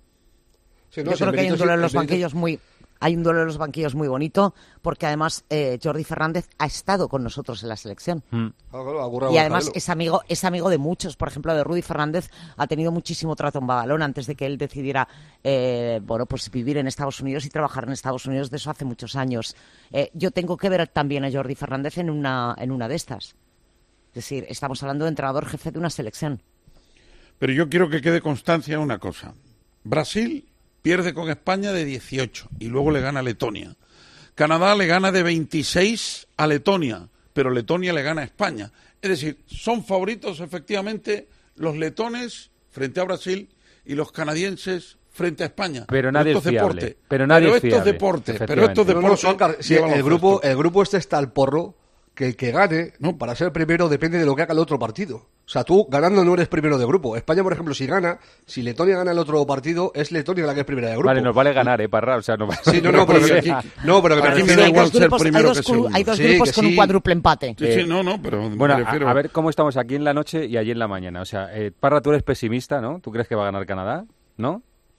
Sí, no, Yo sí, creo el que hay un Benito duelo sí- en los el Benito- banquillos muy hay un duelo en los banquillos muy bonito, porque además eh, Jordi Fernández ha estado con nosotros en la selección. Mm. Claro, claro, ha currado Y además Gonzalo. es amigo, es amigo de muchos. Por ejemplo, de Rudy Fernández ha tenido muchísimo trato en Badalona antes de que él decidiera eh, bueno, pues vivir en Estados Unidos y trabajar en Estados Unidos. De eso hace muchos años. Eh, yo tengo que ver también a Jordi Fernández en una, en una de estas. Es decir, estamos hablando de entrenador jefe de una selección. Pero yo quiero que quede constancia de una cosa. Brasil pierde con España de dieciocho y luego le gana a Letonia. Canadá le gana de veintiséis a Letonia, pero Letonia le gana a España. Es decir, son favoritos efectivamente los letones frente a Brasil y los canadienses frente a España. Pero nadie esto es fiable. deporte. Pero nadie es esto es fiable, deporte. Pero efectivamente. esto es No, no, deporte. Suancar, si lleva los el grupo, gestos. el grupo este está al porro, que el que gane, no, para ser primero depende de lo que haga el otro partido. O sea, tú ganando no eres primero de grupo. España, por ejemplo, si gana, si Letonia gana el otro partido, es Letonia la que es primera de grupo. Vale, nos vale ganar, ¿eh, Parra? O sea, no, Sí, no, no, pero o que- sea, no, pero que me Aquí me refiero- da hay igual dos ser grupos, hay primero dos, que cru- segundo. hay dos Sí, grupos que con un sí. cuádruple empate. Sí, sí, no, no, pero me Bueno, a, refiero... a ver cómo estamos aquí en la noche y allí en la mañana. O sea, eh, Parra, tú eres pesimista, ¿no? ¿Tú crees que va a ganar Canadá? ¿No?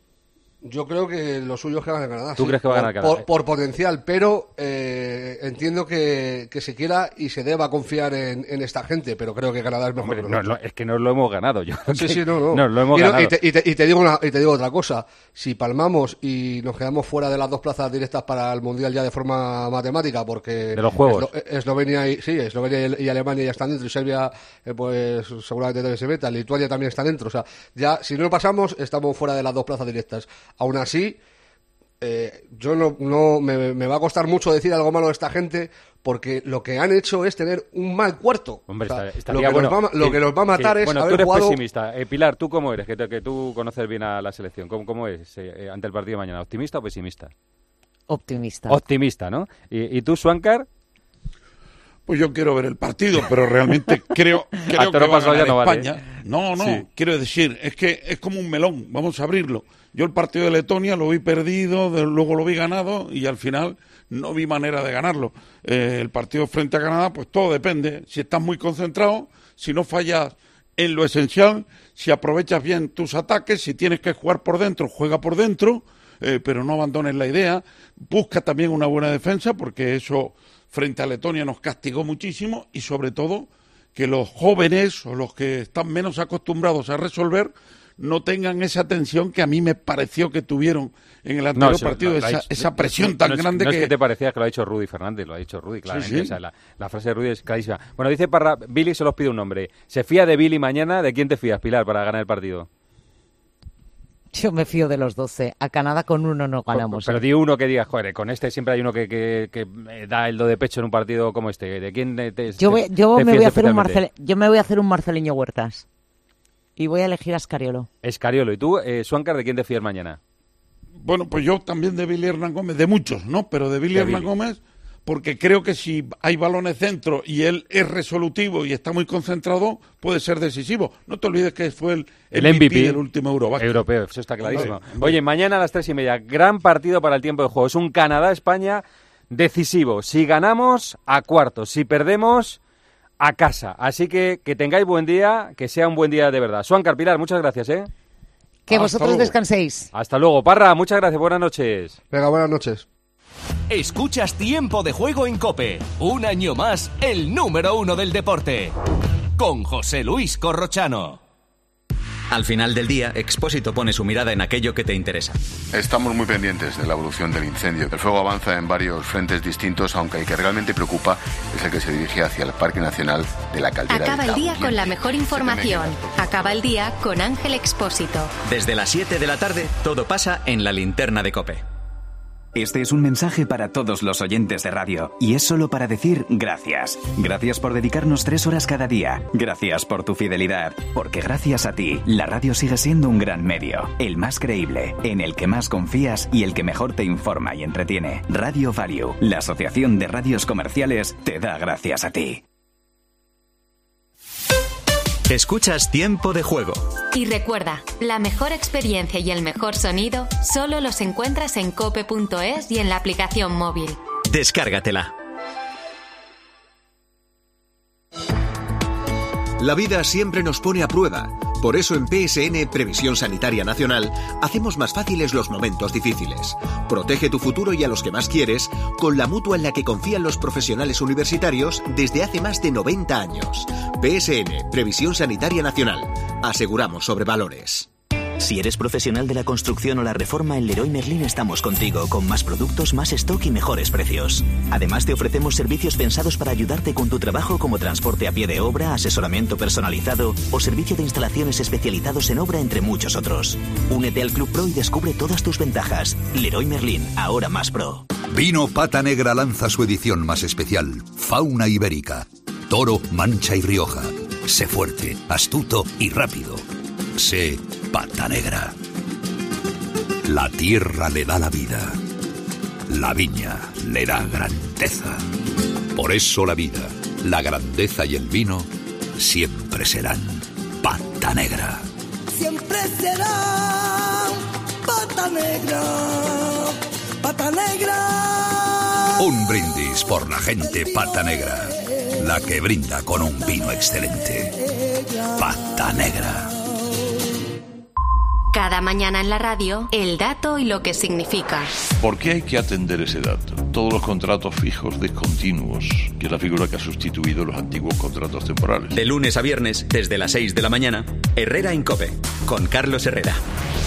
Yo creo que lo suyo es que gane Canadá. ¿Tú sí, crees que va a por- ganar Canadá? Por, por potencial, pero eh, entiendo que, que se quiera y se deba confiar en, en esta gente, pero creo que Canadá es mejor Hombre, que no, nosotros. no, es que nos lo hemos ganado. Yo, Sí, sí, no, no. Nos lo hemos y, no, ganado. y, te, y, te, y te digo una, y te digo otra cosa. Si palmamos y nos quedamos fuera de las dos plazas directas para el Mundial ya de forma matemática, porque... De los juegos. Eslo- Eslovenia y, sí, Eslovenia y, y Alemania ya están dentro, y Serbia, eh, pues seguramente también se meta, Lituania también está dentro. O sea, ya si no pasamos, estamos fuera de las dos plazas directas. Aún así... Eh, yo no, no me, me va a costar mucho decir algo malo de esta gente, porque lo que han hecho es tener un mal cuarto. Hombre, O sea, está- lo, estaría que bueno. nos va, a- lo Sí, que nos va a matar sí. es Bueno, tú haber eres jugado. pesimista. Eh, Pilar, ¿tú cómo eres? Que, te- que tú conoces bien a la selección. ¿Cómo, cómo es eh, eh, ante el partido de mañana? ¿Optimista o pesimista? Optimista. Optimista, ¿no? ¿Y, y tú, Swankar? Pues yo quiero ver el partido, pero realmente creo, creo Hasta que no va a pasó, ganar ya no vale, España. ¿eh? No, no, Sí. quiero decir, es que es como un melón, vamos a abrirlo. Yo el partido de Letonia lo vi perdido, de- luego lo vi ganado y al final no vi manera de ganarlo. Eh, el partido frente a Canadá, pues todo depende. Si estás muy concentrado, si no fallas en lo esencial, si aprovechas bien tus ataques, si tienes que jugar por dentro, juega por dentro, eh, pero no abandones la idea. Busca también una buena defensa, porque eso frente a Letonia nos castigó muchísimo, y sobre todo que los jóvenes o los que están menos acostumbrados a resolver no tengan esa tensión que a mí me pareció que tuvieron en el anterior No, partido, no, no, esa, no, esa presión no, tan no es, grande no que... es que te parecía que lo ha dicho Rudy Fernández, lo ha dicho Rudy, claramente. Sí, sí. O sea, la, la frase de Rudy es clarísima. Bueno, dice Parra, Billy se los pide un nombre. ¿Se fía de Billy mañana? ¿De quién te fías, Pilar, para ganar el partido? Yo me fío de los doce. A Canadá con uno no ganamos. Pero, pero di uno que digas, joder, con este siempre hay uno que, que, que da el do de pecho en un partido como este. ¿De quién te, te, Yo, voy, yo te me voy a hacer un especialmente? Marcel, yo me voy a hacer un Marceleño Huertas. Y voy a elegir a Escariolo. Escariolo. ¿Y tú, eh, Suáncar, de quién te fías mañana? Bueno, pues yo también de Billy Hernán Gómez, de muchos, ¿no? Pero de Billy De Hernán Billy. Gómez, porque creo que si hay balones dentro y él es resolutivo y está muy concentrado, puede ser decisivo. No te olvides que fue el, El M V P del último Eurobasket. Europeo, eso está clarísimo. Hombre, Oye, mañana a las tres y media, gran partido para el tiempo de juego. Es un Canadá-España decisivo. Si ganamos, a cuartos. Si perdemos, a casa. Así que que tengáis buen día, que sea un buen día de verdad. Suáncar, Pilar, muchas gracias, ¿eh? Que vosotros descanséis. Hasta luego. Parra, muchas gracias. Buenas noches. Venga, buenas noches. Escuchas Tiempo de Juego en COPE. Un año más, el número uno del deporte. Con José Luis Corrochano. Al final del día, Expósito pone su mirada en aquello que te interesa. Estamos muy pendientes de la evolución del incendio. El fuego avanza en varios frentes distintos, aunque el que realmente preocupa es el que se dirige hacia el Parque Nacional de la Caldera. Acaba de el día Tajo. con la mejor información. Acaba el día con Ángel Expósito. Desde las siete de la tarde, todo pasa en la linterna de COPE. Este es un mensaje para todos los oyentes de radio, y es solo para decir gracias. Gracias por dedicarnos tres horas cada día. Gracias por tu fidelidad, porque gracias a ti, la radio sigue siendo un gran medio, el más creíble, en el que más confías y el que mejor te informa y entretiene. Radio Value, la Asociación de Radios Comerciales, te da gracias a ti. Escuchas Tiempo de Juego. Y recuerda, la mejor experiencia y el mejor sonido solo los encuentras en cope punto es y en la aplicación móvil. Descárgatela. La vida siempre nos pone a prueba. Por eso en P S N Previsión Sanitaria Nacional hacemos más fáciles los momentos difíciles. Protege tu futuro y a los que más quieres con la mutua en la que confían los profesionales universitarios desde hace más de noventa años. P S N Previsión Sanitaria Nacional. Aseguramos sobre valores. Si eres profesional de la construcción o la reforma, en Leroy Merlin estamos contigo, con más productos, más stock y mejores precios. Además, te ofrecemos servicios pensados para ayudarte con tu trabajo, como transporte a pie de obra, asesoramiento personalizado o servicio de instalaciones especializados en obra, entre muchos otros. Únete al Club Pro y descubre todas tus ventajas. Leroy Merlin, ahora más pro. Vino Pata Negra lanza su edición más especial, Fauna Ibérica. Toro, Mancha y Rioja. Sé fuerte, astuto y rápido. Sé Pata Negra. La tierra le da la vida. La viña le da grandeza. Por eso la vida, la grandeza y el vino siempre serán Pata Negra. Siempre será Pata Negra. Pata Negra. Un brindis por la gente Pata Negra. La que brinda con un vino excelente. Pata Negra. Cada mañana en la radio, el dato y lo que significa. ¿Por qué hay que atender ese dato? Todos los contratos fijos discontinuos, que es la figura que ha sustituido los antiguos contratos temporales. De lunes a viernes, desde las seis de la mañana, Herrera en COPE, con Carlos Herrera.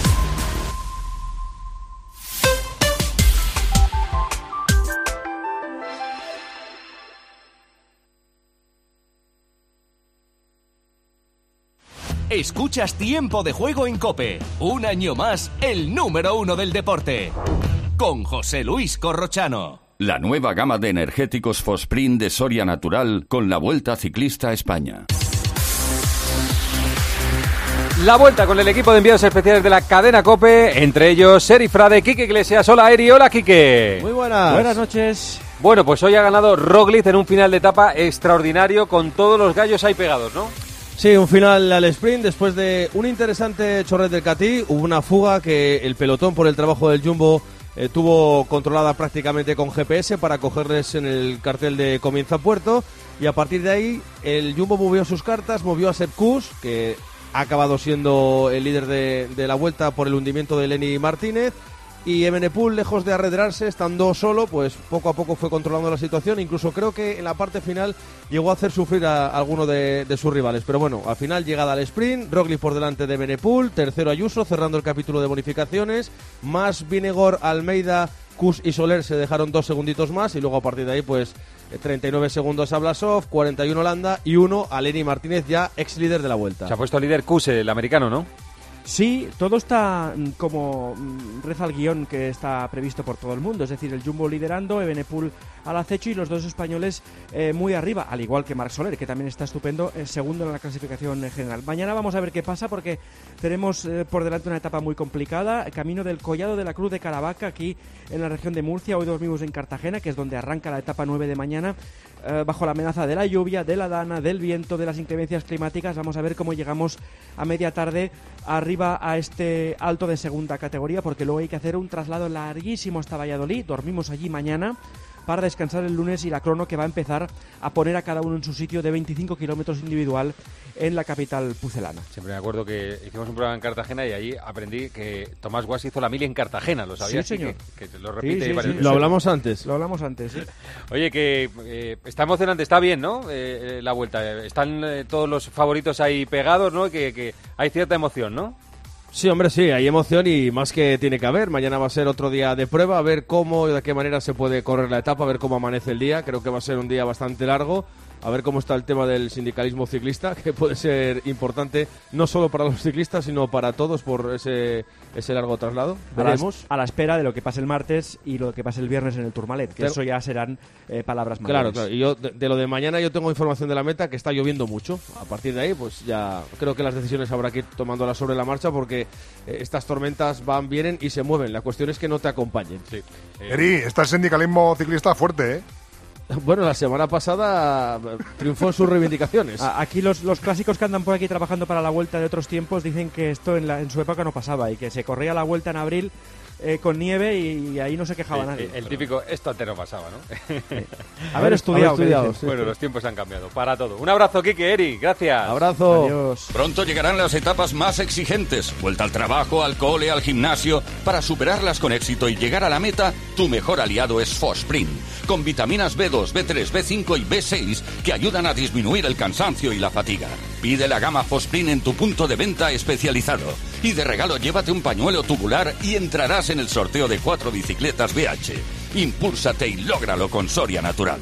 Escuchas Tiempo de Juego en COPE. Un año más, el número uno del deporte. Con José Luis Corrochano. La nueva gama de energéticos Fosprint de Soria Natural con la Vuelta Ciclista a España. La vuelta con el equipo de enviados especiales de la cadena COPE, entre ellos Seri Frade, Quique Iglesias. Hola Eri, hola Quique. Muy buenas. Buenas noches. Bueno, pues hoy ha ganado Roglic en un final de etapa extraordinario con todos los gallos ahí pegados, ¿no? Sí, un final al sprint después de un interesante chorret del Catí. Hubo una fuga que el pelotón por el trabajo del Jumbo eh, tuvo controlada prácticamente con G P S para cogerles en el cartel de comienzo a puerto. y a partir de ahí el Jumbo movió sus cartas, movió a Sepp Kuss, que ha acabado siendo el líder de, de la Vuelta por el hundimiento de Lenny Martínez, y Evenepoel, lejos de arredrarse, estando solo, pues poco a poco fue controlando la situación. Incluso creo que en la parte final llegó a hacer sufrir a, a alguno de, de sus rivales. Pero bueno, al final llegada al sprint, Roglic por delante de Evenepoel, tercero Ayuso, cerrando el capítulo de bonificaciones, más Vingegaard, Almeida, Kuss y Soler se dejaron dos segunditos más, y luego a partir de ahí pues treinta y nueve segundos a Blasov, cuarenta y uno Landa y uno a Lenny Martínez, ya ex líder de la Vuelta. Se ha puesto líder Kuss, el americano, ¿no? Sí, todo está como reza el guión que está previsto por todo el mundo, es decir, el Jumbo liderando, Evenepoel al acecho y los dos españoles eh, muy arriba, al igual que Marc Soler, que también está estupendo, eh, segundo en la clasificación general. Mañana vamos a ver qué pasa porque tenemos eh, por delante una etapa muy complicada, camino del Collado de la Cruz de Caravaca, aquí en la región de Murcia. Hoy dormimos en Cartagena, que es donde arranca la etapa nueve de mañana, eh, bajo la amenaza de la lluvia, de la dana, del viento, de las inclemencias climáticas. Vamos a ver cómo llegamos a media tarde arriba a este alto de segunda categoría, porque luego hay que hacer un traslado larguísimo hasta Valladolid. Dormimos allí mañana para descansar el lunes, y la crono que va a empezar a poner a cada uno en su sitio de veinticinco kilómetros individual en la capital pucelana. Siempre me acuerdo que hicimos un programa en Cartagena y allí aprendí que Tomás Guas hizo la mili en Cartagena, ¿lo sabías? Sí, señor. Que, que lo repite. Sí, sí, varias sí. veces. Lo hablamos antes. Lo hablamos antes, sí. Oye, que eh, está emocionante, está bien, ¿no? Eh, la Vuelta. Están eh, todos los favoritos ahí pegados, ¿no? Que, que hay cierta emoción, ¿no? Sí, hombre, sí, hay emoción y más que tiene que haber. Mañana va a ser otro día de prueba, a ver cómo y de qué manera se puede correr la etapa, a ver cómo amanece el día. Creo que va a ser un día bastante largo, a ver cómo está el tema del sindicalismo ciclista, que puede ser importante no solo para los ciclistas, sino para todos por ese, ese largo traslado. Veremos. A la, a la espera de lo que pase el martes y lo que pase el viernes en el Tourmalet, que Claro. eso ya serán eh, palabras mayores. Claro, claro. Y yo, de, de lo de mañana, yo tengo información de la meta que está lloviendo mucho. A partir de ahí, pues ya creo que las decisiones habrá que ir tomándolas sobre la marcha, porque eh, estas tormentas van, vienen y se mueven. La cuestión es que no te acompañen. Sí. Eh, Eri, está el sindicalismo ciclista fuerte, ¿eh? Bueno, la semana pasada triunfó en sus reivindicaciones. A- Aquí los, los clásicos que andan por aquí trabajando para la Vuelta de otros tiempos dicen que esto en, la, en su época no pasaba y que se corría la Vuelta en abril eh, con nieve y, y ahí no se quejaba sí, nadie. El, el típico, esto antes no pasaba, ¿no? Haber estudiado, haber estudiado, que dicen. sí. Bueno, los tiempos han cambiado, para todo. Un abrazo, Kike, Eri, gracias. Abrazo. Adiós. Pronto llegarán las etapas más exigentes. Vuelta al trabajo, al cole, al gimnasio. Para superarlas con éxito y llegar a la meta, tu mejor aliado es Fosprint. Con vitaminas B dos, B tres, B cinco y B seis que ayudan a disminuir el cansancio y la fatiga. Pide la gama Fosprint en tu punto de venta especializado. Y de regalo llévate un pañuelo tubular y entrarás en el sorteo de cuatro bicicletas B H. Impúlsate y lógralo con Soria Natural.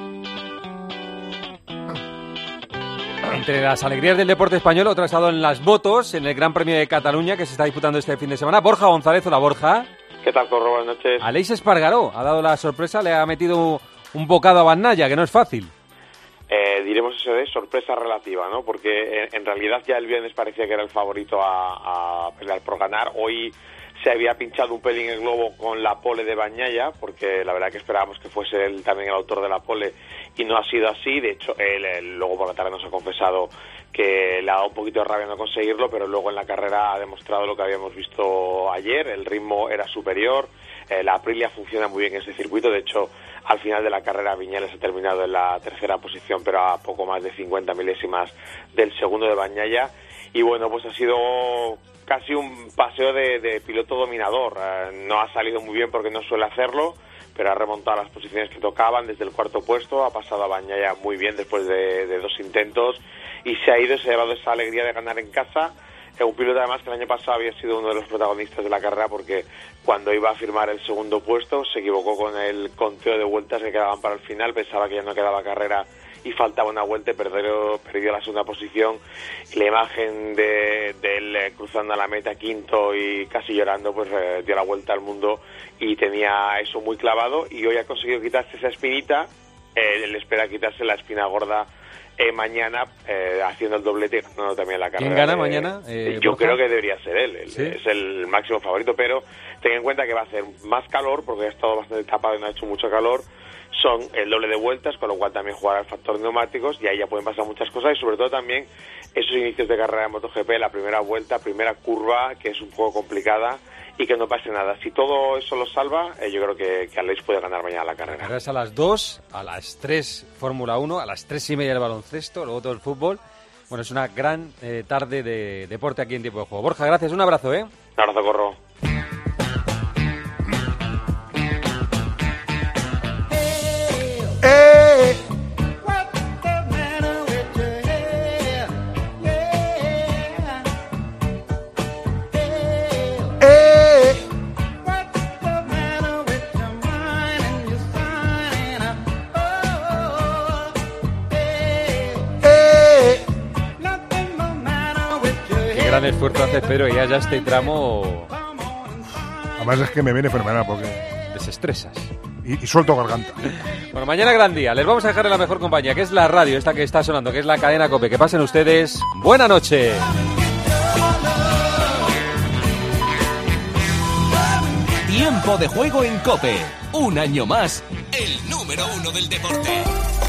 Entre las alegrías del deporte español, otra ha estado en las motos, en el Gran Premio de Cataluña que se está disputando este fin de semana. Borja González, hola Borja. ¿Qué tal, Corro? Buenas noches. Aleix Espargaró ha dado la sorpresa, le ha metido un bocado a Bagnaia, que no es fácil. Eh, diremos eso de sorpresa relativa, ¿no? Porque en, en realidad ya el viernes parecía que era el favorito a, a pelear por ganar. Hoy se había pinchado un pelín el globo con la pole de Bagnaia, porque la verdad que esperábamos que fuese él también el autor de la pole y no ha sido así. De hecho, él, él luego por la tarde nos ha confesado que le ha dado un poquito de rabia no conseguirlo, pero luego en la carrera ha demostrado lo que habíamos visto ayer. El ritmo era superior, eh, la Aprilia funciona muy bien en ese circuito. De hecho, al final de la carrera Viñales ha terminado en la tercera posición, pero a poco más de cincuenta milésimas del segundo de Bagnaia. Y bueno, pues ha sido casi un paseo de, de piloto dominador. Eh, no ha salido muy bien porque no suele hacerlo, pero ha remontado las posiciones que tocaban desde el cuarto puesto, ha pasado a Bagnaia muy bien después de, de dos intentos y se ha ido y se ha llevado esa alegría de ganar en casa. Eh, un piloto además que el año pasado había sido uno de los protagonistas de la carrera, porque cuando iba a firmar el segundo puesto se equivocó con el conteo de vueltas que quedaban para el final, pensaba que ya no quedaba carrera y faltaba una vuelta y perdió, perdió la segunda posición. Y la imagen de, de él eh, cruzando la meta quinto y casi llorando, pues eh, dio la vuelta al mundo y tenía eso muy clavado, y hoy ha conseguido quitarse esa espinita. Eh, él espera quitarse la espina gorda eh, mañana, eh, haciendo el doblete y ganando también la carrera. ¿Quién gana de, mañana? Eh, yo Borja. creo que debería ser él, él ¿Sí? es el máximo favorito, pero ten en cuenta que va a hacer más calor, porque ha estado bastante tapado y no ha hecho mucho calor, son el doble de vueltas, con lo cual también jugará el factor neumáticos y ahí ya pueden pasar muchas cosas y sobre todo también esos inicios de carrera de MotoGP, la primera vuelta, primera curva, que es un poco complicada y que no pase nada. Si todo eso lo salva, eh, yo creo que, que Aleix puede ganar mañana la carrera. La carrera es a las dos, a las tres Fórmula uno, a las tres y media el baloncesto, luego todo el fútbol. Bueno, es una gran eh, tarde de deporte aquí en Tiempo de Juego. Borja, gracias, un abrazo, ¿eh? Un abrazo, Corro. Gran esfuerzo hace Pedro y ya, ya este tramo. Además es que me viene fenomenal porque desestresas y, y suelto garganta. Bueno, mañana gran día. Les vamos a dejar en la mejor compañía, que es la radio, esta que está sonando, que es la cadena COPE. Que pasen ustedes buena noche. Tiempo de Juego en COPE. Un año más, el número uno del deporte.